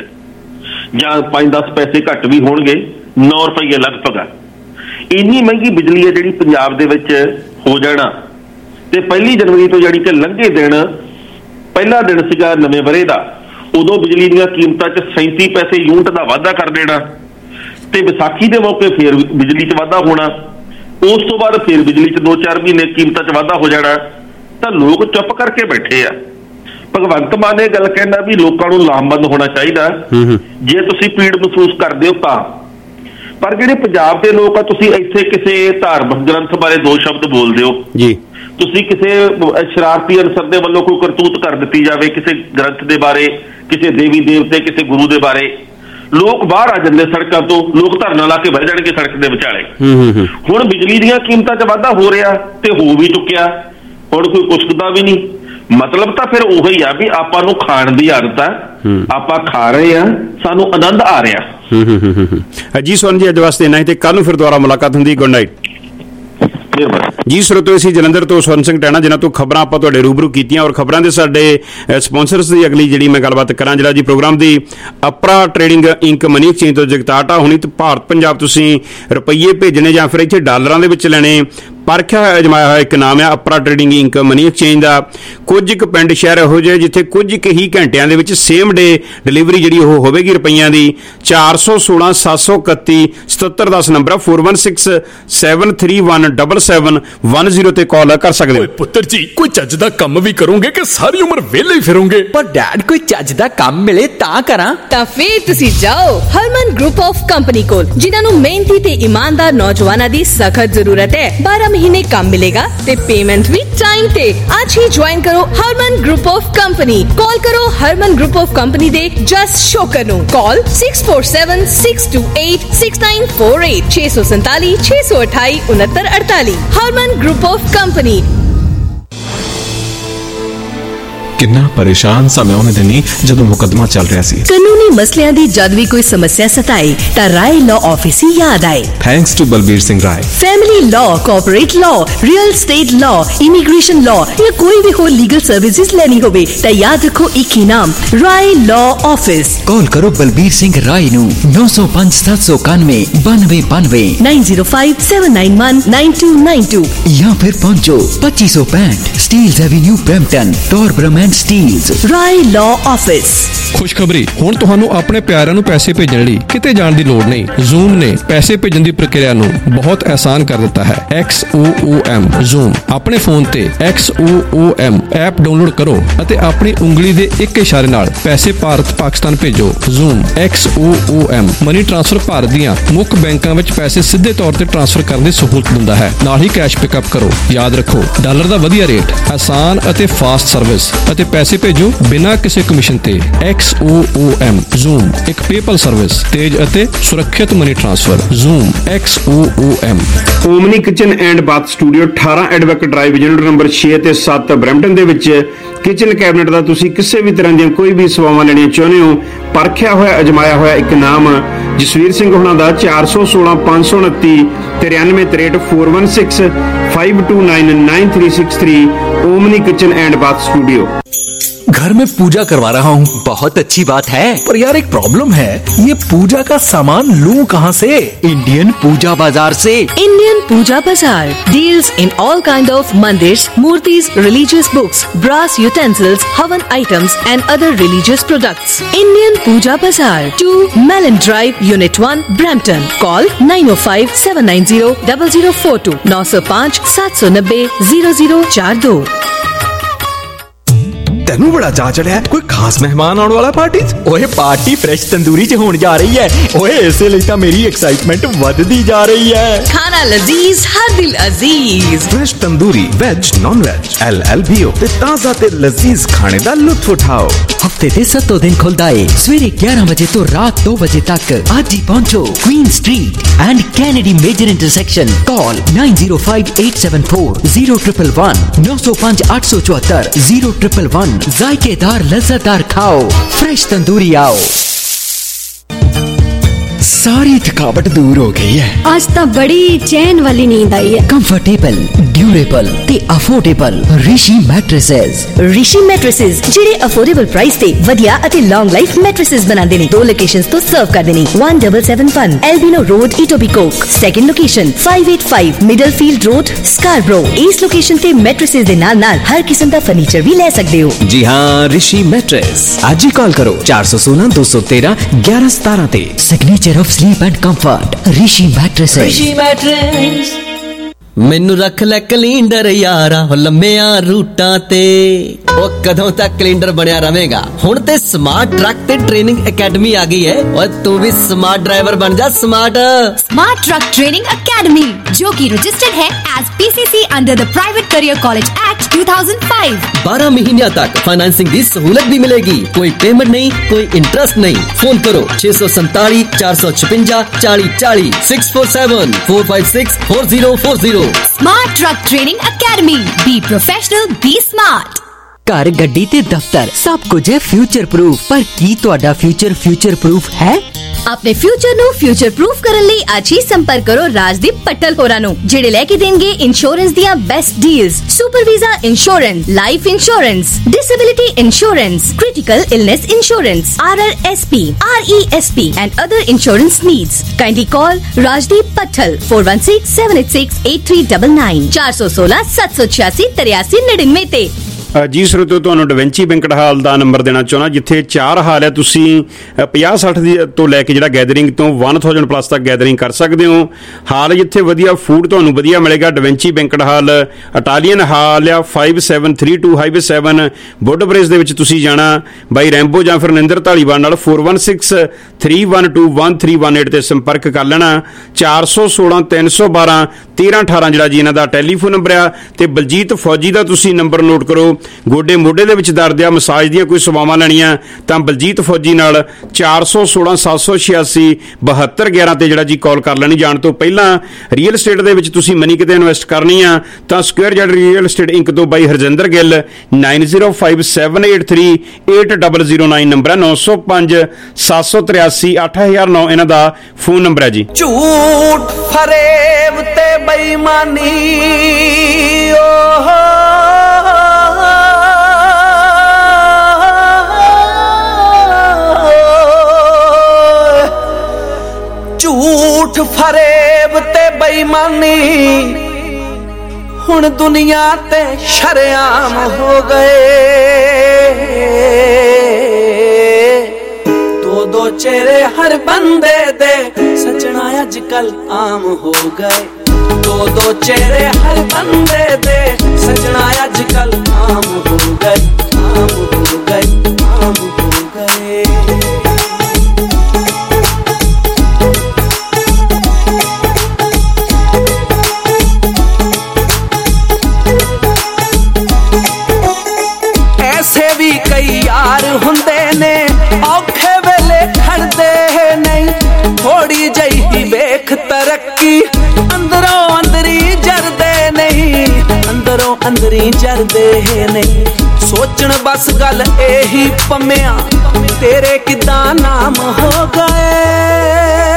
S: ਜਾਂ ਪੰਜ ਦਸ ਪੈਸੇ ਘੱਟ ਵੀ ਹੋਣਗੇ, ਨੌ ਰੁਪਏ ਲਗਭਗ ਆ। ਇੰਨੀ ਮਹਿੰਗੀ ਬਿਜਲੀ ਹੈ ਜਿਹੜੀ ਪੰਜਾਬ ਦੇ ਵਿੱਚ ਹੋ ਜਾਣਾ। ਤੇ ਪਹਿਲੀ ਜਨਵਰੀ ਤੋਂ ਜਿਹੜੀ ਕਿ ਲੰਘੇ ਦਿਨ, ਪਹਿਲਾ ਦਿਨ ਸੀਗਾ ਨਵੇਂ ਵਰ੍ਹੇ ਦਾ, ਉਦੋਂ ਬਿਜਲੀ ਦੀਆਂ ਕੀਮਤਾਂ 'ਚ ਸੈਂਤੀ ਪੈਸੇ ਯੂਨਿਟ ਦਾ ਵਾਧਾ ਕਰ ਦੇਣਾ ਤੇ ਵਿਸਾਖੀ ਦੇ ਮੌਕੇ ਫਿਰ ਬਿਜਲੀ 'ਚ ਵਾਧਾ ਹੋਣਾ। ਉਸ ਤੋਂ ਬਾਅਦ ਫਿਰ ਬਿਜਲੀ 'ਚ ਦੋ ਚਾਰ ਮਹੀਨੇ ਕੀਮਤਾਂ 'ਚ ਵਾਧਾ ਹੋ ਜਾਣਾ। ਤਾਂ ਲੋਕ ਚੁੱਪ ਕਰਕੇ ਬੈਠੇ ਆ। ਭਗਵੰਤ ਮਾਨ ਇਹ ਗੱਲ ਕਹਿੰਦਾ ਵੀ ਲੋਕਾਂ ਨੂੰ ਲਾਮਬੰਦ ਹੋਣਾ ਚਾਹੀਦਾ ਜੇ ਤੁਸੀਂ ਪੀੜ ਮਹਿਸੂਸ ਕਰਦੇ ਹੋ ਤਾਂ। ਪਰ ਜਿਹੜੇ ਪੰਜਾਬ ਦੇ ਲੋਕ ਆ, ਤੁਸੀਂ ਇੱਥੇ ਕਿਸੇ ਧਾਰਮਿਕ ਗ੍ਰੰਥ ਬਾਰੇ ਦੋ ਸ਼ਬਦ ਬੋਲਦੇ ਹੋ
E: ਜੀ,
S: ਤੁਸੀਂ ਕਿਸੇ ਸ਼ਰਾਰਤੀ ਅਨਸਰ ਦੇ ਵੱਲੋਂ ਕੋਈ ਕਰਤੂਤ ਕਰ ਦਿੱਤੀ ਜਾਵੇ ਕਿਸੇ ਗ੍ਰੰਥ ਦੇ ਬਾਰੇ, ਕਿਸੇ ਦੇਵੀ ਦੇਵਤੇ, ਕਿਸੇ ਗੁਰੂ ਦੇ ਬਾਰੇ, ਲੋਕ ਬਾਹਰ ਆ ਜਾਂਦੇ ਸੜਕਾਂ ਤੋਂ, ਲੋਕ ਧਰਨਾ ਲਾ ਕੇ ਬਹਿ ਜਾਣਗੇ ਸੜਕ ਦੇ ਵਿਚਾਲੇ। ਹੁਣ ਬਿਜਲੀ ਦੀਆਂ ਕੀਮਤਾਂ 'ਚ ਵਾਧਾ ਹੋ ਰਿਹਾ ਤੇ ਹੋ ਵੀ ਚੁੱਕਿਆ, ਹੁਣ ਕੋਈ ਪੁੱਛਦਾ ਵੀ ਨਹੀਂ। ਮਤਲਬ ਤਾਂ ਫਿਰ ਉਹੀ ਆ ਵੀ ਆਪਾਂ ਨੂੰ ਖਾਣ ਦੀ ਆਦਤ ਆ, ਆਪਾਂ ਖਾ ਰਹੇ ਆ, ਸਾਨੂੰ ਆਨੰਦ ਆ ਰਿਹਾ।
E: ਜੀ ਸਵਰਨ ਜੀ ਅੱਜ ਵਾਸਤੇ ਇੰਨਾ ਹੀ, ਤੇ ਕੱਲ ਨੂੰ ਫਿਰ ਦੁਬਾਰਾ ਮੁਲਾਕਾਤ ਹੁੰਦੀ। ਗੁੱਡ ਨਾਈਟ ਜੀ। ਸਰੋਤਿਓ, ਅਸੀਂ ਜਲੰਧਰ ਤੋਂ ਸਵਰਨ ਸਿੰਘ ਟੈਣਾ ਜਿਨ੍ਹਾਂ ਤੋਂ ਖਬਰਾਂ ਆਪਾਂ ਤੁਹਾਡੇ ਰੂਬਰੂ ਕੀਤੀਆਂ, ਔਰ ਖਬਰਾਂ ਦੇ ਸਾਡੇ ਸਪਾਂਸਰਸ ਦੀ ਅਗਲੀ ਜਿਹੜੀ ਮੈਂ ਗੱਲਬਾਤ ਕਰਾਂ ਜਿਹੜਾ ਜੀ ਪ੍ਰੋਗਰਾਮ ਦੀ Apra trading inc money exchange ਤੋਂ ਜਗਤਾਟਾ ਹੋਣੀ ਤੇ ਭਾਰਤ ਪੰਜਾਬ ਤੁਸੀਂ ਰੁਪਈਏ ਭੇਜਣੇ ਜਾਂ ਫਿਰ ਇੱਥੇ ਡਾਲਰਾਂ ਦੇ ਵਿੱਚ ਲੈਣੇ, ਪਰਖਿਆ ਹੋਇਆ ਅਜਮਾਇਆ ਹੋਇਆ ਇੱਕ ਨਾਮ ਹੈ Apra trading inc money exchange ਦਾ। ਕੁਝ ਕੁ ਪਿੰਡ ਸ਼ਹਿਰ ਇਹੋ ਜਿਹੇ ਜਿੱਥੇ ਕੁਝ ਕੁ ਹੀ ਘੰਟਿਆਂ ਦੇ ਵਿੱਚ ਸੇਮ ਡੇ ਡਿਲੀਵਰੀ ਜਿਹੜੀ ਉਹ ਹੋਵੇਗੀ ਰੁਪਈਆਂ ਦੀ। ਚਾਰ ਸੌ ਸੋਲਾਂ ਸੱਤ ਸੌ ਇਕੱਤੀ ਸਤੱਤਰ ਦਸ number four one six seven three one double seven one zero ਤੇ ਕਾਲ ਕਰ ਸਕਦੇ ਹੋ।
J: ਪੁੱਤਰ ਜੀ ਕੋਈ ਚੱਜ ਦਾ ਕੰਮ ਵੀ ਕਰੋਗੇ ਕਿ ਸਾਰੀ ਉਮਰ ਵਿਹਲੇ ਹੀ ਫਿਰੋਗੇ?
H: ਪਰ ਡੈਡ ਕੋਈ ਚੱਜ ਦਾ ਕੰਮ ਮਿਲੇ ਤਾਂ ਕਰਾਂ।
V: ਤਾਂ ਫੇਰ ਤੁਸੀਂ ਜਾਓ ਹਰਮਨ ਗਰੁੱਪ ਆਫ ਕੰਪਨੀ ਕੋਲ, ਜਿਨ੍ਹਾਂ ਨੂੰ ਮਿਹਨਤੀ ਤੇ ਇਮਾਨਦਾਰ ਨੌਜਵਾਨਾਂ ਦੀ ਸਖਤ ਜ਼ਰੂਰਤ ਹੈ। ਬਾਰਾਂ ਮਹੀਨੇ ਕੰਮ ਮਿਲੇਗਾ ਤੇ ਪੇਮੈਂਟ ਵੀ ਟਾਈਮ ਤੇ। ਅੱਜ ਹੀ ਜੁਆਇਨ ਕਰੋ Harman group of company. Call ਕਰੋ ਹਰਮਨ ਗਰੁੱਪ ਆਫ ਕੰਪਨੀ ਦੇ ਜਸ ਸ਼ੋਕਰ ਨੂੰ। Call six four seven six two eight six nine four eight ਛੇ ਸੌ ਸੰਤਾਲੀ ਛੇ ਸੌ ਅਠਾਈ ਉਨੱਤਰ ਅੜਤਾਲੀ। Harman group of company.
A: ਕਿੰਨਾ ਪਰੇਸ਼ਾਨ ਸਾਂ ਮੈਂ ਉਹਨੇ ਦਿਨੀ ਜਦੋਂ ਮੁਕੱਦਮਾ ਚੱਲ ਰਿਹਾ ਸੀ।
V: ਕਾਨੂੰਨੀ ਮਸਲਿਆਂ ਦੀ ਜਦ ਵੀ ਕੋਈ ਸਮੱਸਿਆ ਸਤਾਏ ਤਾਂ ਰਾਏ ਲਾਅ ਆਫਿਸ ਹੀ ਯਾਦ ਆਏ।
A: Thanks to Balbir Singh Rai.
V: Family law, corporate law, real estate law, immigration law ਜਾਂ ਕੋਈ ਵੀ ਹੋਰ ਲੀਗਲ ਸਰਵਿਸਿਜ਼ ਲੈਣੀ ਹੋਵੇ ਤਾਂ ਯਾਦ ਰੱਖੋ ਇੱਕ ਹੀ ਨਾਮ, ਰਾਏ ਲਾਅ ਆਫਿਸ।
M: ਕਾਲ ਕਰੋ ਬਲਬੀਰ ਸਿੰਘ ਰਾਏ ਨੂੰ ਨੌ ਸੌ ਪੰਜ ਸੱਤ ਸੌ ਇਕਾਨਵੇਂ ਬਾਨਵੇਂ ਬਾਨਵੇਂ
V: nine zero five seven nine one nine two nine two
M: ਜਾਂ ਫਿਰ ਪਹੁੰਚੋ ਪੱਚੀ ਸੌ ਪੈਂਹਠ Steeles avenue Brampton, Torbram and Steeles.
V: Rai law office.
A: ਖੁਸ਼ਖਬਰੀ, ਹੁਣ ਤੁਹਾਨੂੰ ਆਪਣੇ ਪਿਆਰਿਆਂ ਨੂੰ ਪੈਸੇ ਭੇਜਣ ਲਈ ਕਿਤੇ ਜਾਣ ਦੀ ਲੋੜ ਨਹੀਂ। ਜ਼ੂਮ ਨੇ ਪੈਸੇ ਭੇਜਣ ਦੀ ਪ੍ਰਕਿਰਿਆ ਨੂੰ ਬਹੁਤ ਆਸਾਨ ਕਰ ਦਿੱਤਾ ਹੈ। X O O M Zoom. ਆਪਣੇ ਫੋਨ ਤੇ X O O M app download ਕਰੋ ਅਤੇ ਆਪਣੀ ਉਂਗਲੀ ਦੇ ਇੱਕ ਇਸ਼ਾਰੇ ਨਾਲ ਪੈਸੇ ਭਾਰਤ ਪਾਕਿਸਤਾਨ ਭੇਜੋ। Zoom X O O M money transfer Bharat ਦੀਆਂ ਮੁੱਖ ਬੈਂਕਾਂ ਵਿੱਚ ਪੈਸੇ ਸਿੱਧੇ ਤੌਰ ਤੇ ਟ੍ਰਾਂਸਫਰ ਕਰਨ ਦੀ ਸਹੂਲਤ ਦਿੰਦਾ ਹੈ। ਨਾਲ ਹੀ ਕੈਸ਼ ਪਿਕਅਪ ਕਰੋ। ਯਾਦ ਰੱਖੋ, ਡਾਲਰ ਦਾ ਵਧੀਆ ਰੇਟ, ਆਸਾਨ ਅਤੇ ਫਾਸਟ ਸਰਵਿਸ ਅਤੇ ਅਤੇ ਪੈਸੇ ਭੇਜੋ ਬਿਨਾਂ ਕਿਸੇ ਕਮਿਸ਼ਨ ਤੇ। X O O M Zoom ਇੱਕ ਪੇਪਲ ਸਰਵਿਸ, ਤੇਜ਼ ਅਤੇ ਸੁਰੱਖਿਅਤ money transfer. Zoom X O O M।
E: Omni kitchen and bath studio ਅਠਾਰਾਂ ਐਡਵੋਕੇਟ ਡਰਾਈਵ ਯੂਨਿਟ ਨੰਬਰ ਛੇ ਤੇ ਸੱਤ ਬਰੈਂਪਟਨ ਦੇ ਵਿੱਚ ਕਿਚਨ ਕੈਬਨਿਟ ਦਾ ਤੁਸੀਂ ਕਿਸੇ ਵੀ ਤਰ੍ਹਾਂ ਦੀਆਂ ਕੋਈ ਵੀ ਸੇਵਾਵਾਂ ਲੈਣੀਆਂ ਚਾਹੁੰਦੇ ਹੋ, ਪਰਖਿਆ ਹੋਇਆ ਅਜਮਾਇਆ ਹੋਇਆ ਇੱਕ ਨਾਮ ਜਸਵੀਰ ਸਿੰਘ ਹੋਣਾ ਦਾ ਚਾਰ ਸੌ ਸੋਲਾਂ ਪੰਜ ਸੌ ਉਨੱਤੀ ਤਰਿਆਨਵੇਂ ਤਰੇਹਠ four one six five two nine nine three six three Omni kitchen and bath studio.
J: घर में पूजा करवा रहा हूँ।
H: बहुत अच्छी बात है,
J: पर यार एक प्रॉब्लम है, ये पूजा का सामान लूं कहाँ से?
H: इंडियन पूजा बाजार से।
V: Indian Puja Bazaar deals in all kind of mandirs, murtis, religious books, brass utensils, havan items and other religious products. Indian Puja Bazaar, two Melon Drive, unit one, Brampton. Call nine O five seven nine zero double zero four two नौ सौ पाँच सात सौ नब्बे जीरो जीरो चार दो।
U: तेनू बड़ा चा चढ़िया, कोई खास मेहमान आने वाला पार्टी?
H: ओए पार्टी फ्रेश तंदूरी च होने जा रही है। ओए इसे लिए तो मेरी एक्साइटमेंट बढ़ती जा रही है।
V: खाना लजीज हर दिल अजीज।
U: Fresh tandoori veg non veg L L B O ते ताजा ते लजीज खाने दा लुत्फ उठाओ।
M: हफ्ते दे सत्तों दिन खुलदा है सवेरे ग्यारह बजे तो रात दो बजे तक। आज ही पहुंचो Queen Street and Kennedy major intersection. Call nine zero five eight seven four zero triple one नौ सौ पाँच आठ सौ चौहत्तर जीरो ट्रिपल वन। जायकेदार लज्जतदार खाओ, फ्रेश तंदूरी आओ।
H: सारी थकावट दूर हो गई है।
V: आज तो बड़ी चैन वाली नींद आई है।
M: कंफर्टेबल, ड्यूरेबल ते affordable Rishi mattresses.
V: Rishi mattresses ਜਿਹੜੇ ਅਫੋਰਡੇਬਲ ਪ੍ਰਾਈਸ ਤੇ ਵਧੀਆ ਅਤੇ ਲੌਂਗ ਲਾਈਫ ਮੈਟ੍ਰੈਸਸ ਬਣਾਉਂਦੇ ਨੇ। ਦੋ ਲੋਕੇਸ਼ਨਸ ਤੋਂ ਸਰਵ ਕਰਦੇ ਨੇ। One seven seven one Albion road Etobicoke. Second location five eight five Middlefield road Scarborough. ਇਸ ਲੋਕੇਸ਼ਨ ਤੇ ਮੈਟ੍ਰੈਸਸ ਦੇ ਨਾਲ ਨਾਲ ਹਰ ਕਿਸਮ ਦਾ ਫਰਨੀਚਰ ਵੀ ਲੈ ਸਕਦੇ ਹੋ।
U: जी हाँ, ऋषि मैट्रेस। आज ही कॉल करो चार सौ सोलह दो सौ तेरह ग्यारह सतारह ते।
M: Signature of sleep and comfort Rishi mattresses.
V: Rishi mattress.
U: ਮੈਨੂੰ ਰੱਖ ਲੈ ਕੈਲੰਡਰ ਯਾਰਾ ਹੋ ਲੰਮਿਆਂ ਰੂਟਾਂ ਤੇ। ਉਹ ਕਦੋਂ ਤੱਕ ਕੈਲੰਡਰ ਬਣਿਆ ਰਵੇਗਾ? ਹੁਣ ਤੇ ਸਮਾਰਟ ਟਰੱਕ ਤੇ ਟ੍ਰੇਨਿੰਗ ਅਕੈਡਮੀ ਆ ਗਈ ਹੈ। ਓਏ ਤੂੰ ਵੀ ਸਮਾਰਟ ਡਰਾਈਵਰ ਬਣ ਜਾ। Smart
B: smart truck training academy जो कि रजिस्टर्ड है as PCC under the private career college act two thousand five.
U: बारह महीनों तक फाइनेंसिंग की सहूलत भी मिलेगी। कोई पेमेंट नहीं, कोई इंटरेस्ट नहीं। फोन करो छे सौ संताली चार सौ छपिंजा चाली चाली six four seven four five six four zero four zero.
B: Smart truck training academy. Be professional, be smart.
M: घर गड्डी ते दफ्तर सब कुछ है फ्यूचर प्रूफ, पर की तुहाडा फ्यूचर फ्यूचर प्रूफ है?
B: ਆਪਣੇ ਫਿਊਚਰ ਨੂੰ ਫਿਊਚਰ ਪ੍ਰੂਫ ਕਰਨ ਲਈ ਅੱਜ ਹੀ ਸੰਪਰਕ ਕਰੋ ਰਾਜਦੀਪ ਪੱਟਲ ਹੋਰਾਂ ਨੂੰ, ਜਿਹੜੇ ਲੈ ਕੇ ਦੇਣਗੇ ਇੰਸ਼ੋਰੈਂਸ ਦੀਆਂ best deals. Super visa insurance, life insurance, disability insurance, critical illness insurance, R R S P, R E S P and other insurance needs. Kindly call Rajdeep Patthal four one six seven eight six eight three nine nine ਚਾਰ ਸੌ ਸੋਲਾਂ ਸੱਤ ਸੌ ਛਿਆਸੀ ਤਰਿਆਸੀ ਨੜਿਨਵੇਂ ਤੇ।
E: ਜੀ ਸਰੋਤਿਓ, ਤੁਹਾਨੂੰ ਡਵੈਂਚੀ ਬੈਂਕਟ ਹਾਲ ਦਾ ਨੰਬਰ ਦੇਣਾ ਚਾਹੁੰਦਾ, ਜਿੱਥੇ ਚਾਰ ਹਾਲ ਹੈ। ਤੁਸੀਂ ਪੰਜਾਹ ਸੱਠ ਦੀ ਤੋਂ ਲੈ ਕੇ ਜਿਹੜਾ ਗੈਦਰਿੰਗ ਤੋਂ ਇੱਕ ਹਜ਼ਾਰ ਪਲੱਸ ਤੱਕ ਗੈਦਰਿੰਗ ਕਰ ਸਕਦੇ ਹੋ। ਹਾਲ ਜਿੱਥੇ ਵਧੀਆ ਫੂਡ ਤੁਹਾਨੂੰ ਵਧੀਆ ਮਿਲੇਗਾ, ਡਵੈਂਚੀ ਬੈਂਕਟ ਹਾਲ ਇਟਾਲੀਅਨ ਹਾਲ ਆ five seven three two highway seven Woodbridge ਦੇ ਵਿੱਚ ਤੁਸੀਂ ਜਾਣਾ ਬਾਈ ਰੈਂਬੋ ਜਾਂ ਫਿਰ ਨਿੰਦਰ ਧਾਲੀਵਾਲ ਨਾਲ four one six three one two one three one eight ਤੇ ਸੰਪਰਕ ਕਰ ਲੈਣਾ। ਚਾਰ ਸੌ ਸੋਲਾਂ ਤਿੰਨ ਸੌ ਬਾਰਾਂ ਤੇਰਾਂ ਅਠਾਰਾਂ ਜਿਹੜਾ ਜੀ ਇਹਨਾਂ ਦਾ ਟੈਲੀਫੋਨ ਨੰਬਰ ਆ। ਤੇ ਬਲਜੀਤ ਫੌਜੀ ਦਾ ਤੁਸੀਂ ਨੰਬਰ ਨੋਟ ਕਰੋ। ਗੋਡੇ ਮੋਢੇ ਦੇ ਵਿੱਚ ਦਰਦ ਆ, ਮਸਾਜ ਦੀਆਂ ਕੋਈ ਸੇਵਾਵਾਂ ਲੈਣੀਆਂ ਤਾਂ ਬਲਜੀਤ ਫੌਜੀ ਨਾਲ ਚਾਰ ਸੌ ਸੋਲਾਂ ਸੱਤ ਸੌ ਛਿਆਸੀ ਬਹੱਤਰ ਗਿਆਰਾਂ ਤੇ ਜਿਹੜਾ ਜੀ ਕਾਲ ਕਰ ਲੈਣੀ। ਜਾਣ ਤੋਂ ਪਹਿਲਾਂ ਰੀਅਲ estate ਦੇ ਵਿੱਚ ਤੁਸੀਂ ਮਨੀ ਕਿਤੇ ਇਨਵੈਸਟ ਕਰਨੀ ਆ ਤਾਂ square Z real estate inc ਤੋਂ ਬਾਈ Harjinder Gill nine zero five seven eight three eight double zero nine number है। नौ सौ पाँच सात सौ तिरासी अठ हजार नौ ਇਹਨਾਂ ਦਾ ਫੋਨ ਨੰਬਰ ਹੈ ਜੀ।
K: ਝੂਠ ਫਰੇਬ ਤੇ ਬੇਈਮਾਨੀ ਓਹ ਝੂਠ ਫਰੇਬ ਤੇ ਬੇਈਮਾਨੀ ਹੁਣ ਦੁਨੀਆ ਤੇ ਸ਼ਰੇਆਮ ਹੋ ਗਏ। ਦੋ ਦੋ ਚਿਹਰੇ ਹਰ ਬੰਦੇ ਦੇ ਸੱਜਣਾ ਅੱਜ ਕੱਲ ਆਮ ਹੋ ਗਏ। ਦੋ ਦੋ ਚਿਹਰੇ ਹਰ ਬੰਦੇ ਦੇ ਸੱਜਣਾ ਅੱਜ ਕੱਲ ਆਮ ਹੋ ਗਏ। ਆਮ ਹੋ ਗਏ, ਆਮ ਹੋ ਗਏ। ऐसे
C: ਵਾਂਗਰੀ ਜਰਦੇ ਨੇ ਸੋਚਣ ਬਸ ਗੱਲ ਇਹੀ ਪੰਮਿਆ ਤੇਰੇ ਕਿਦਾਂ ਨਾਮ ਹੋ ਗਏ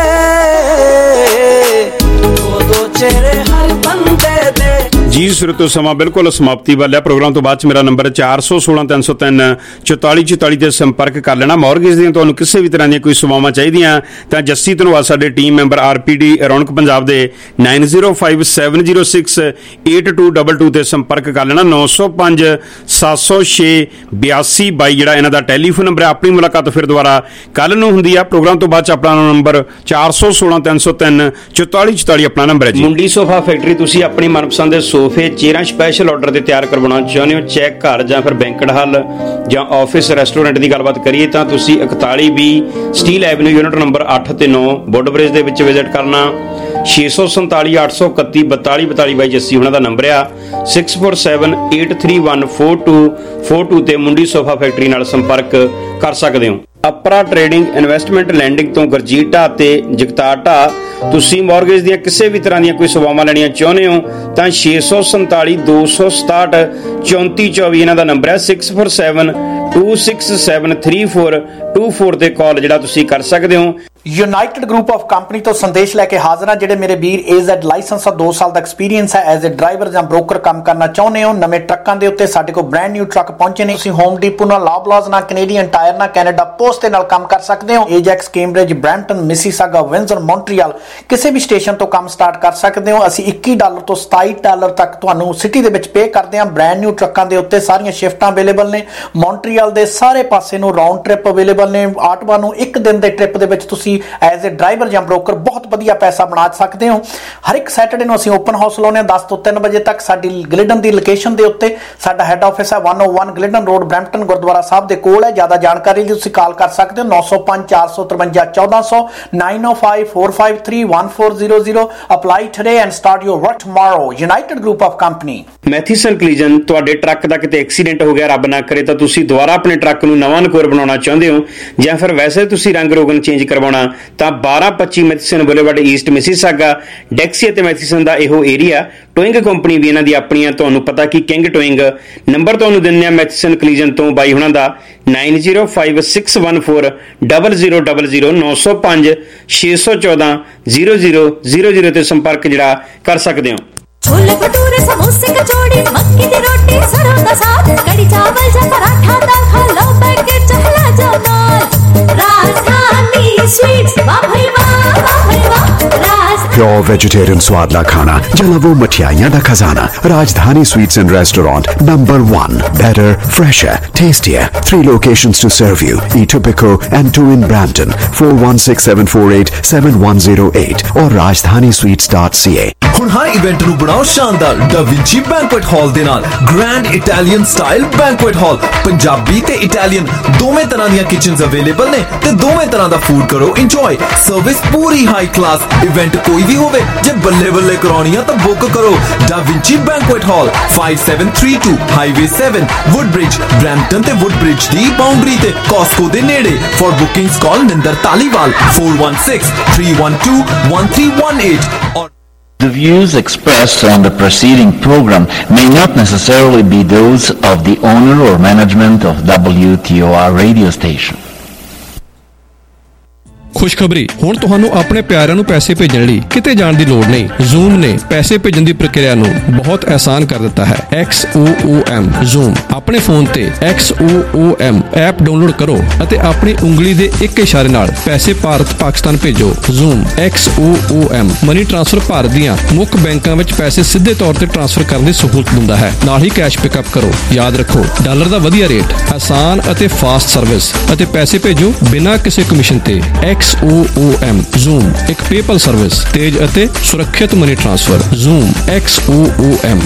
C: ਦੋ ਦੋ ਚਿਹਰੇ ਹਰ ਬੰਦੇ ਦੇ।
E: ਜੀ ਸੁਰਤੋ ਸਮਾਂ ਬਿਲਕੁਲ ਸਮਾਪਤੀ ਵੱਲ ਹੈ। ਪ੍ਰੋਗਰਾਮ ਤੋਂ ਬਾਅਦ 'ਚ ਮੇਰਾ ਨੰਬਰ ਚਾਰ ਸੌ ਸੋਲਾਂ ਤਿੰਨ ਸੌ ਤਿੰਨ ਚੁਤਾਲੀ ਚੁਤਾਲੀ ਤੇ ਸੰਪਰਕ ਕਰ ਲੈਣਾ। ਮੌਰਗੇਜ ਦੀਆਂ ਤੁਹਾਨੂੰ ਕਿਸੇ ਵੀ ਤਰ੍ਹਾਂ ਦੀਆਂ ਕੋਈ ਸੇਵਾਵਾਂ ਚਾਹੀਦੀਆਂ ਤਾਂ ਜੱਸੀ ਧੰਨਵਾਦ ਸਾਡੇ team member R P D Raunak Punjab ਦੇ nine zero five seven zero six eight two double two ਤੇ ਸੰਪਰਕ ਕਰ ਲੈਣਾ। ਨੌ ਸੌ ਪੰਜ ਸੱਤ ਸੌ ਛੇ ਬਿਆਸੀ ਬਾਈ ਜਿਹੜਾ ਇਹਨਾਂ ਦਾ ਟੈਲੀਫੋਨ ਨੰਬਰ ਹੈ। ਆਪਣੀ ਮੁਲਾਕਾਤ ਫਿਰ ਦੁਬਾਰਾ ਕੱਲ ਨੂੰ ਹੁੰਦੀ ਆ। ਪ੍ਰੋਗਰਾਮ ਤੋਂ ਬਾਅਦ 'ਚ ਆਪਣਾ ਨੰਬਰ ਚਾਰ ਸੌ ਸੋਲਾਂ ਤਿੰਨ ਸੌ ਤਿੰਨ ਚੁਤਾਲੀ ਚੁਤਾਲੀ ਆਪਣਾ ਨੰਬਰ ਹੈ ਜੀ। ਮੁੰਡੀ ਸੋਫਾ ਫੈਕਟਰੀ ਤੁਸੀਂ ਆਪਣੀ ਮਨਪਸੰਦ ਦੇ ਸੋਫੇ ਚੇਅਰਾਂ ਸਪੈਸ਼ਲ ਆਰਡਰ ਤੇ ਤਿਆਰ ਕਰਵਾਉਣਾ ਚਾਹੁੰਦੇ ਹੋ, ਚੈੱਕ ਘਰ ਜਾਂ ਫਿਰ ਬੈਂਕਟ ਹਾਲ ਜਾਂ ਆਫਿਸ ਰੈਸਟੋਰੈਂਟ ਦੀ ਗੱਲਬਾਤ ਕਰੀਏ ਤਾਂ ਤੁਸੀਂ ਇਕਤਾਲੀ ਵੀਹ ਸਟੀਲ ਐਵਨਿਊ ਯੂਨਿਟ ਨੰਬਰ ਅੱਠ ਤੇ ਨੌ ਵੁੱਡਬ੍ਰਿਜ ਦੇ ਵਿੱਚ ਵਿਜ਼ਿਟ ਕਰਨਾ। ਛੇ ਸੌ ਸੰਤਾਲੀ ਅੱਠ ਸੌ ਇਕੱਤੀ ਬਤਾਲੀ ਬਤਾਲੀ ਬਾਈ ਜੱਸੀ ਉਹਨਾਂ ਦਾ ਨੰਬਰ ਆ six four seven eight three one four two four two ਤੇ ਮੁੰਡੀ ਸੋਫਾ ਫੈਕਟਰੀ ਨਾਲ ਸੰਪਰਕ ਕਰ ਸਕਦੇ ਹੋ। ਅਪਰਾ ਟ੍ਰੇਡਿੰਗ ਇਨਵੈਸਟਮੈਂਟ ਲੈਂਡਿੰਗ ਤੋਂ ਗੁਰਜੀਤ ਢਾਹ ਤੇ ਜਗਤਾਰ ਢਾਹ ਤੁਸੀਂ ਮੌਰਗੇਜ ਦੀਆਂ ਕਿਸੇ ਵੀ ਤਰ੍ਹਾਂ ਦੀਆਂ ਕੋਈ ਸੇਵਾਵਾਂ ਲੈਣੀਆਂ ਚਾਹੁੰਦੇ ਹੋ ਤਾਂ ਛੇ ਸੌ ਸੰਤਾਲੀ ਦੋ ਸੌ ਸਤਾਹਠ ਚੌਂਤੀ ਚੌਵੀ ਇਹਨਾਂ ਦਾ ਨੰਬਰ ਹੈ six four seven two six seven three four two four ਤੇ ਕਾਲ ਜਿਹੜਾ ਤੁਸੀਂ ਕਰ ਸਕਦੇ ਹੋ।
D: ਯੂਨਾਈਟਿਡ ਗਰੁੱਪ ਆਫ ਕੰਪਨੀ ਤੋਂ ਸੰਦੇਸ਼ ਲੈ ਕੇ ਹਾਜ਼ਰ ਹਾਂ। ਜਿਹੜੇ ਮੇਰੇ ਵੀਰ ਏਜ਼ੈਡ ਲਾਇਸੈਂਸ ਆ ਦੋ ਸਾਲ ਦਾ ਐਕਸਪੀਰੀਅੰਸ ਹੈ ਐਜ਼ ਅ ਡਰਾਈਵਰ ਜਾਂ ਬ੍ਰੋਕਰ ਕੰਮ ਕਰਨਾ ਚਾਹੁੰਦੇ ਹੋ ਨਵੇਂ ਟਰੱਕਾਂ ਦੇ ਉੱਤੇ ਸਾਡੇ ਕੋਲ ਬ੍ਰੈਂਡ ਨਿਊ ਟਰੱਕ ਪਹੁੰਚੇ ਨੇ। ਤੁਸੀਂ ਹੋਮ ਡੀਪੋ ਨਾਲ ਲਾਬਲਾਜ਼ ਨਾਲ ਕੈਨੇਡੀਅਨ ਟਾਇਰ ਨਾਲ ਕੈਨੇਡਾ ਪੋਸਟ ਦੇ ਨਾਲ ਕੰਮ ਕਰ ਸਕਦੇ ਹੋ। Ajax Cambridge Brampton Mississauga Windsor Montreal ਕਿਸੇ ਵੀ ਸਟੇਸ਼ਨ ਤੋਂ ਕੰਮ ਸਟਾਰਟ ਕਰ ਸਕਦੇ ਹੋ। ਅਸੀਂ ਇੱਕੀ ਡਾਲਰ ਤੋਂ ਸਤਾਈ ਡਾਲਰ ਤੱਕ ਤੁਹਾਨੂੰ ਸਿਟੀ ਦੇ ਵਿੱਚ ਪੇ ਕਰਦੇ ਹਾਂ। ਬ੍ਰੈਂਡ ਨਿਊ ਟਰੱਕਾਂ ਦੇ ਉੱਤੇ ਸਾਰੀਆਂ ਸ਼ਿਫਟਾਂ ਅਵੇਲੇਬਲ ਨੇ। ਮੌਂਟਰੀਅਲ ਦੇ ਸਾਰੇ ਪਾਸੇ ਨੂੰ ਰਾਉਂਡ ਟ੍ਰਿਪ ਅਵੇਲੇਬਲ ਨੇ। ਆਟਵਾ ਨੂੰ ਇੱਕ ਦਿਨ ਦੇ ਟ੍ਰਿਪ ਦੇ ਵਿੱਚ ਤੁਸੀਂ ਐਜ਼ ਅ ਡਰਾਈਵਰ ਜਾਂ ਬ੍ਰੋਕਰ ਬਹੁਤ ਵਧੀਆ ਪੈਸਾ ਬਣਾ ਸਕਦੇ ਹੋ। ਹਰ ਇੱਕ ਸੈਟਰਡੇ ਨੂੰ ਅਸੀਂ ਓਪਨ ਹਾਊਸ ਲਾਉਂਦੇ ਹਾਂ ਦਸ ਤੋਂ ਤਿੰਨ ਵਜੇ ਤੱਕ। ਸਾਡੀ ਗਲਿਡਨ ਦੀ ਲੋਕੇਸ਼ਨ ਦੇ ਉੱਤੇ ਸਾਡਾ ਹੈੱਡ ਆਫਿਸ ਹੈ ਇੱਕ ਸੌ ਇੱਕ Glidden road Brampton Gurdwara Sahib ਦੇ ਕੋਲ ਹੈ। ਜ਼ਿਆਦਾ ਜਾਣਕਾਰੀ ਲਈ ਤੁਸੀਂ ਕਾਲ ਕਰ ਸਕਦੇ ਹੋ ਨੌ ਸੌ ਪੰਜ ਚਾਰ ਸੌ ਤਰਵੰਜਾ ਚੌਦਾਂ ਸੌ nine O five four five three one four zero zero. Apply today and start your work tomorrow. United group of company.
E: Matheson collision ਤੁਹਾਡੇ ਟਰੱਕ ਦਾ ਕਿਤੇ ਐਕਸੀਡੈਂਟ ਹੋ ਗਿਆ ਰੱਬ ਨਾ ਕਰੇ ਤਾਂ ਤੁਸੀਂ ਦੁਬਾਰਾ ਆਪਣੇ ਟਰੱਕ ਨੂੰ ਨਵਾਂ ਨਕੋਰ ਬਣਾਉਣਾ ਚਾਹੁੰਦੇ ਹੋ ਜਾਂ ਫਿਰ ਵੈਸੇ ਤੁਸੀਂ ਰੰਗ ਰੋਗਨ ਚੇਂਜ ਕਰਵਾਉਣਾ ਤਾਂ ਬਾਰਾਂ ਪੱਚੀ Matheson boulevard east Mississauga Dixie ਅਤੇ ਮੈਥੀਸਨ ਦਾ ਇਹੋ ਏਰੀਆ। ਟੋਇੰਗ ਕੰਪਨੀ ਵੀ ਇਹਨਾਂ ਦੀ ਆਪਣੀਆਂ ਤੁਹਾਨੂੰ ਪਤਾ ਕਿ ਕਿੰਗ ਟੋਇੰਗ ਨੰਬਰ ਤੁਹਾਨੂੰ ਦਿੰਦੇ ਆ ਮੈਥੀਸਨ ਕਲੀਜਨ ਤੋਂ ਬਾਈ ਹੁਣਾਂ ਦਾ nine zero five six one four double zero double zero ਨੌ ਸੌ ਪੰਜ ਛੇ ਸੌ ਚੌਦਾਂ ਜ਼ੀਰੋ ਜ਼ੀਰੋ ਜ਼ੀਰੋ ਜ਼ੀਰੋ ਤੇ ਸੰਪਰਕ ਜਿਹੜਾ ਕਰ ਸਕਦੇ ਹੋ।
W: छोले भटूरे समोसे कचौड़ी मक्की दी रोटी सरों दा साग कड़ी चावल या पराठा दाल खा लो बैठ के चहला जाओ नाल। राजधानी स्वीट्स वाह भाई वाह वाह भाई वाह।
F: प्योर वेजिटेरियन स्वादला खाना जला वो मठियाइयां दा खजाना। Rajdhani sweets and restaurant number one. Better, fresher, tastier. Three locations to serve you. Etobicoke and two in Brampton. four one six seven four eight seven one zero eight or rajdhani sweets dot c a।
U: ਹੁਣ ਹਰ ਇਵੈਂਟ ਨੂੰ ਬਣਾਓ ਸ਼ਾਨਦਾਰ Da Vinci Banquet Hall ਦੇ ਨਾਲ। Grand Italian style banquet hall Punjabi ਤੇ ਇਟਾਲੀਅਨ ਦੋਵੇਂ ਤਰ੍ਹਾਂ ਦੀਆਂ ਕਿਚਨਸ ਅਵੇਲੇਬਲ ਨੇ ਤੇ ਦੋਵੇਂ ਤਰ੍ਹਾਂ ਦਾ ਫੂਡ ਕਰੋ ਇੰਜੋਏ। ਸਰਵਿਸ ਪੂਰੀ ਹਾਈ ਕਲਾਸ। ਇਵੈਂਟ ਕੋਈ ਵੀ ਹੋਵੇ ਜੇ ਬੱਲੇ ਬੱਲੇ ਕਰਾਉਣੀ ਆ ਤਾਂ ਬੁੱਕ ਕਰੋ Da Vinci Banquet Hall five seven three two highway seven Woodbridge Brampton ਤੇ ਵੁੱਡਬ੍ਰਿਜ ਦੀ ਬਾਉਂਡਰੀ ਤੇ ਕਾਸਕੋ ਦੇ ਨੇੜੇ। For bookings call Ninder Dhaliwal four one six three one two one three one eight or
X: The views expressed on the preceding program may not necessarily be those of the owner or management of W T O R radio station.
A: ਖੁਸ਼ਖਬਰੀ ਹੁਣ ਤੁਹਾਨੂੰ ਆਪਣੇ ਪਿਆਰਿਆਂ ਨੂੰ ਪੈਸੇ ਭੇਜਣ ਲਈ ਕਿਤੇ ਜਾਣ ਦੀ ਲੋੜ ਨਹੀਂ। ਜ਼ੂਮ ਨੇ ਪੈਸੇ ਭੇਜਣ ਦੀ ਪ੍ਰਕਿਰਿਆ ਨੂੰ ਬਹੁਤ ਆਸਾਨ ਕਰ ਦਿੱਤਾ ਹੈ। X O O M Zoom ਆਪਣੇ ਫੋਨ ਤੇ X O O M app download ਕਰੋ ਅਤੇ ਆਪਣੀ ਉਂਗਲੀ ਦੇ ਇੱਕ ਇਸ਼ਾਰੇ ਨਾਲ ਪੈਸੇ ਭਾਰਤ ਪਾਕਿਸਤਾਨ ਭੇਜੋ। Zoom X O O M money transfer Bharat ਦੀਆਂ ਮੁੱਖ ਬੈਂਕਾਂ ਵਿੱਚ ਪੈਸੇ ਸਿੱਧੇ ਤੌਰ ਤੇ ਟ੍ਰਾਂਸਫਰ ਕਰਨ ਦੀ ਸਹੂਲਤ ਦਿੰਦਾ ਹੈ। ਨਾਲ ਹੀ ਕੈਸ਼ ਪਿਕਅਪ ਕਰੋ। ਯਾਦ ਰੱਖੋ ਡਾਲਰ ਦਾ ਵਧੀਆ ਰੇਟ, ਆਸਾਨ ਅਤੇ ਫਾਸਟ ਸਰਵਿਸ ਅਤੇ ਪੈਸੇ ਭੇਜੋ ਬਿਨਾਂ ਕਿਸੇ ਕਮਿਸ਼ਨ ਤੇ। X O O M Zoom ਇੱਕ ਪੇਪਲ ਸਰਵਿਸ, ਤੇਜ਼ ਅਤੇ ਸੁਰੱਖਿਅਤ money transfer. Zoom X O O M.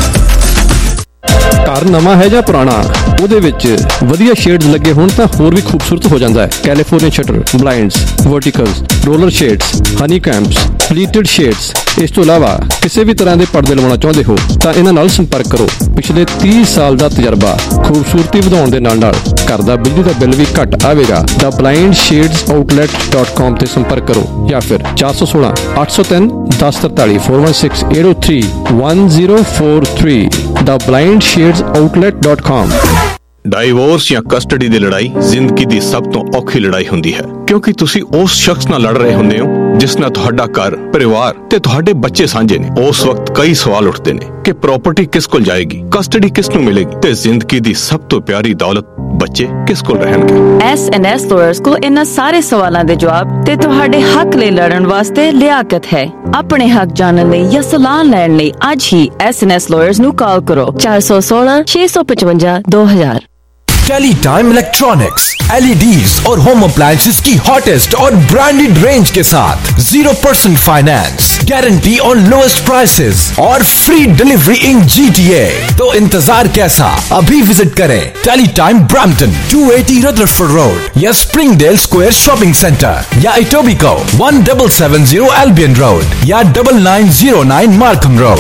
A: ਘਰ ਨਵਾਂ ਹੈ ਜਾਂ ਪੁਰਾਣਾ, ਉਹਦੇ ਵਿੱਚ ਵਧੀਆ ਸ਼ੇਡਸ ਲੱਗੇ ਹੋਣ ਤਾਂ ਹੋਰ ਵੀ ਖੂਬਸੂਰਤ ਹੋ ਜਾਂਦਾ ਹੈ। California shutter, blinds, verticals, roller shades, honey combs, pleated shades. ਇਸ ਤੋਂ ਇਲਾਵਾ ਕਿਸੇ ਵੀ ਤਰ੍ਹਾਂ ਦੇ ਪਰਦੇ ਲਵਾਉਣਾ ਚਾਹੁੰਦੇ ਹੋ ਤਾਂ ਇਹਨਾਂ ਨਾਲ ਸੰਪਰਕ ਕਰੋ। ਪਿਛਲੇ ਤੀਹ ਸਾਲ ਦਾ ਤਜਰਬਾ, ਖੂਬਸੂਰਤੀ ਵਧਾਉਣ ਦੇ ਨਾਲ ਨਾਲ ਘਰ ਦਾ ਬਿਜਲੀ ਦਾ ਬਿੱਲ ਵੀ ਘੱਟ ਆਵੇਗਾ। ਦਾ blind shades outlet dot com ਤੇ ਸੰਪਰਕ ਕਰੋ ਜਾਂ ਫਿਰ ਚਾਰ ਸੌ ਸੋਲਾਂ ਅੱਠ ਸੌ ਤਿੰਨ ਦਸ ਤਰਤਾਲੀ four one six eight zero three one zero four three ਦਾ blind shades outlet dot com.
G: Divorce ਜਾਂ ਕਸਟਡੀ ਦੀ ਲੜਾਈ ਜ਼ਿੰਦਗੀ ਦੀ ਸਭ ਤੋਂ ਔਖੀ ਲੜਾਈ ਹੁੰਦੀ ਹੈ, ਕਿਉਂਕਿ ਤੁਸੀਂ ਉਸ ਸ਼ਖਸ ਨਾਲ ਲੜ ਰਹੇ ਹੁੰਦੇ ਹੋ ਜਿਸ ਨਾਲ ਤੁਹਾਡਾ ਘਰ, ਪਰਿਵਾਰ ਤੇ ਤੁਹਾਡੇ ਬੱਚੇ ਸਾਂਝੇ ਨੇ। ਉਸ ਵਕਤ ਕਈ ਸਵਾਲ ਉੱਠਦੇ ਨੇ ਕਿ ਪ੍ਰਾਪਰਟੀ ਕਿਸ ਕੋਲ ਜਾਏਗੀ, ਕਸਟਡੀ ਕਿਸ ਨੂੰ ਮਿਲੇਗੀ ਤੇ ਜ਼ਿੰਦਗੀ ਦੀ ਸਭ ਤੋਂ ਪਿਆਰੀ ਦੌਲਤ ਬੱਚੇ ਕਿਸ ਕੋਲ ਰਹਿਣਗੇ।
I: ਐਸ ਐਨ ਐਸ ਲਾਇਰਸ ਕੋਲ ਇਹਨਾਂ ਸਾਰੇ ਸਵਾਲਾਂ ਦੇ ਜਵਾਬ ਤੇ ਤੁਹਾਡੇ ਹੱਕ ਲਈ ਲੜਨ ਵਾਸਤੇ ਲਿਆਕਤ ਹੈ। ਆਪਣੇ ਹੱਕ ਜਾਣਨ ਲਈ ਜਾਂ ਸਲਾਹ ਲੈਣ ਲਈ ਅੱਜ ਹੀ ਐਸ ਐਨ ਐਸ ਲਾਇਰਸ ਨੂੰ ਕਾਲ ਕਰੋ ਚਾਰ ਸੌ ਸੋਲਾਂ ਛੇ ਸੌ पचवंजा दो हजार।
L: टेलीटाइम इलेक्ट्रॉनिक्स एल ई डीज और होम अप्लायंसेस की हॉटेस्ट और ब्रांडेड रेंज के साथ zero percent finance, guarantee on lowest prices और free delivery in G T A. तो इंतजार कैसा, अभी विजिट करें Teletime Brampton two eighty Rutherford road या स्प्रिंगडेल स्क्वायर शॉपिंग सेंटर या Etobicoke one seven seven zero Albion road या double nine zero nine Markham road.